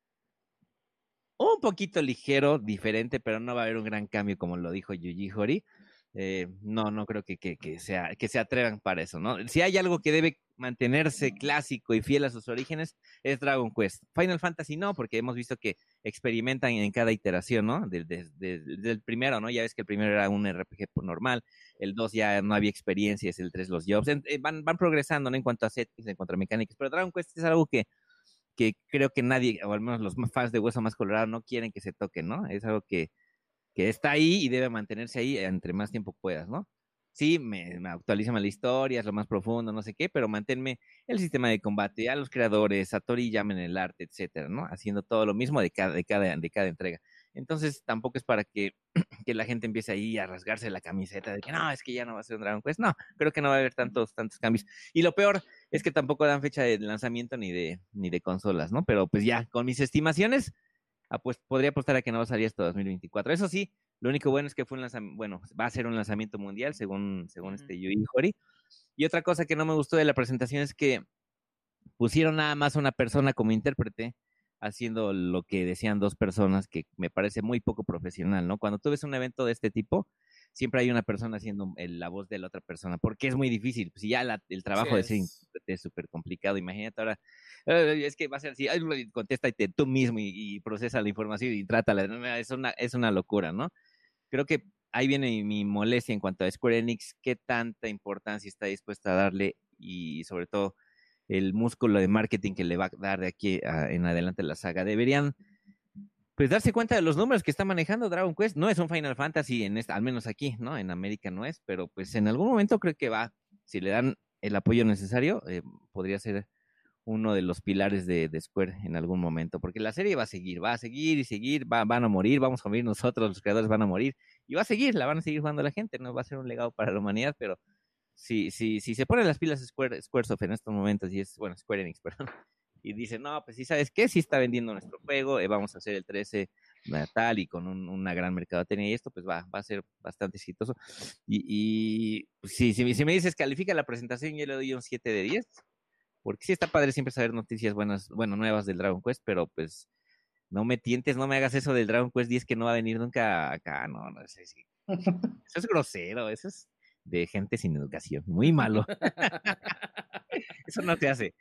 un poquito ligero, diferente, pero no va a haber un gran cambio como lo dijo Yuji Horii. Eh, no, no creo que, que, que, sea, que se atrevan para eso, ¿no? Si hay algo que debe mantenerse clásico y fiel a sus orígenes, es Dragon Quest. Final Fantasy no, porque hemos visto que experimentan en cada iteración, ¿no? Desde, desde, desde el primero, ¿no? Ya ves que el primero era un R P G normal, el dos ya no había experiencia, es el tres los jobs. Eh, van, van progresando, ¿no? En cuanto a settings, en cuanto a mecánicas, pero Dragon Quest es algo que que creo que nadie, o al menos los fans de Hueso Más Colorado, no quieren que se toque, ¿no? Es algo que, que está ahí y debe mantenerse ahí entre más tiempo puedas, ¿no? Sí, me, me actualizan la historia, es lo más profundo, no sé qué, pero manténme el sistema de combate, a los creadores, a Toriyama en el arte, etcétera, ¿no? Haciendo todo lo mismo de cada, de cada, de cada entrega. Entonces, tampoco es para que, que la gente empiece ahí a rasgarse la camiseta de que no, es que ya no va a ser un Dragon Quest. No, creo que no va a haber tantos, tantos cambios. Y lo peor es que tampoco dan fecha de lanzamiento ni de, ni de consolas, ¿no? Pero pues ya, con mis estimaciones, pues podría apostar a que no va a salir hasta dos mil veinticuatro. Eso sí, lo único bueno es que fue un lanzamiento, bueno, va a ser un lanzamiento mundial, según, según uh-huh. este Yuji Horii. Y otra cosa que no me gustó de la presentación es que pusieron nada más a una persona como intérprete, haciendo lo que decían dos personas, que me parece muy poco profesional, ¿no? Cuando tú ves un evento de este tipo, siempre hay una persona haciendo el, la voz de la otra persona, porque es muy difícil. Si ya la, el trabajo sí, de ser intérprete es súper complicado, imagínate ahora, eh, es que va a ser así, contéstate tú mismo y, y procesa la información y trátala, es una, es una locura, ¿no? Creo que ahí viene mi molestia en cuanto a Square Enix, qué tanta importancia está dispuesta a darle y sobre todo el músculo de marketing que le va a dar de aquí a, en adelante la saga. Deberían pues darse cuenta de los números que está manejando Dragon Quest. No es un Final Fantasy, en esta, al menos aquí, ¿no? En América no es, pero pues en algún momento creo que va, si le dan el apoyo necesario, eh, podría ser uno de los pilares de, de Square en algún momento, porque la serie va a seguir, va a seguir y seguir, va, van a morir, vamos a morir nosotros, los creadores van a morir, y va a seguir, la van a seguir jugando la gente, no va a ser un legado para la humanidad, pero si, si, si se ponen las pilas Square, Squaresoft en estos momentos, y es, bueno, Square Enix, perdón, y dicen, no, pues sí, ¿sabes qué? Sí está vendiendo nuestro juego, eh, vamos a hacer el trece tal y con un, una gran mercadotecnia y esto, pues va, va a ser bastante exitoso. Y, y pues, sí, si, si me dices califica la presentación, yo le doy un siete de diez, porque sí está padre siempre saber noticias buenas, bueno, nuevas del Dragon Quest, pero pues no me tientes, no me hagas eso del Dragon Quest diez que no va a venir nunca acá, no, no sé si. Eso es grosero, eso es de gente sin educación, muy malo. Eso no te hace.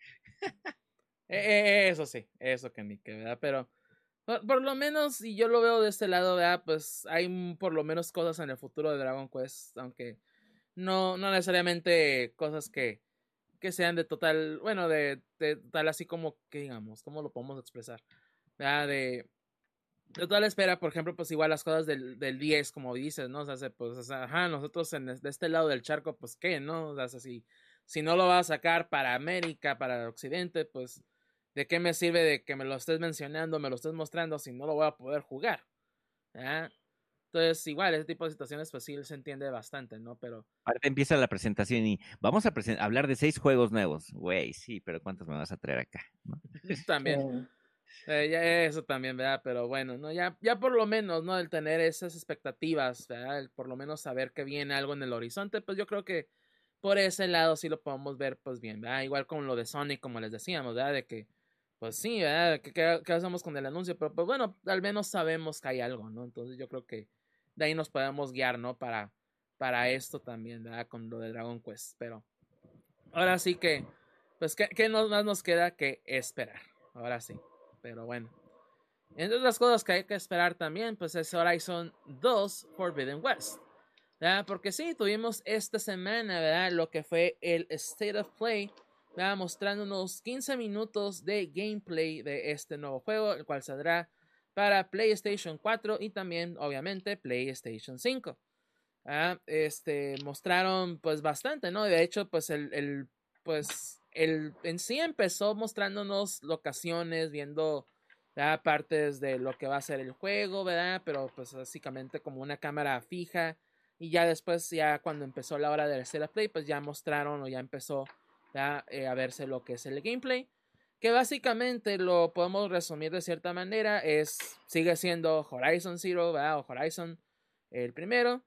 Eso sí, eso que ni que, ¿verdad? Pero por, por lo menos, si yo lo veo de este lado, ¿verdad? Pues hay por lo menos cosas en el futuro de Dragon Quest, aunque no, no necesariamente cosas que, que sean de total, bueno, de, de tal así como, que digamos, ¿cómo lo podemos expresar? ¿Verdad? De, de total espera, por ejemplo, pues igual las cosas del, del diez, como dices, ¿no? O sea, pues, o sea, ajá, nosotros en, de este lado del charco, pues, ¿qué, no? O sea, si, si no lo vas a sacar para América, para Occidente, pues, ¿de qué me sirve de que me lo estés mencionando, me lo estés mostrando si no lo voy a poder jugar? ¿Ah? Entonces, igual, ese tipo de situaciones, pues sí se entiende bastante, ¿no? Pero... Ahorita empieza la presentación y vamos a presen- hablar de seis juegos nuevos. Güey, sí, pero ¿cuántos me vas a traer acá? ¿No? También. Eh, Eh, ya eso también, ¿verdad? Pero bueno, ¿no? Ya, ya por lo menos, ¿no? El tener esas expectativas, ¿verdad? El por lo menos saber que viene algo en el horizonte, pues yo creo que por ese lado sí lo podemos ver, pues bien, ¿verdad? Igual con lo de Sonic, como les decíamos, ¿verdad? De que, pues sí, ¿verdad? ¿Qué, qué, qué hacemos con el anuncio? Pero pues bueno, al menos sabemos que hay algo, ¿no? Entonces yo creo que de ahí nos podemos guiar, ¿no? Para, para esto también, ¿verdad? Con lo de Dragon Quest. Pero ahora sí que, pues, ¿qué, qué más nos queda que esperar? Ahora sí. Pero bueno. Entre otras cosas que hay que esperar también, pues es Horizon dos Forbidden West. ¿Verdad? Porque sí, tuvimos esta semana, ¿verdad? Lo que fue el State of Play, ¿verdad? Mostrándonos quince minutos de gameplay de este nuevo juego, el cual saldrá para PlayStation cuatro y también, obviamente, PlayStation cinco. ¿Verdad? Este, mostraron pues bastante, ¿no? De hecho, pues el, el pues el en sí empezó mostrándonos locaciones, viendo, ¿verdad? Partes de lo que va a ser el juego, ¿verdad? Pero pues básicamente como una cámara fija. Y ya después, ya cuando empezó la hora del State of Play, pues ya mostraron o ya empezó, eh, a verse lo que es el gameplay. Que básicamente lo podemos resumir de cierta manera. Es, sigue siendo Horizon Zero, ¿verdad? O Horizon el primero.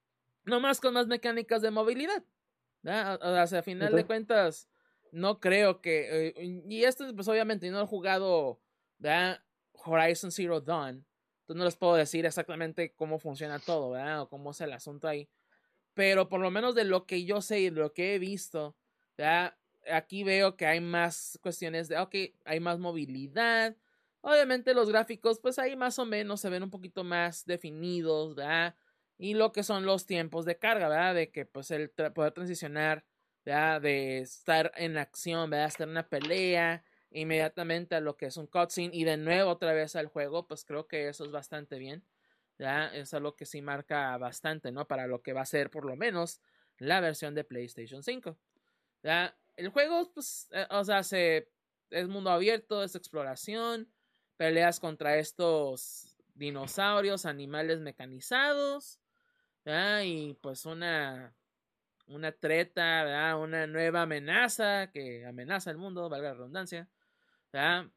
Nomás con más mecánicas de movilidad. ¿Verdad? O sea, a final de cuentas, no creo que... Eh, y esto, pues obviamente, no he jugado, ¿verdad? Horizon Zero Dawn. Entonces no les puedo decir exactamente cómo funciona todo, ¿verdad? O cómo es el asunto ahí. Pero por lo menos de lo que yo sé y de lo que he visto, ¿verdad? Aquí veo que hay más cuestiones de, ok, hay más movilidad. Obviamente los gráficos, pues ahí más o menos se ven un poquito más definidos, ¿verdad? Y lo que son los tiempos de carga, ¿verdad? De que pues el tra- poder transicionar, ¿verdad? De estar en acción, ¿verdad? Estar en una pelea inmediatamente a lo que es un cutscene y de nuevo otra vez al juego, pues creo que eso es bastante bien. ¿Ya? Es algo que sí marca bastante, ¿no? Para lo que va a ser por lo menos la versión de PlayStation cinco. ¿Ya? El juego, pues, eh, o sea, se, es mundo abierto, es exploración, peleas contra estos dinosaurios, animales mecanizados, ¿ya? Y pues una, una treta, ¿verdad? Una nueva amenaza que amenaza el mundo, valga la redundancia, ¿ya?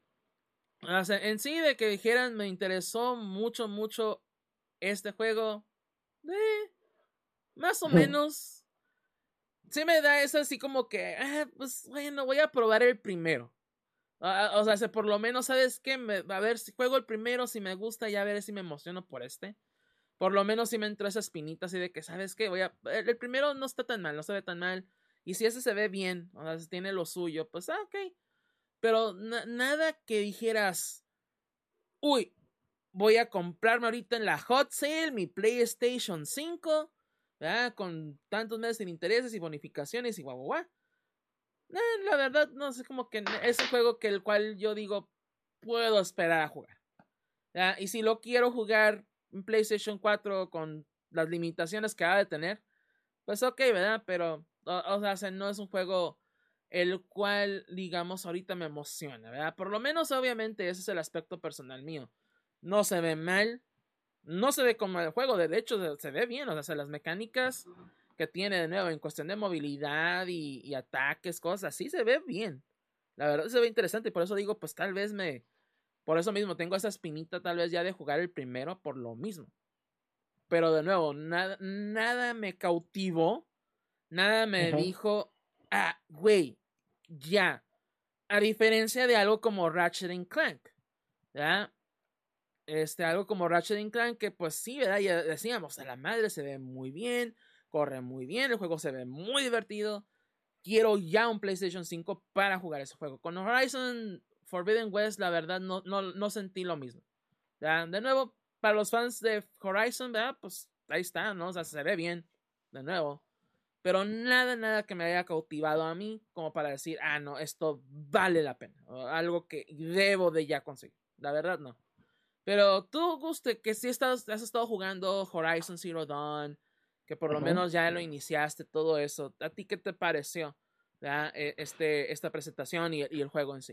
O sea, en sí, de que dijeran, me interesó mucho, mucho este juego, eh, más o menos, sí me da eso así como que, ah, pues bueno, voy a probar el primero. Uh, o sea, si por lo menos, ¿sabes qué? Me, a ver si juego el primero, si me gusta, ya veré si me emociono por este. Por lo menos si me entró esa espinita así de que, ¿sabes qué? Voy a... El, el primero no está tan mal, no se ve tan mal. Y si ese se ve bien, o sea, si tiene lo suyo, pues, ah, ok. Pero na nada que dijeras, uy, voy a comprarme ahorita en la hot sale mi PlayStation cinco, ¿verdad? Con tantos meses sin intereses y bonificaciones y guau, guau, guau. Eh, la verdad, no sé, como que es un juego que el cual yo digo, puedo esperar a jugar. ¿Verdad? Y si lo quiero jugar en PlayStation cuatro con las limitaciones que ha de tener, pues ok, ¿verdad? Pero, o, o sea, no es un juego el cual, digamos, ahorita me emociona, ¿verdad? Por lo menos, obviamente, ese es el aspecto personal mío. No se ve mal, no se ve como el juego, de hecho se ve bien, o sea, las mecánicas que tiene de nuevo en cuestión de movilidad y, y ataques, cosas así, se ve bien, La verdad se ve interesante y por eso digo, pues tal vez me... Por eso mismo tengo esa espinita tal vez ya de jugar el primero por lo mismo. Pero de nuevo, nada, nada me cautivó, nada me uh-huh. dijo, ah, güey, ya. A diferencia de algo como Ratchet and Clank, ¿verdad? Este, algo como Ratchet and Clank que pues sí, ¿verdad? Ya decíamos, a la madre se ve muy bien, corre muy bien, el juego se ve muy divertido. Quiero ya un PlayStation cinco para jugar ese juego. Con Horizon Forbidden West, la verdad, no, no, no sentí lo mismo. ¿Ya? De nuevo, para los fans de Horizon, ¿verdad? Pues ahí está, ¿no? O sea, se ve bien, de nuevo. Pero nada, nada que me haya cautivado a mí como para decir, ah, no, esto vale la pena. O algo que debo de ya conseguir. La verdad, no. Pero tú, Guste, que sí estás, has estado jugando Horizon Zero Dawn, que por uh-huh. lo menos ya lo iniciaste, todo eso. ¿A ti qué te pareció, ¿verdad? Este, esta presentación y, y el juego en sí?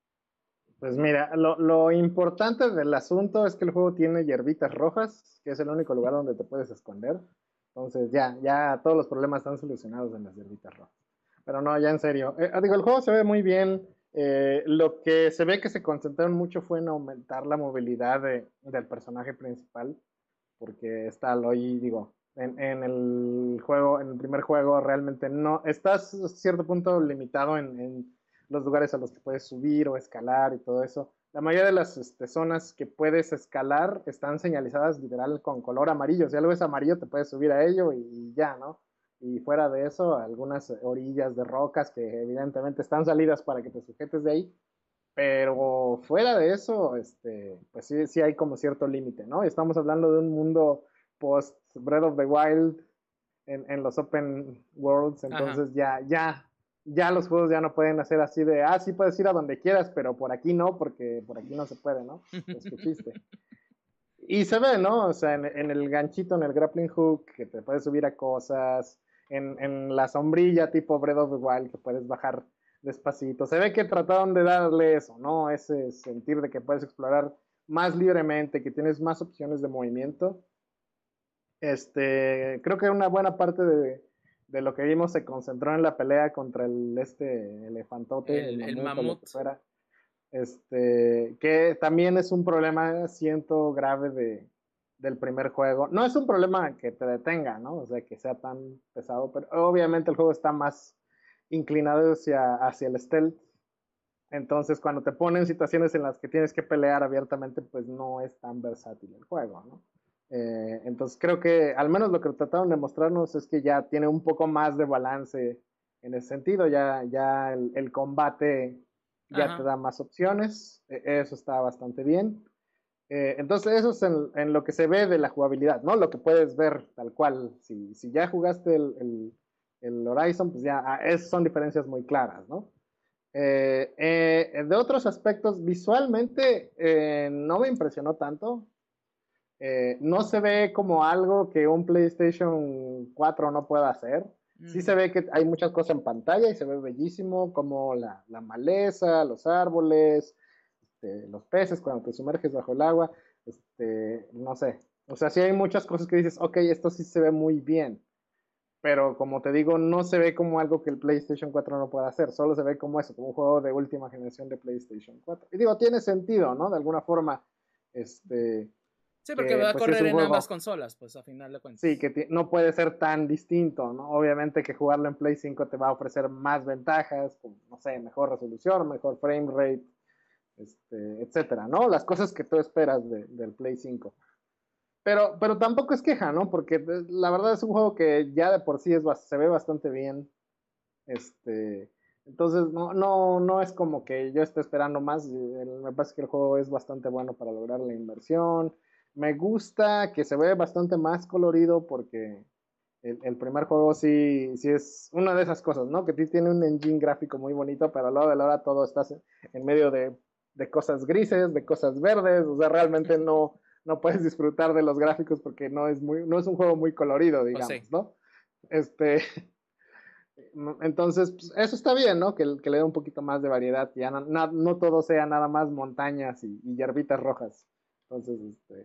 Pues mira, lo, lo importante del asunto es que el juego tiene hierbitas rojas, que es el único lugar donde te puedes esconder. Entonces ya, ya todos los problemas están solucionados en las hierbitas rojas. Pero no, ya en serio. Eh, digo, el juego se ve muy bien. Eh, lo que se ve que se concentraron mucho fue en aumentar la movilidad de, del personaje principal. Porque está Aloy, digo, en, en el juego, en el primer juego realmente no. Estás a cierto punto limitado en... en los lugares a los que puedes subir o escalar y todo eso. La mayoría de las este, zonas que puedes escalar están señalizadas literal con color amarillo. Si algo es amarillo, te puedes subir a ello y, y ya, ¿no? Y fuera de eso, algunas orillas de rocas que evidentemente están salidas para que te sujetes de ahí. Pero fuera de eso, este, pues sí, sí hay como cierto límite, ¿no? Estamos hablando de un mundo post Breath of the Wild en, en los open worlds, entonces Ajá. ya, ya ya los juegos ya no pueden hacer así de, ah, sí puedes ir a donde quieras, pero por aquí no, porque por aquí no se puede, ¿no? Es que chiste. Y se ve, ¿no? O sea, en, en el ganchito, en el grappling hook, que te puedes subir a cosas, en, en la sombrilla tipo Breath of the Wild, que puedes bajar despacito. Se ve que trataron de darle eso, ¿no? Ese sentir de que puedes explorar más libremente, que tienes más opciones de movimiento. Este, creo que una buena parte de de lo que vimos se concentró en la pelea contra el este elefantote, el, el, el mamut, mamut. Lo que fuera. Este, que también es un problema, siento, grave de, del primer juego. No es un problema que te detenga, ¿no? O sea, que sea tan pesado, pero obviamente el juego está más inclinado hacia, hacia el stealth. Entonces, cuando te ponen situaciones en las que tienes que pelear abiertamente, pues no es tan versátil el juego, ¿no? Eh, entonces creo que al menos lo que trataron de mostrarnos es que ya tiene un poco más de balance en ese sentido, ya, ya el, el combate ya Ajá. te da más opciones, eh, eso está bastante bien. Eh, entonces eso es en, en lo que se ve de la jugabilidad, ¿no? Lo que puedes ver tal cual, si, si ya jugaste el, el, el Horizon, pues ya es, son diferencias muy claras, ¿no? Eh, eh, de otros aspectos, visualmente eh, no me impresionó tanto. Eh, no se ve como algo que un PlayStation cuatro no pueda hacer. Mm. Sí se ve que hay muchas cosas en pantalla y se ve bellísimo, como la, la maleza, los árboles, este, los peces cuando te sumerges bajo el agua. Este, no sé. O sea, sí hay muchas cosas que dices, ok, esto sí se ve muy bien. Pero como te digo, no se ve como algo que el PlayStation cuatro no pueda hacer. Solo se ve como eso, como un juego de última generación de PlayStation cuatro. Y digo, tiene sentido, ¿no? De alguna forma, este... Sí, porque que, va a pues, correr en juego, ambas consolas, pues a final de cuentas. Sí, que no puede ser tan distinto, ¿no? Obviamente que jugarlo en Play cinco te va a ofrecer más ventajas, como, no sé, mejor resolución, mejor frame rate, este, etcétera, ¿no? Las cosas que tú esperas de, del Play cinco. Pero, pero tampoco es queja, ¿no? Porque la verdad es un juego que ya de por sí es, se ve bastante bien. Este, entonces, no, no, no es como que yo esté esperando más. Me parece que el juego es bastante bueno para lograr la inversión. Me gusta que se ve bastante más colorido porque el, el primer juego sí, sí es una de esas cosas, ¿no? Que tiene un engine gráfico muy bonito, pero a la hora de la hora todo está en medio de, de cosas grises, de cosas verdes. O sea, realmente no, no puedes disfrutar de los gráficos porque no es, muy, no es un juego muy colorido, digamos, oh, sí. ¿no? Este... Entonces, pues, eso está bien, ¿no? Que, que le dé un poquito más de variedad, que ya no, no, no todo sea nada más montañas y, y hierbitas rojas. Entonces, este...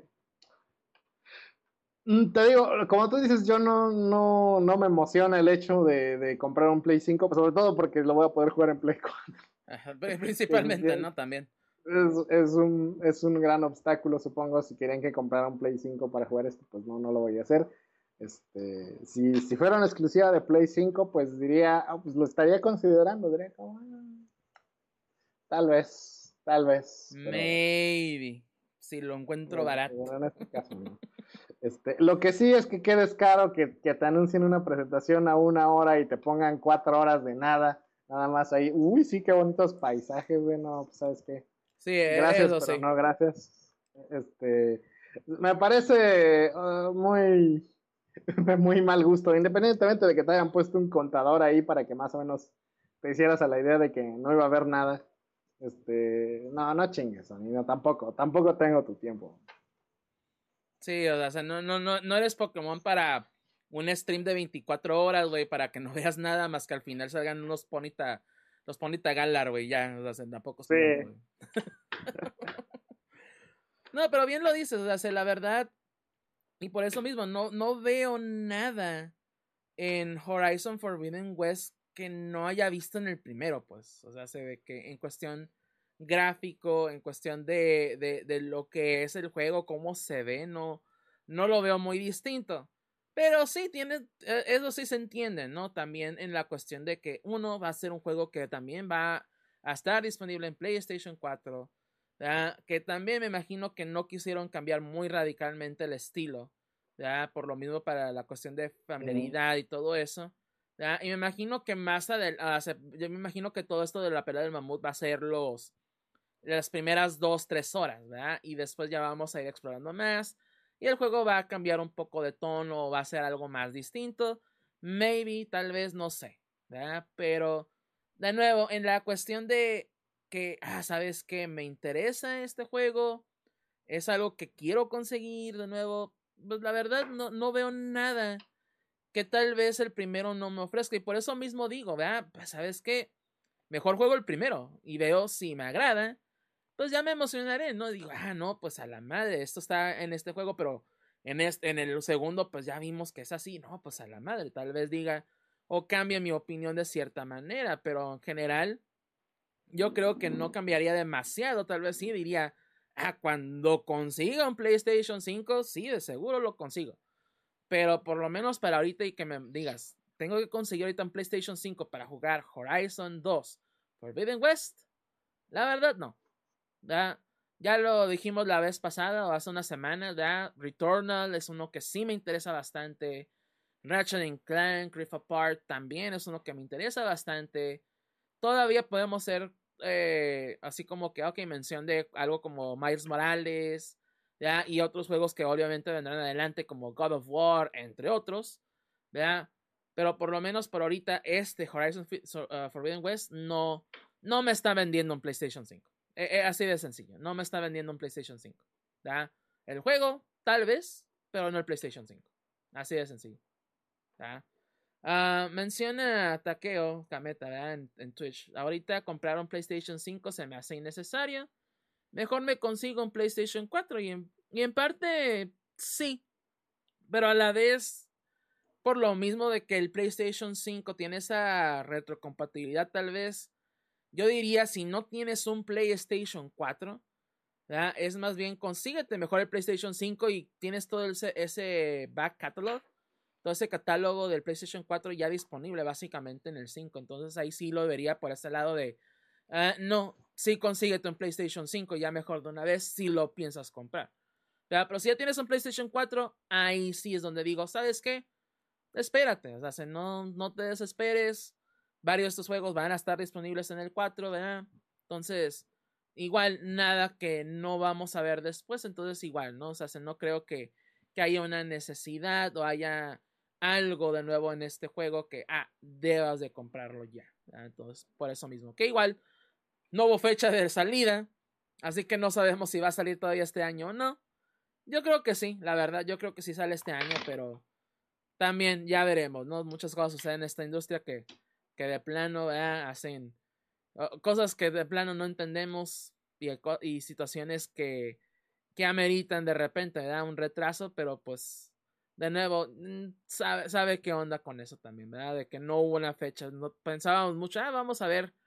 Te digo, como tú dices, yo no, no, no me emociona el hecho de, de comprar un Play cinco, pues sobre todo porque lo voy a poder jugar en Play cuatro. Ajá, principalmente, ¿no? También. Es, es, un, es un gran obstáculo, supongo. Si quieren que comprara un Play cinco para jugar esto, pues no, no lo voy a hacer. Este, si, si fuera una exclusiva de Play cinco, pues diría, oh, pues lo estaría considerando. Diría, como, ah, tal vez, tal vez. Pero, Maybe. Si lo encuentro bueno, barato. bueno, en este caso no. Este, lo que sí es que quedes caro que, que te anuncien una presentación a una hora y te pongan cuatro horas de nada, nada más ahí. Uy, sí, qué bonitos paisajes, güey, no, pues, ¿sabes qué? Sí, Gracias, eso pero sí. no, gracias. Este, me parece uh, muy, de muy mal gusto, independientemente de que te hayan puesto un contador ahí para que más o menos te hicieras a la idea de que no iba a haber nada. Este, no, no chingues, amigo, tampoco, tampoco tengo tu tiempo. Sí, o sea, no, no, no, no eres Pokémon para un stream de veinticuatro horas, güey, para que no veas nada más que al final salgan unos Ponita, los Ponita Galar, güey, ya, o sea, tampoco es Sí. tiempo, güey. No, pero bien lo dices, o sea, la verdad, y por eso mismo, no, no veo nada en Horizon Forbidden West que no haya visto en el primero, pues, o sea, se ve que en cuestión gráfico, en cuestión de, de, de lo que es el juego, cómo se ve, no, no lo veo muy distinto. Pero sí, tiene, eso sí se entiende, ¿no? También en la cuestión de que uno va a ser un juego que también va a estar disponible en PlayStation cuatro, ¿verdad? Que también me imagino que no quisieron cambiar muy radicalmente el estilo, ¿verdad? Por lo mismo para la cuestión de familiaridad y todo eso, ¿verdad? Y me imagino que más adelante, yo me imagino que todo esto de la pelea del mamut va a ser los las primeras dos, tres horas, ¿verdad? Y después ya vamos a ir explorando más. Y el juego va a cambiar un poco de tono, va a ser algo más distinto. Maybe, tal vez, no sé, ¿verdad? Pero, de nuevo, en la cuestión de que, ah, ¿sabes qué? Me interesa este juego. Es algo que quiero conseguir, de nuevo. Pues la verdad, no, no veo nada que tal vez el primero no me ofrezca. Y por eso mismo digo, ¿verdad? Pues, ¿sabes qué? Mejor juego el primero y veo si me agrada, pues ya me emocionaré, ¿no? Digo, ah, no, pues a la madre, esto está en este juego, pero en, este, en el segundo, pues ya vimos que es así, no, pues a la madre, tal vez diga o cambie mi opinión de cierta manera, pero en general, yo creo que no cambiaría demasiado, tal vez sí diría, ah, cuando consiga un PlayStation cinco, sí, de seguro lo consigo, pero por lo menos para ahorita y que me digas, tengo que conseguir ahorita un PlayStation cinco para jugar Horizon dos Forbidden West, la verdad no. ¿Ya? Ya lo dijimos la vez pasada o hace unas semanas, ¿ya? Returnal es uno que sí me interesa bastante. Ratchet and Clank, Rift Apart también es uno que me interesa bastante. Todavía podemos ser eh, así como que, ok, mención de algo como Miles Morales, ¿ya? Y otros juegos que obviamente vendrán adelante como God of War, entre otros, ¿ya? Pero por lo menos por ahorita este Horizon uh, Forbidden West no, no me está vendiendo un PlayStation cinco. Eh, eh, así de sencillo. No me está vendiendo un PlayStation cinco. ¿Ya? El juego, tal vez, pero no el PlayStation cinco. Así de sencillo. ¿Ya? Uh, menciona Takeo Kameta en, en Twitch. Ahorita comprar un PlayStation cinco se me hace innecesario. Mejor me consigo un PlayStation cuatro. Y en, y en parte, sí. Pero a la vez, por lo mismo de que el PlayStation cinco tiene esa retrocompatibilidad, tal vez. Yo diría, si no tienes un PlayStation cuatro, ¿verdad? Es más bien consíguete mejor el PlayStation cinco y tienes todo ese, ese back catalog, todo ese catálogo del PlayStation cuatro ya disponible básicamente en el cinco. Entonces ahí sí lo vería por ese lado de, uh, no, sí consíguete un PlayStation cinco ya mejor de una vez si lo piensas comprar. ¿Verdad? Pero si ya tienes un PlayStation cuatro, ahí sí es donde digo, ¿sabes qué? Espérate, o sea, no, no te desesperes. Varios de estos juegos van a estar disponibles en el cuatro, ¿verdad? Entonces, igual nada que no vamos a ver después, entonces igual, ¿no? O sea, no creo que, que haya una necesidad o haya algo de nuevo en este juego que, ah, debas de comprarlo ya. ¿verdad? Entonces, por eso mismo, que igual no hubo fecha de salida, así que no sabemos si va a salir todavía este año o no. Yo creo que sí, la verdad, yo creo que sí sale este año, pero también ya veremos, ¿no? Muchas cosas suceden en esta industria que, que de plano ¿verdad? hacen uh, cosas que de plano no entendemos y, y situaciones que, que ameritan de repente ¿verdad? Un retraso, pero pues de nuevo sabe, sabe qué onda con eso también, ¿verdad? De que no hubo una fecha, no pensábamos mucho, ah, vamos a ver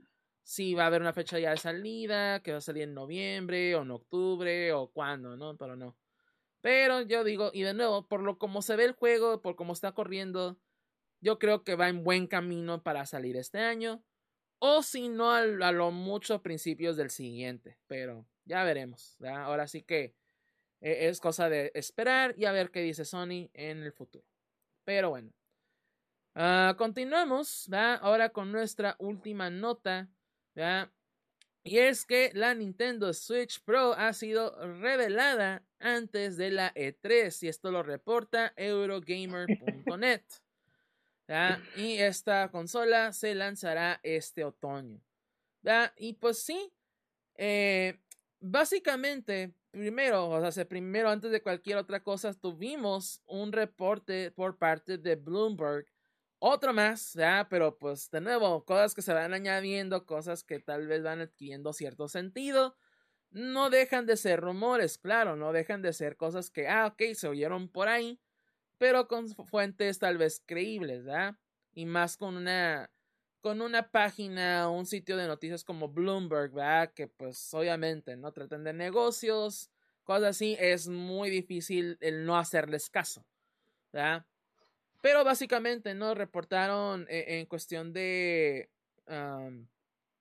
si va a haber una fecha ya de salida, que va a salir en noviembre o en octubre o cuándo, ¿no? Pero no. Pero yo digo, y de nuevo, por lo como se ve el juego, por cómo está corriendo, yo creo que va en buen camino para salir este año. O si no, a, a lo mucho a principios del siguiente. Pero ya veremos, ¿verdad? Ahora sí que eh, es cosa de esperar y a ver qué dice Sony en el futuro. Pero bueno. Uh, continuamos, ¿verdad? Ahora con nuestra última nota, ¿verdad? Y es que la Nintendo Switch Pro ha sido revelada antes de la E tres y esto lo reporta Eurogamer punto net. ¿Ya? Y esta consola se lanzará este otoño. ¿Ya? Y pues sí, eh, básicamente, primero, o sea, primero antes de cualquier otra cosa, tuvimos un reporte por parte de Bloomberg. Otro más, ¿ya? Pero pues de nuevo, cosas que se van añadiendo, cosas que tal vez van adquiriendo cierto sentido. No dejan de ser rumores, claro, no dejan de ser cosas que, ah, ok, se oyeron por ahí, pero con fuentes tal vez creíbles, ¿verdad? Y más con una, con una página, un sitio de noticias como Bloomberg, ¿verdad? Que pues obviamente no tratan de negocios, cosas así, es muy difícil el no hacerles caso, ¿verdad? Pero básicamente, ¿no? Reportaron en, en cuestión de... Um,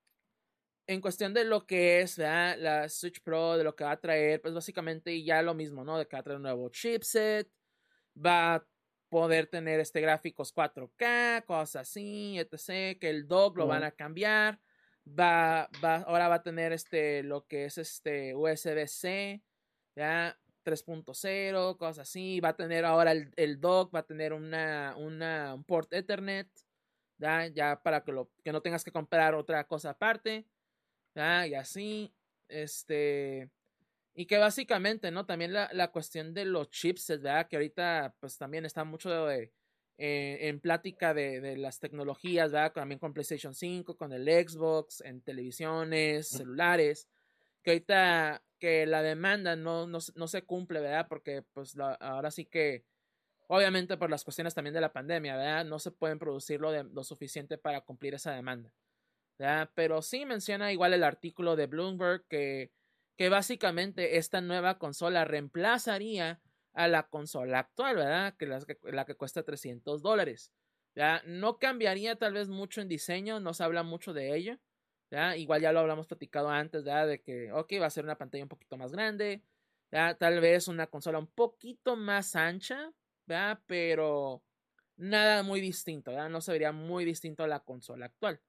en cuestión de lo que es, ¿verdad? La Switch Pro, de lo que va a traer, pues básicamente ya lo mismo, ¿no? De que va a traer un nuevo chipset, va a poder tener este gráficos cuatro K, cosas así, etcétera. Que el dock lo van a cambiar, va, va, ahora va a tener este, lo que es este U S B-C, ¿ya? tres punto cero, cosas así, va a tener ahora el, el dock, va a tener una, una, un port Ethernet, ¿ya? Ya para que, lo, que no tengas que comprar otra cosa aparte, ¿ya? Y así, este... Y que básicamente, ¿no? También la, la cuestión de los chipsets, ¿verdad? Que ahorita, pues también está mucho de, eh, en plática de, de las tecnologías, ¿verdad? También con PlayStation cinco, con el Xbox, en televisiones, celulares. Que ahorita, que la demanda no, no, no se cumple, ¿verdad? Porque, pues, la, ahora sí que, obviamente por las cuestiones también de la pandemia, ¿verdad? No se pueden producir lo, de, lo suficiente para cumplir esa demanda, ¿verdad? Pero sí menciona igual el artículo de Bloomberg que que básicamente esta nueva consola reemplazaría a la consola actual, ¿verdad? Que la que, la que cuesta trescientos dólares. ¿Ya? No cambiaría tal vez mucho en diseño, no se habla mucho de ello. ¿Ya? Igual ya lo hablamos platicado antes, ¿verdad? De que, ok, va a ser una pantalla un poquito más grande, ¿ya? Tal vez una consola un poquito más ancha, ¿verdad? Pero nada muy distinto, ¿verdad? No se vería muy distinto a la consola actual.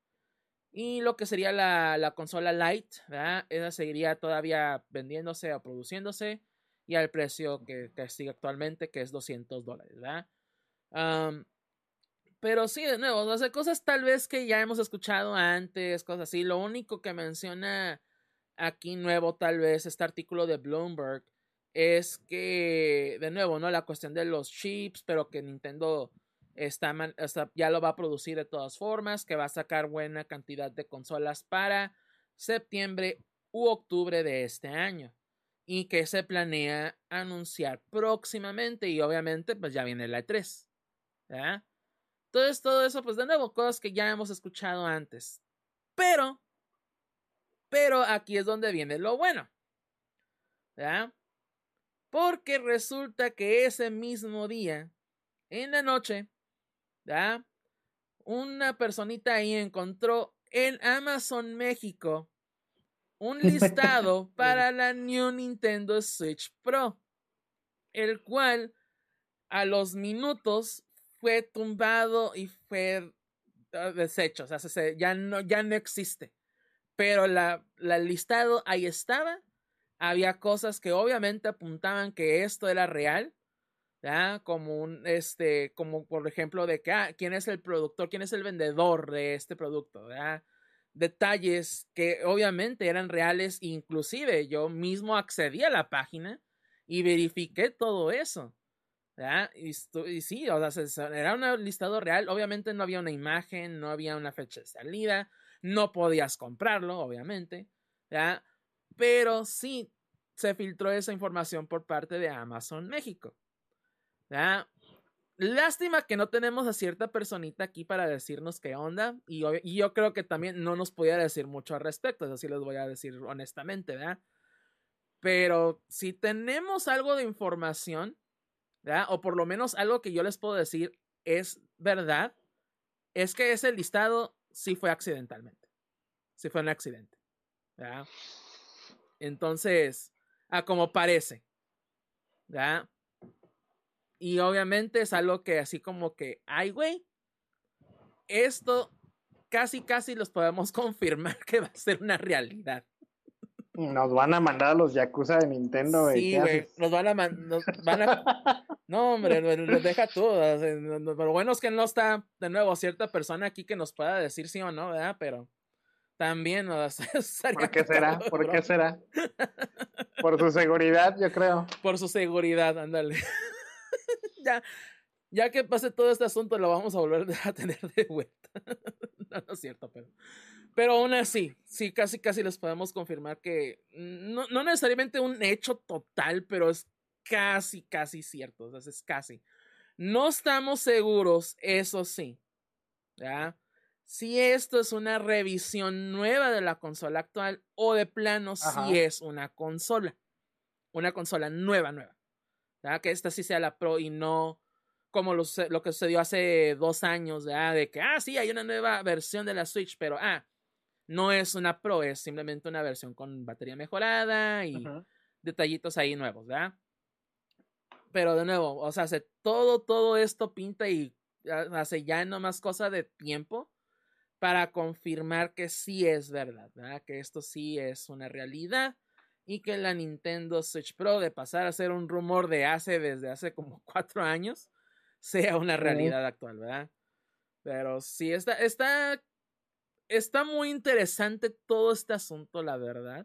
Y lo que sería la, la consola Lite, ¿verdad? Esa seguiría todavía vendiéndose o produciéndose y al precio que, que sigue actualmente, que es doscientos dólares, ¿verdad? Um, pero sí, de nuevo, o sea, cosas tal vez que ya hemos escuchado antes, cosas así. Lo único que menciona aquí nuevo, tal vez, este artículo de Bloomberg, es que, de nuevo, ¿no? La cuestión de los chips, pero que Nintendo Está, está, ya lo va a producir de todas formas, que va a sacar buena cantidad de consolas para septiembre u octubre de este año y que se planea anunciar próximamente y obviamente pues ya viene la E tres, ¿verdad? Entonces todo eso pues de nuevo cosas que ya hemos escuchado antes, pero pero aquí es donde viene lo bueno, ¿verdad? Porque resulta que ese mismo día en la noche, ¿verdad? Una personita ahí encontró en Amazon México un listado para la New Nintendo Switch Pro, el cual a los minutos fue tumbado y fue deshecho, o sea, ya no, ya no existe. Pero la, la listado ahí estaba, había cosas que obviamente apuntaban que esto era real, ¿ya? Como un, este, como por ejemplo de que, ah, quién es el productor, quién es el vendedor de este producto, ¿verdad? Detalles que obviamente eran reales, inclusive yo mismo accedí a la página y verifiqué todo eso, ¿verdad? Y, y sí, o sea, era un listado real, obviamente no había una imagen, no había una fecha de salida, no podías comprarlo, obviamente, ¿verdad? Pero sí se filtró esa información por parte de Amazon México. ¿Ya? lástima que no tenemos a cierta personita aquí para decirnos qué onda. Y, y yo creo que también no nos podía decir mucho al respecto. Eso sí les voy a decir honestamente, ¿verdad? Pero si tenemos algo de información, ¿verdad? O por lo menos algo que yo les puedo decir es verdad, es que ese listado sí fue accidentalmente. Sí fue un accidente, ¿verdad? Entonces, a como parece, ¿verdad? Y obviamente es algo que así como que, ay, güey, esto casi, casi los podemos confirmar que va a ser una realidad. Nos van a mandar a los Yakuza de Nintendo, güey. Sí, ¿Qué güey, haces? nos van a, man- nos van a... No, hombre, nos deja todo. O sea, no- no- Lo bueno es que no está, de nuevo, cierta persona aquí que nos pueda decir sí o no, ¿verdad? Pero también, o sea, estaría ¿Por qué será? cabrón, ¿Por bro. qué será? Por su seguridad, yo creo. Por su seguridad, ándale. ya, ya que pase todo este asunto, lo vamos a volver a tener de vuelta. no, no es cierto, pero... Pero aún así, sí, casi, casi les podemos confirmar que no, no necesariamente un hecho total, pero es casi, casi cierto. O sea, es casi. No estamos seguros, eso sí, ¿ya? Si esto es una revisión nueva de la consola actual o de plano Ajá. si es una consola. Una consola nueva, nueva. ¿Ya? Que esta sí sea la Pro y no como lo, lo que sucedió hace dos años, ¿ya? De que, ah, sí, hay una nueva versión de la Switch, pero, ah, no es una Pro, es simplemente una versión con batería mejorada y uh-huh. detallitos ahí nuevos, ¿verdad? Pero de nuevo, o sea, hace todo, todo esto pinta y hace ya nomás cosa de tiempo para confirmar que sí es verdad, ¿verdad? Que esto sí es una realidad y que la Nintendo Switch Pro, de pasar a ser un rumor de hace, desde hace como cuatro años, sea una realidad uh-huh. actual, ¿verdad? Pero sí, está, está Está muy interesante todo este asunto, la verdad.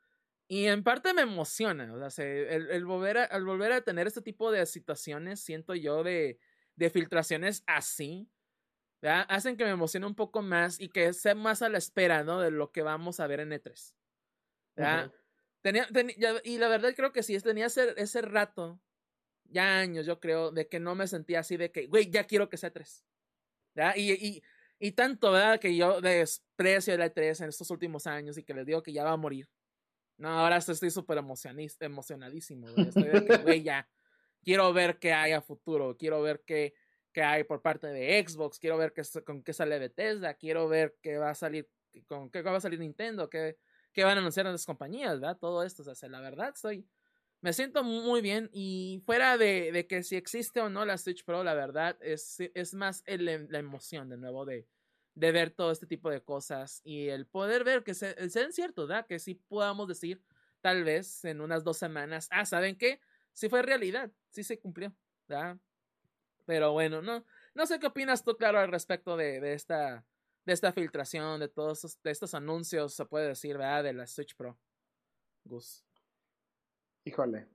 Y en parte me emociona. O sea, el, el, volver, a, el volver a tener este tipo de situaciones, siento yo, de, de filtraciones así, ¿verdad? Hacen que me emocione un poco más y que sea más a la espera, ¿no? De lo que vamos a ver en E tres. ¿Verdad? Uh-huh. Tenía, tenía, y la verdad creo que sí, tenía ese, ese rato, ya años, yo creo, de que no me sentía así de que, güey, ya quiero que sea E tres. ¿Verdad? Y... y Y tanto, ¿verdad? Que yo desprecio el E tres en estos últimos años y que les digo que ya va a morir. No, ahora estoy súper emocionadísimo, güey. Estoy de que, güey, ya. Quiero ver qué hay a futuro. Quiero ver qué, qué hay por parte de Xbox. Quiero ver qué, con qué sale Bethesda. Quiero ver qué va a salir, con qué va a salir Nintendo. Qué, qué van a anunciar en las compañías, ¿verdad? Todo esto. O sea, la verdad, estoy... Me siento muy bien y fuera de, de que si existe o no la Switch Pro, la verdad es, es más el, la emoción de nuevo de, de ver todo este tipo de cosas y el poder ver que se, sean ciertos, ¿verdad? Que sí podamos decir tal vez en unas dos semanas, ah, ¿saben qué? Sí fue realidad, sí se cumplió, ¿verdad? Pero bueno, no, no sé qué opinas tú, claro, al respecto de, de, esta, de esta filtración, de todos estos, de estos anuncios, se puede decir, ¿verdad? De la Switch Pro. Gus. Híjole,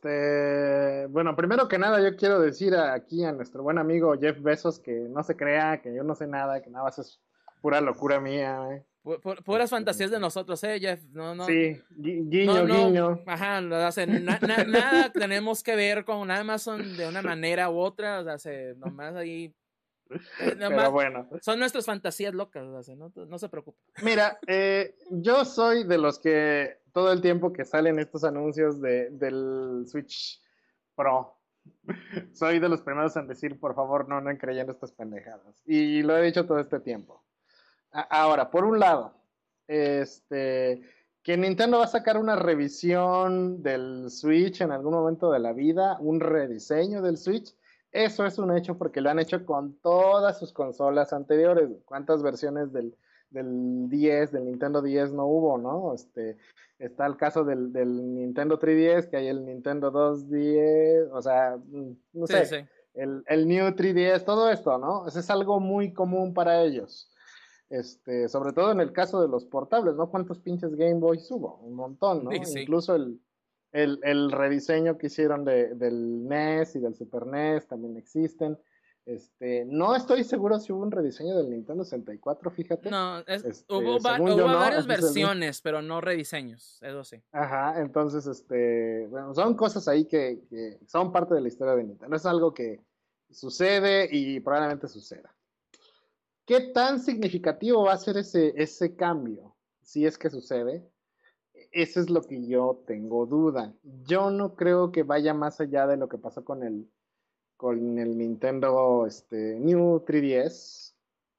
este, bueno, primero que nada yo quiero decir aquí a nuestro buen amigo Jeff Bezos que no se crea, que yo no sé nada, que nada más es pura locura mía, eh. Pu- pu- puras fantasías de nosotros, eh, Jeff, no, no. Sí, gui- guiño, no, no, guiño. Ajá, o sea, na, na, nada tenemos que ver con Amazon de una manera u otra, o sea, se, nomás ahí, eh, nomás, pero bueno. Son nuestras fantasías locas, o sea, no, no se preocupe. Mira, eh, yo soy de los que todo el tiempo que salen estos anuncios de, del Switch Pro, soy de los primeros en decir, por favor, no, no creyendo estas pendejadas. Y lo he dicho todo este tiempo. A- ahora, por un lado, este, que Nintendo va a sacar una revisión del Switch en algún momento de la vida, un rediseño del Switch, eso es un hecho porque lo han hecho con todas sus consolas anteriores. ¿Cuántas versiones del, del diez, del Nintendo diez no hubo, no? Este, está el caso del, del Nintendo tres D S, que hay el Nintendo dos D S, o sea, no Sí, sé, sí. El, el New tres D S, todo esto, ¿no? Eso es algo muy común para ellos. Este, sobre todo en el caso de los portables, ¿no? ¿Cuántos pinches Game Boys hubo? Un montón, ¿no? Sí, sí. Incluso el, el, el rediseño que hicieron de, del N E S y del Super N E S también existen. Este, no estoy seguro si hubo un rediseño del Nintendo sesenta y cuatro, fíjate. No, es, este, hubo, va, según hubo yo, no, varias ese es el- versiones, pero no rediseños, eso sí. Ajá, entonces, este, bueno, son cosas ahí que, que son parte de la historia de Nintendo. Es algo que, sucede y probablemente suceda. ¿Qué tan significativo va a ser ese, ese cambio? Si es que sucede. Eso es lo que yo tengo duda. Yo no creo que vaya más allá de lo que pasó con el, con el Nintendo este, New tres D S,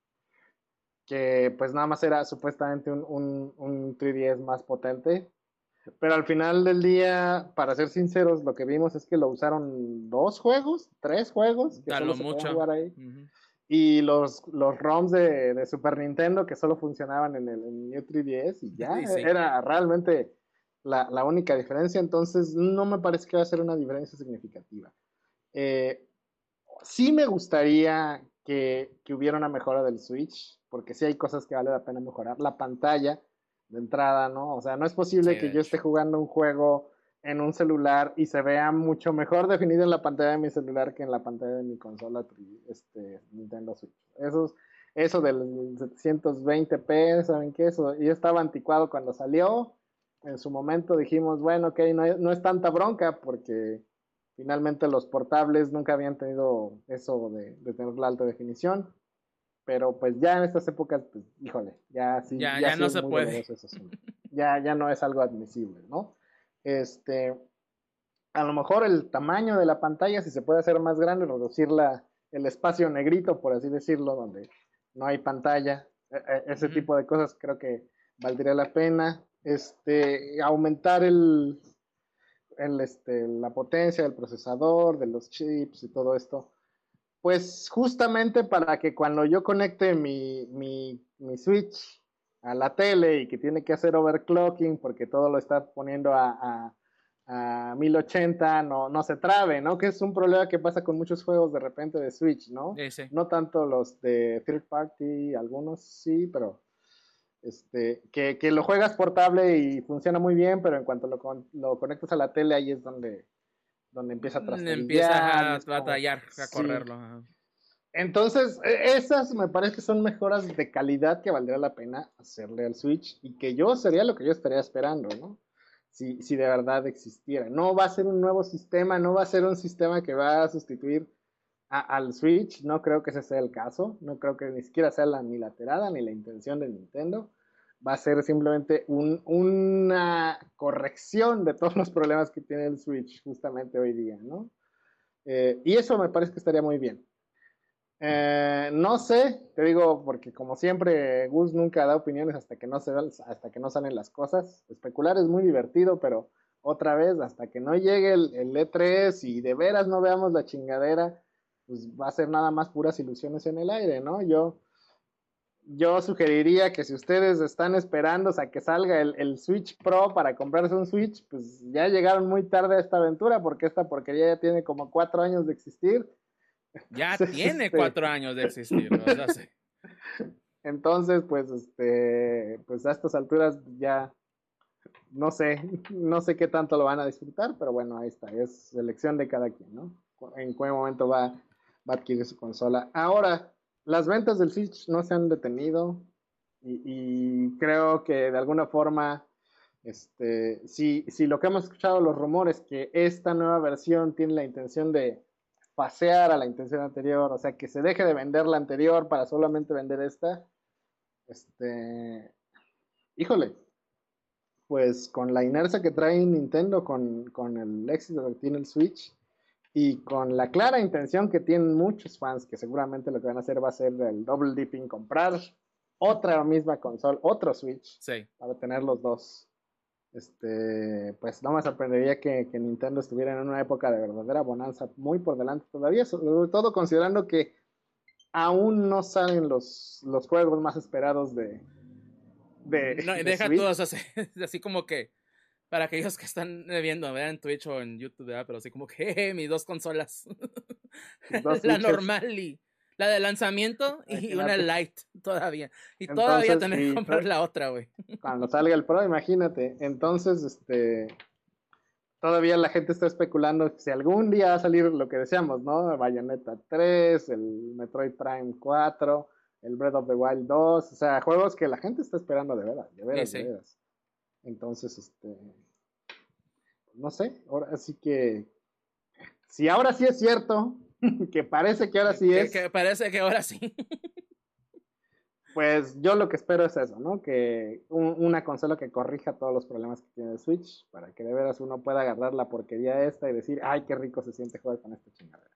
que pues nada más era supuestamente un, un, un tres D S más potente, pero al final del día, para ser sinceros, lo que vimos es que lo usaron dos juegos, tres juegos, que A solo lo se mucho. pueden jugar ahí. Uh-huh. Y los, los ROMs de, de Super Nintendo que solo funcionaban en el en New tres D S y ya, Sí, sí. era realmente la, la única diferencia. Entonces no me parece que va a ser una diferencia significativa. Eh, sí me gustaría que, que hubiera una mejora del Switch, porque sí hay cosas que vale la pena mejorar. La pantalla de entrada, ¿no? O sea, no es posible Sí, que de yo hecho. esté jugando un juego en un celular y se vea mucho mejor definido en la pantalla de mi celular que en la pantalla de mi consola este, Nintendo Switch. Eso, eso del setecientos veinte p, ¿saben qué? Eso ya estaba anticuado cuando salió. En su momento dijimos, bueno, ok, no, no es tanta bronca porque finalmente los portables nunca habían tenido eso de, de tener la alta definición. Pero pues ya en estas épocas, pues, híjole, ya sí, Ya, ya ya sí no es se muy puede. doloroso ese asunto. Ya, ya no es algo admisible, ¿no? Este, a lo mejor el tamaño de la pantalla, si se puede hacer más grande, reducir la, el espacio negrito, por así decirlo, donde no hay pantalla, ese Uh-huh. tipo de cosas creo que valdría la pena. Este, aumentar el, el, este, la potencia del procesador, de los chips y todo esto. Pues justamente para que cuando yo conecte mi, mi, mi Switch a la tele y que tiene que hacer overclocking porque todo lo está poniendo a, a, a mil ochenta, no, no se trabe, ¿no? Que es un problema que pasa con muchos juegos de repente de Switch, ¿no? Sí, sí. No tanto los de third party, algunos sí, pero este, que, que lo juegas portable y funciona muy bien, pero en cuanto lo, lo conectas a la tele, ahí es donde donde empieza a Empiezas trastabillar y a es como, batallar, a sí. correrlo. Ajá. Entonces, esas me parece que son mejoras de calidad que valdría la pena hacerle al Switch y que yo sería lo que yo estaría esperando, ¿no? Si, si de verdad existiera. No va a ser un nuevo sistema, no va a ser un sistema que va a sustituir a, al Switch, no creo que ese sea el caso, no creo que ni siquiera sea la, ni la tirada ni la intención de Nintendo. Va a ser simplemente un, una corrección de todos los problemas que tiene el Switch justamente hoy día, ¿no? Eh, y eso me parece que estaría muy bien. Eh, no sé, te digo, porque como siempre, Gus nunca da opiniones hasta que no se hasta que no salen las cosas. Especular es muy divertido, pero otra vez, hasta que no llegue el, el E tres y de veras no veamos la chingadera, pues va a ser nada más puras ilusiones en el aire, ¿no? Yo, yo sugeriría que si ustedes están esperando a que salga el, el Switch Pro para comprarse un Switch, pues ya llegaron muy tarde a esta aventura, porque esta porquería ya tiene como cuatro años de existir. Ya Entonces, tiene este... cuatro años de existir, o sea, sí. Entonces, pues, este, pues a estas alturas ya no sé, no sé qué tanto lo van a disfrutar, pero bueno, ahí está, es elección de cada quien, ¿no? En qué momento va, va a adquirir su consola. Ahora, las ventas del Switch no se han detenido y, y creo que de alguna forma, este, si, si lo que hemos escuchado los rumores que esta nueva versión tiene la intención de pasear a la intención anterior, o sea, que se deje de vender la anterior para solamente vender esta, este, híjole, pues con la inercia que trae Nintendo, con, con el éxito que tiene el Switch y con la clara intención que tienen muchos fans, que seguramente lo que van a hacer va a ser el double dipping, comprar otra misma consola, otro Switch, Sí. para tener los dos. Este, pues no me sorprendería que, que Nintendo estuviera en una época de verdadera bonanza muy por delante todavía, sobre todo considerando que aún no salen los, los juegos más esperados de, de, No, de deja Switch. todos así, así como que para aquellos que están viendo, vean en Twitch o en YouTube, ¿verdad? Pero así como que eh, mis dos consolas. Dos la Switches. normal y la de lanzamiento y una Lite todavía. Y Entonces, todavía tener que y comprar la otra, güey. Cuando salga el Pro, imagínate. Entonces, este, todavía la gente está especulando si algún día va a salir lo que deseamos, ¿no? Bayonetta tres, el Metroid Prime cuatro, el Breath of the Wild dos, o sea, juegos que la gente está esperando de veras, de veras, Sí, sí. de veras. Entonces, este, no sé, ahora sí que, si ahora sí es cierto que parece que ahora sí que, es. Que parece que ahora sí. Pues yo lo que espero es eso, ¿no? Que un, una consola que corrija todos los problemas que tiene el Switch, para que de veras uno pueda agarrar la porquería esta y decir, ay, qué rico se siente jugar con esta chingadera.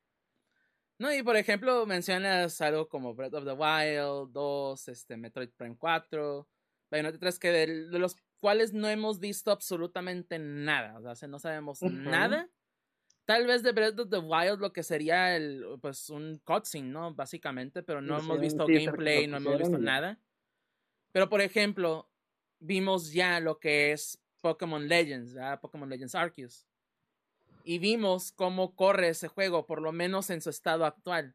No, y por ejemplo, mencionas algo como Breath of the Wild dos, este, Metroid Prime cuatro, Bayonetta tres, que de, de los cuales no hemos visto absolutamente nada. O sea, no sabemos uh-huh. nada. Tal vez de Breath of the Wild lo que sería el, pues un cutscene, ¿no? Básicamente, pero no sí, hemos visto gameplay, no hemos visto nada. Pero por ejemplo, vimos ya lo que es Pokémon Legends, ¿verdad? Pokémon Legends Arceus. Y vimos cómo corre ese juego, por lo menos en su estado actual.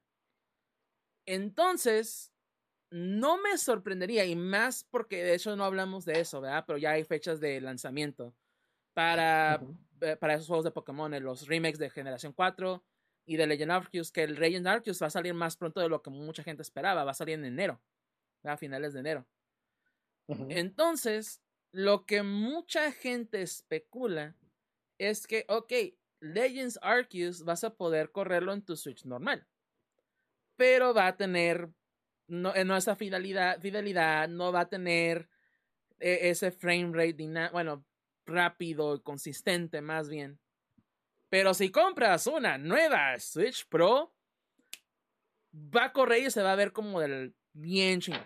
Entonces, no me sorprendería, y más porque de hecho no hablamos de eso, ¿verdad? Pero ya hay fechas de lanzamiento para, uh-huh. eh, para esos juegos de Pokémon, los remakes de Generación cuatro y de Legend Arceus, que el Legend Arceus va a salir más pronto de lo que mucha gente esperaba, va a salir en enero, ¿verdad? A finales de enero. Uh-huh. Entonces, lo que mucha gente especula es que, ok, Legends Arceus vas a poder correrlo en tu Switch normal, pero va a tener no, no esa fidelidad, fidelidad, no va a tener eh, ese frame rate, dina- bueno, rápido y consistente más bien. Pero si compras una nueva Switch Pro, va a correr y se va a ver como del bien chingón.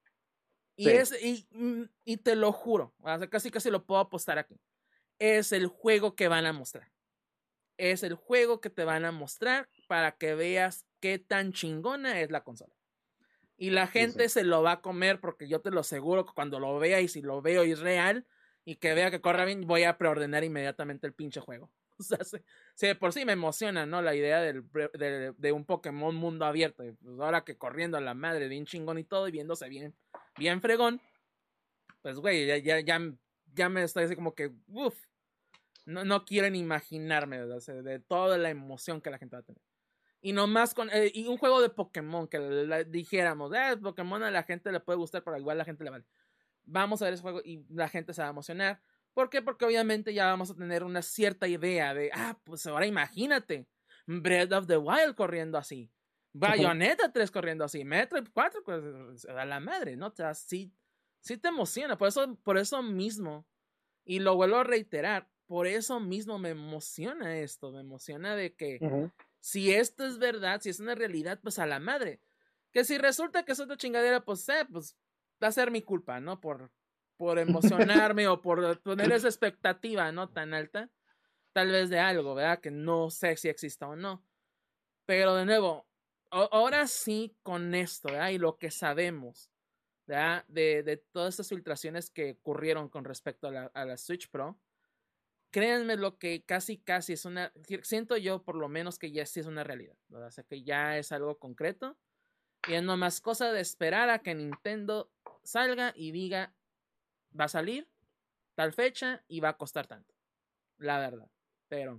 Y, sí. es, y, y te lo juro, o sea, casi casi lo puedo apostar aquí. Es el juego que van a mostrar. Es el juego que te van a mostrar para que veas qué tan chingona es la consola. Y la gente sí, sí. se lo va a comer porque yo te lo aseguro que cuando lo vea y si lo veo y es real y que vea que corra bien, voy a preordenar inmediatamente el pinche juego. O sea, sí, sí, por sí me emociona, ¿no? La idea del, de, de un Pokémon mundo abierto. Pues ahora que corriendo a la madre bien chingón y todo y viéndose bien, bien fregón, pues güey, ya, ya, ya, ya me estoy así como que, uff. No, no quieren imaginarme, ¿verdad? O sea, de toda la emoción que la gente va a tener. Y nomás con eh, y un juego de Pokémon que le, le dijéramos, eh, Pokémon a la gente le puede gustar, pero igual a la gente le vale. Vamos a ver ese juego y la gente se va a emocionar. ¿Por qué? Porque obviamente ya vamos a tener una cierta idea de, ah, pues ahora imagínate, Breath of the Wild corriendo así, Bayonetta tres corriendo así, Metroid cuatro, pues a la madre, ¿no? O sea, sí, sí te emociona. Por eso, por eso mismo, y lo vuelvo a reiterar, por eso mismo me emociona esto, me emociona de que uh-huh. si esto es verdad, si es una realidad, pues a la madre. Que si resulta que es otra chingadera, pues, eh, pues va a ser mi culpa, ¿no? Por, por emocionarme o por poner esa expectativa, ¿no? Tan alta, tal vez de algo, ¿verdad? Que no sé si exista o no. Pero de nuevo, ahora sí con esto, ¿verdad? Y lo que sabemos, ¿verdad? De, de todas estas filtraciones que ocurrieron con respecto a la, a la Switch Pro. Créanme lo que casi casi es una, siento yo por lo menos que ya sí es una realidad, ¿verdad? O sea que ya es algo concreto y es nomás cosa de esperar a que Nintendo salga y diga va a salir tal fecha y va a costar tanto, la verdad, pero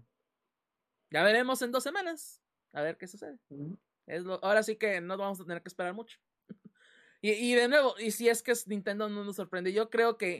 ya veremos en dos semanas a ver qué sucede. Uh-huh. Es lo, ahora sí que no vamos a tener que esperar mucho. y, y de nuevo, y si es que Nintendo no nos sorprende, yo creo que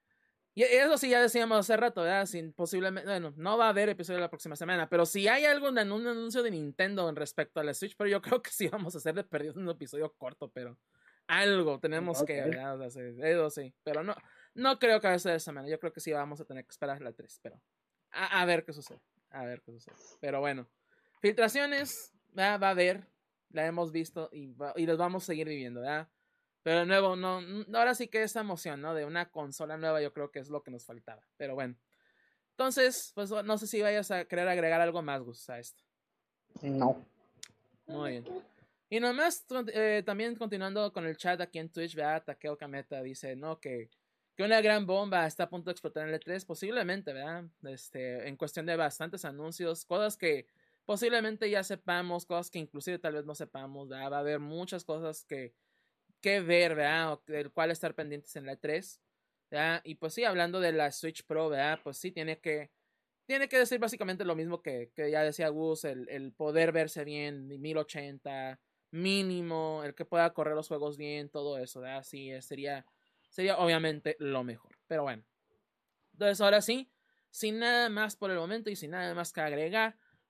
y eso sí, ya decíamos hace rato, ¿verdad? Sin posiblemente, bueno, no va a haber episodio la próxima semana, pero si hay algo en un anuncio de Nintendo en respecto a la Switch, pero yo creo que sí vamos a hacer de perdido un episodio corto, pero algo tenemos okay. que, ¿verdad? O sea, eso sí, pero no, no creo que va a ser esta semana, yo creo que sí vamos a tener que esperar la tres, pero a, a ver qué sucede, a ver qué sucede, pero bueno, filtraciones, ¿verdad? Va a haber, la hemos visto y, va, y los vamos a seguir viviendo, ¿verdad? Pero de nuevo, no, ahora sí que esa emoción, ¿no? De una consola nueva yo creo que es lo que nos faltaba. Pero bueno. Entonces, pues no sé si vayas a querer agregar algo más, Gus, a esto. No. Muy bien. Y nomás, eh, también continuando con el chat aquí en Twitch, ¿verdad? Takeo Kameta dice, ¿no? Que, que una gran bomba está a punto de explotar en el E tres, posiblemente, ¿verdad? Este, en cuestión de bastantes anuncios, cosas que posiblemente ya sepamos, cosas que inclusive tal vez no sepamos, ¿verdad? Va a haber muchas cosas que que ver, ¿verdad? O del cual estar pendientes en la E tres, ¿verdad? Y pues sí, hablando de la Switch Pro, ¿verdad? Pues sí, tiene que, tiene que decir básicamente lo mismo que, que ya decía Gus, el, el poder verse bien, mil ochenta, mínimo, el que pueda correr los juegos bien, todo eso, ¿verdad? Sí, sería, sería obviamente lo mejor, pero bueno. Entonces ahora sí, sin nada más por el momento y sin nada más que agregar,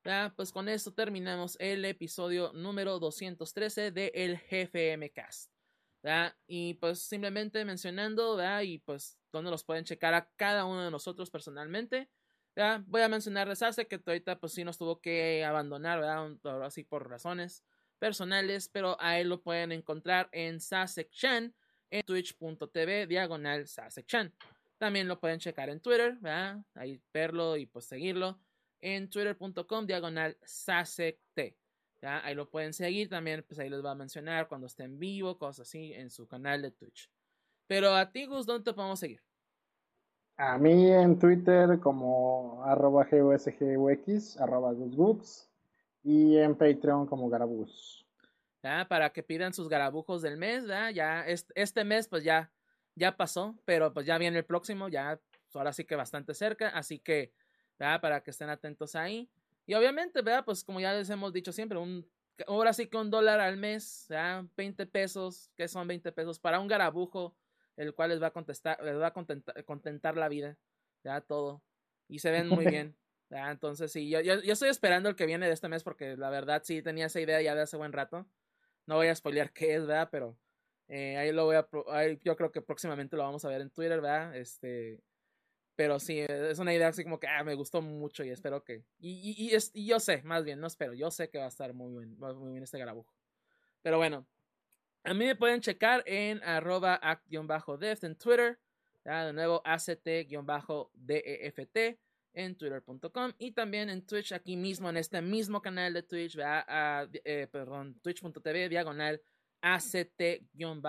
¿verdad? Pues con esto terminamos el episodio número doscientos trece de el G F M Cast, ¿verdad? Y pues simplemente mencionando, ¿verdad? Y pues donde los pueden checar a cada uno de nosotros personalmente, ¿verdad? Voy a mencionarles hace que ahorita pues sí nos tuvo que abandonar, ¿verdad? Ahora sí por razones personales, pero a él lo pueden encontrar en Sasek-chan en twitch.tv diagonal Sasek-chan. También lo pueden checar en Twitter, ¿verdad? Ahí verlo y pues seguirlo en twitter.com diagonal Sasekt. ¿Ya? Ahí lo pueden seguir también, pues ahí les va a mencionar cuando esté en vivo, cosas así, en su canal de Twitch. Pero a ti, Gus, ¿dónde te podemos seguir? A mí en Twitter como arroba gusgux, arroba gusgux, y en Patreon como Garabus. ¿Ya? Para que pidan sus garabujos del mes, ¿ya? Ya este, este mes pues ya, ya pasó, pero pues ya viene el próximo, ya ahora sí que bastante cerca, así que, ¿ya? Para que estén atentos ahí. Y obviamente, ¿verdad? Pues como ya les hemos dicho siempre, un, ahora sí que un dólar al mes, ¿ya? veinte pesos, que son veinte pesos para un garabujo, el cual les va a contestar, les va a contentar, contentar la vida, ya todo. Y se ven muy bien. ¿Ya? Entonces sí, yo, yo, yo estoy esperando el que viene de este mes porque la verdad sí tenía esa idea ya de hace buen rato. No voy a spoilear qué es, ¿verdad? Pero eh, ahí lo voy a, ahí yo creo que próximamente lo vamos a ver en Twitter, ¿verdad? Este, pero sí, es una idea así como que ah, me gustó mucho y espero que, y, y, y, es, y yo sé, más bien, no espero, yo sé que va a estar muy bien, muy bien este garabujo. Pero bueno, a mí me pueden checar en arroba act-deft en Twitter, ¿ya? De nuevo act-deft en twitter punto com y también en Twitch aquí mismo en este mismo canal de Twitch, a, eh, perdón, twitch.tv diagonal act-dft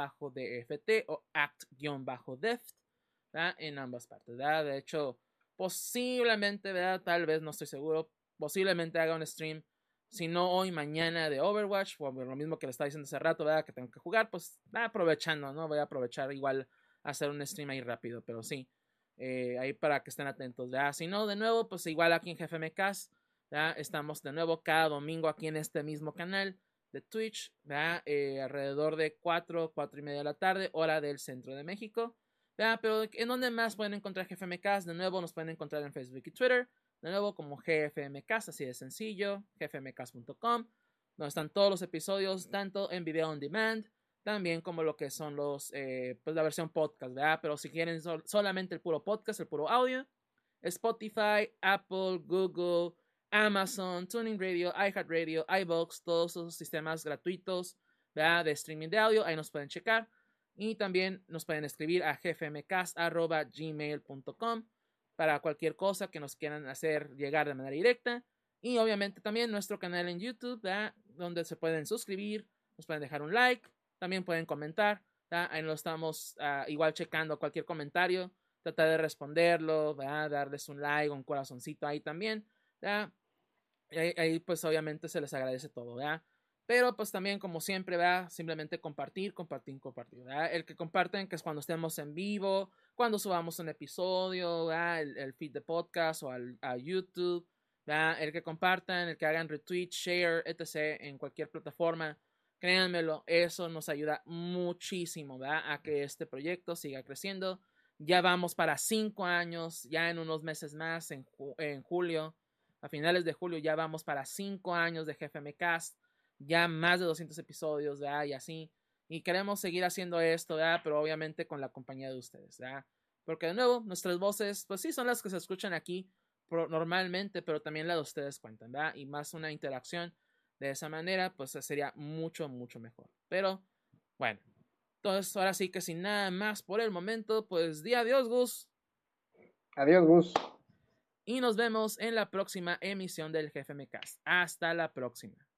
o act-deft, ¿verdad? En ambas partes, ¿verdad? De hecho, posiblemente, ¿verdad? Tal vez, no estoy seguro, posiblemente haga un stream, si no hoy, mañana de Overwatch, o lo mismo que le estaba diciendo hace rato, ¿verdad? Que tengo que jugar, pues aprovechando, ¿no? Voy a aprovechar igual a hacer un stream ahí rápido, pero sí. Eh, ahí para que estén atentos, ¿verdad? Si no, de nuevo, pues igual aquí en G F M Cast, ¿verdad? Estamos de nuevo cada domingo aquí en este mismo canal de Twitch, ¿verdad? Eh, alrededor de cuatro, cuatro y media de la tarde, hora del centro de México, ¿verdad? Pero ¿en dónde más pueden encontrar G F M Cast? De nuevo, nos pueden encontrar en Facebook y Twitter, de nuevo como G F M Cast, así de sencillo, g f m cast punto com, donde están todos los episodios, tanto en video on demand, también como lo que son los, eh, pues la versión podcast, ¿verdad? Pero si quieren sol solamente el puro podcast, el puro audio, Spotify, Apple, Google, Amazon, Tuning Radio, iHeartRadio, iVoox, todos esos sistemas gratuitos, ¿verdad? De streaming de audio, ahí nos pueden checar. Y también nos pueden escribir a g f m cast arroba gmail punto com para cualquier cosa que nos quieran hacer llegar de manera directa. Y obviamente también nuestro canal en YouTube, ¿verdad? Donde se pueden suscribir, nos pueden dejar un like, también pueden comentar, ¿verdad? Ahí lo estamos uh, igual checando cualquier comentario, tratar de responderlo, ¿verdad? Darles un like, un corazoncito ahí también, ¿verdad? Ahí, ahí pues obviamente se les agradece todo, ¿verdad? Pero pues también como siempre, ¿verdad? Simplemente compartir, compartir, compartir, ¿verdad? El que comparten, que es cuando estemos en vivo, cuando subamos un episodio, ¿verdad? El, el feed de podcast o al, a YouTube, ¿verdad? El que compartan, el que hagan retweet, share, etcétera en cualquier plataforma, créanmelo, eso nos ayuda muchísimo, ¿verdad? A que este proyecto siga creciendo. Ya vamos para cinco años, ya en unos meses más, en, ju en julio, a finales de julio ya vamos para cinco años de G F M Cast, ya más de doscientos episodios, ¿verdad? Y así, y queremos seguir haciendo esto, ¿verdad? Pero obviamente con la compañía de ustedes, ¿verdad? Porque de nuevo, nuestras voces, pues sí, son las que se escuchan aquí normalmente, pero también las de ustedes cuentan, ¿verdad? Y más una interacción de esa manera, pues sería mucho, mucho mejor. Pero, bueno, entonces ahora sí que sin nada más por el momento, pues di adiós, Gus. Adiós, Gus. Y nos vemos en la próxima emisión del G F M Cast. Hasta la próxima.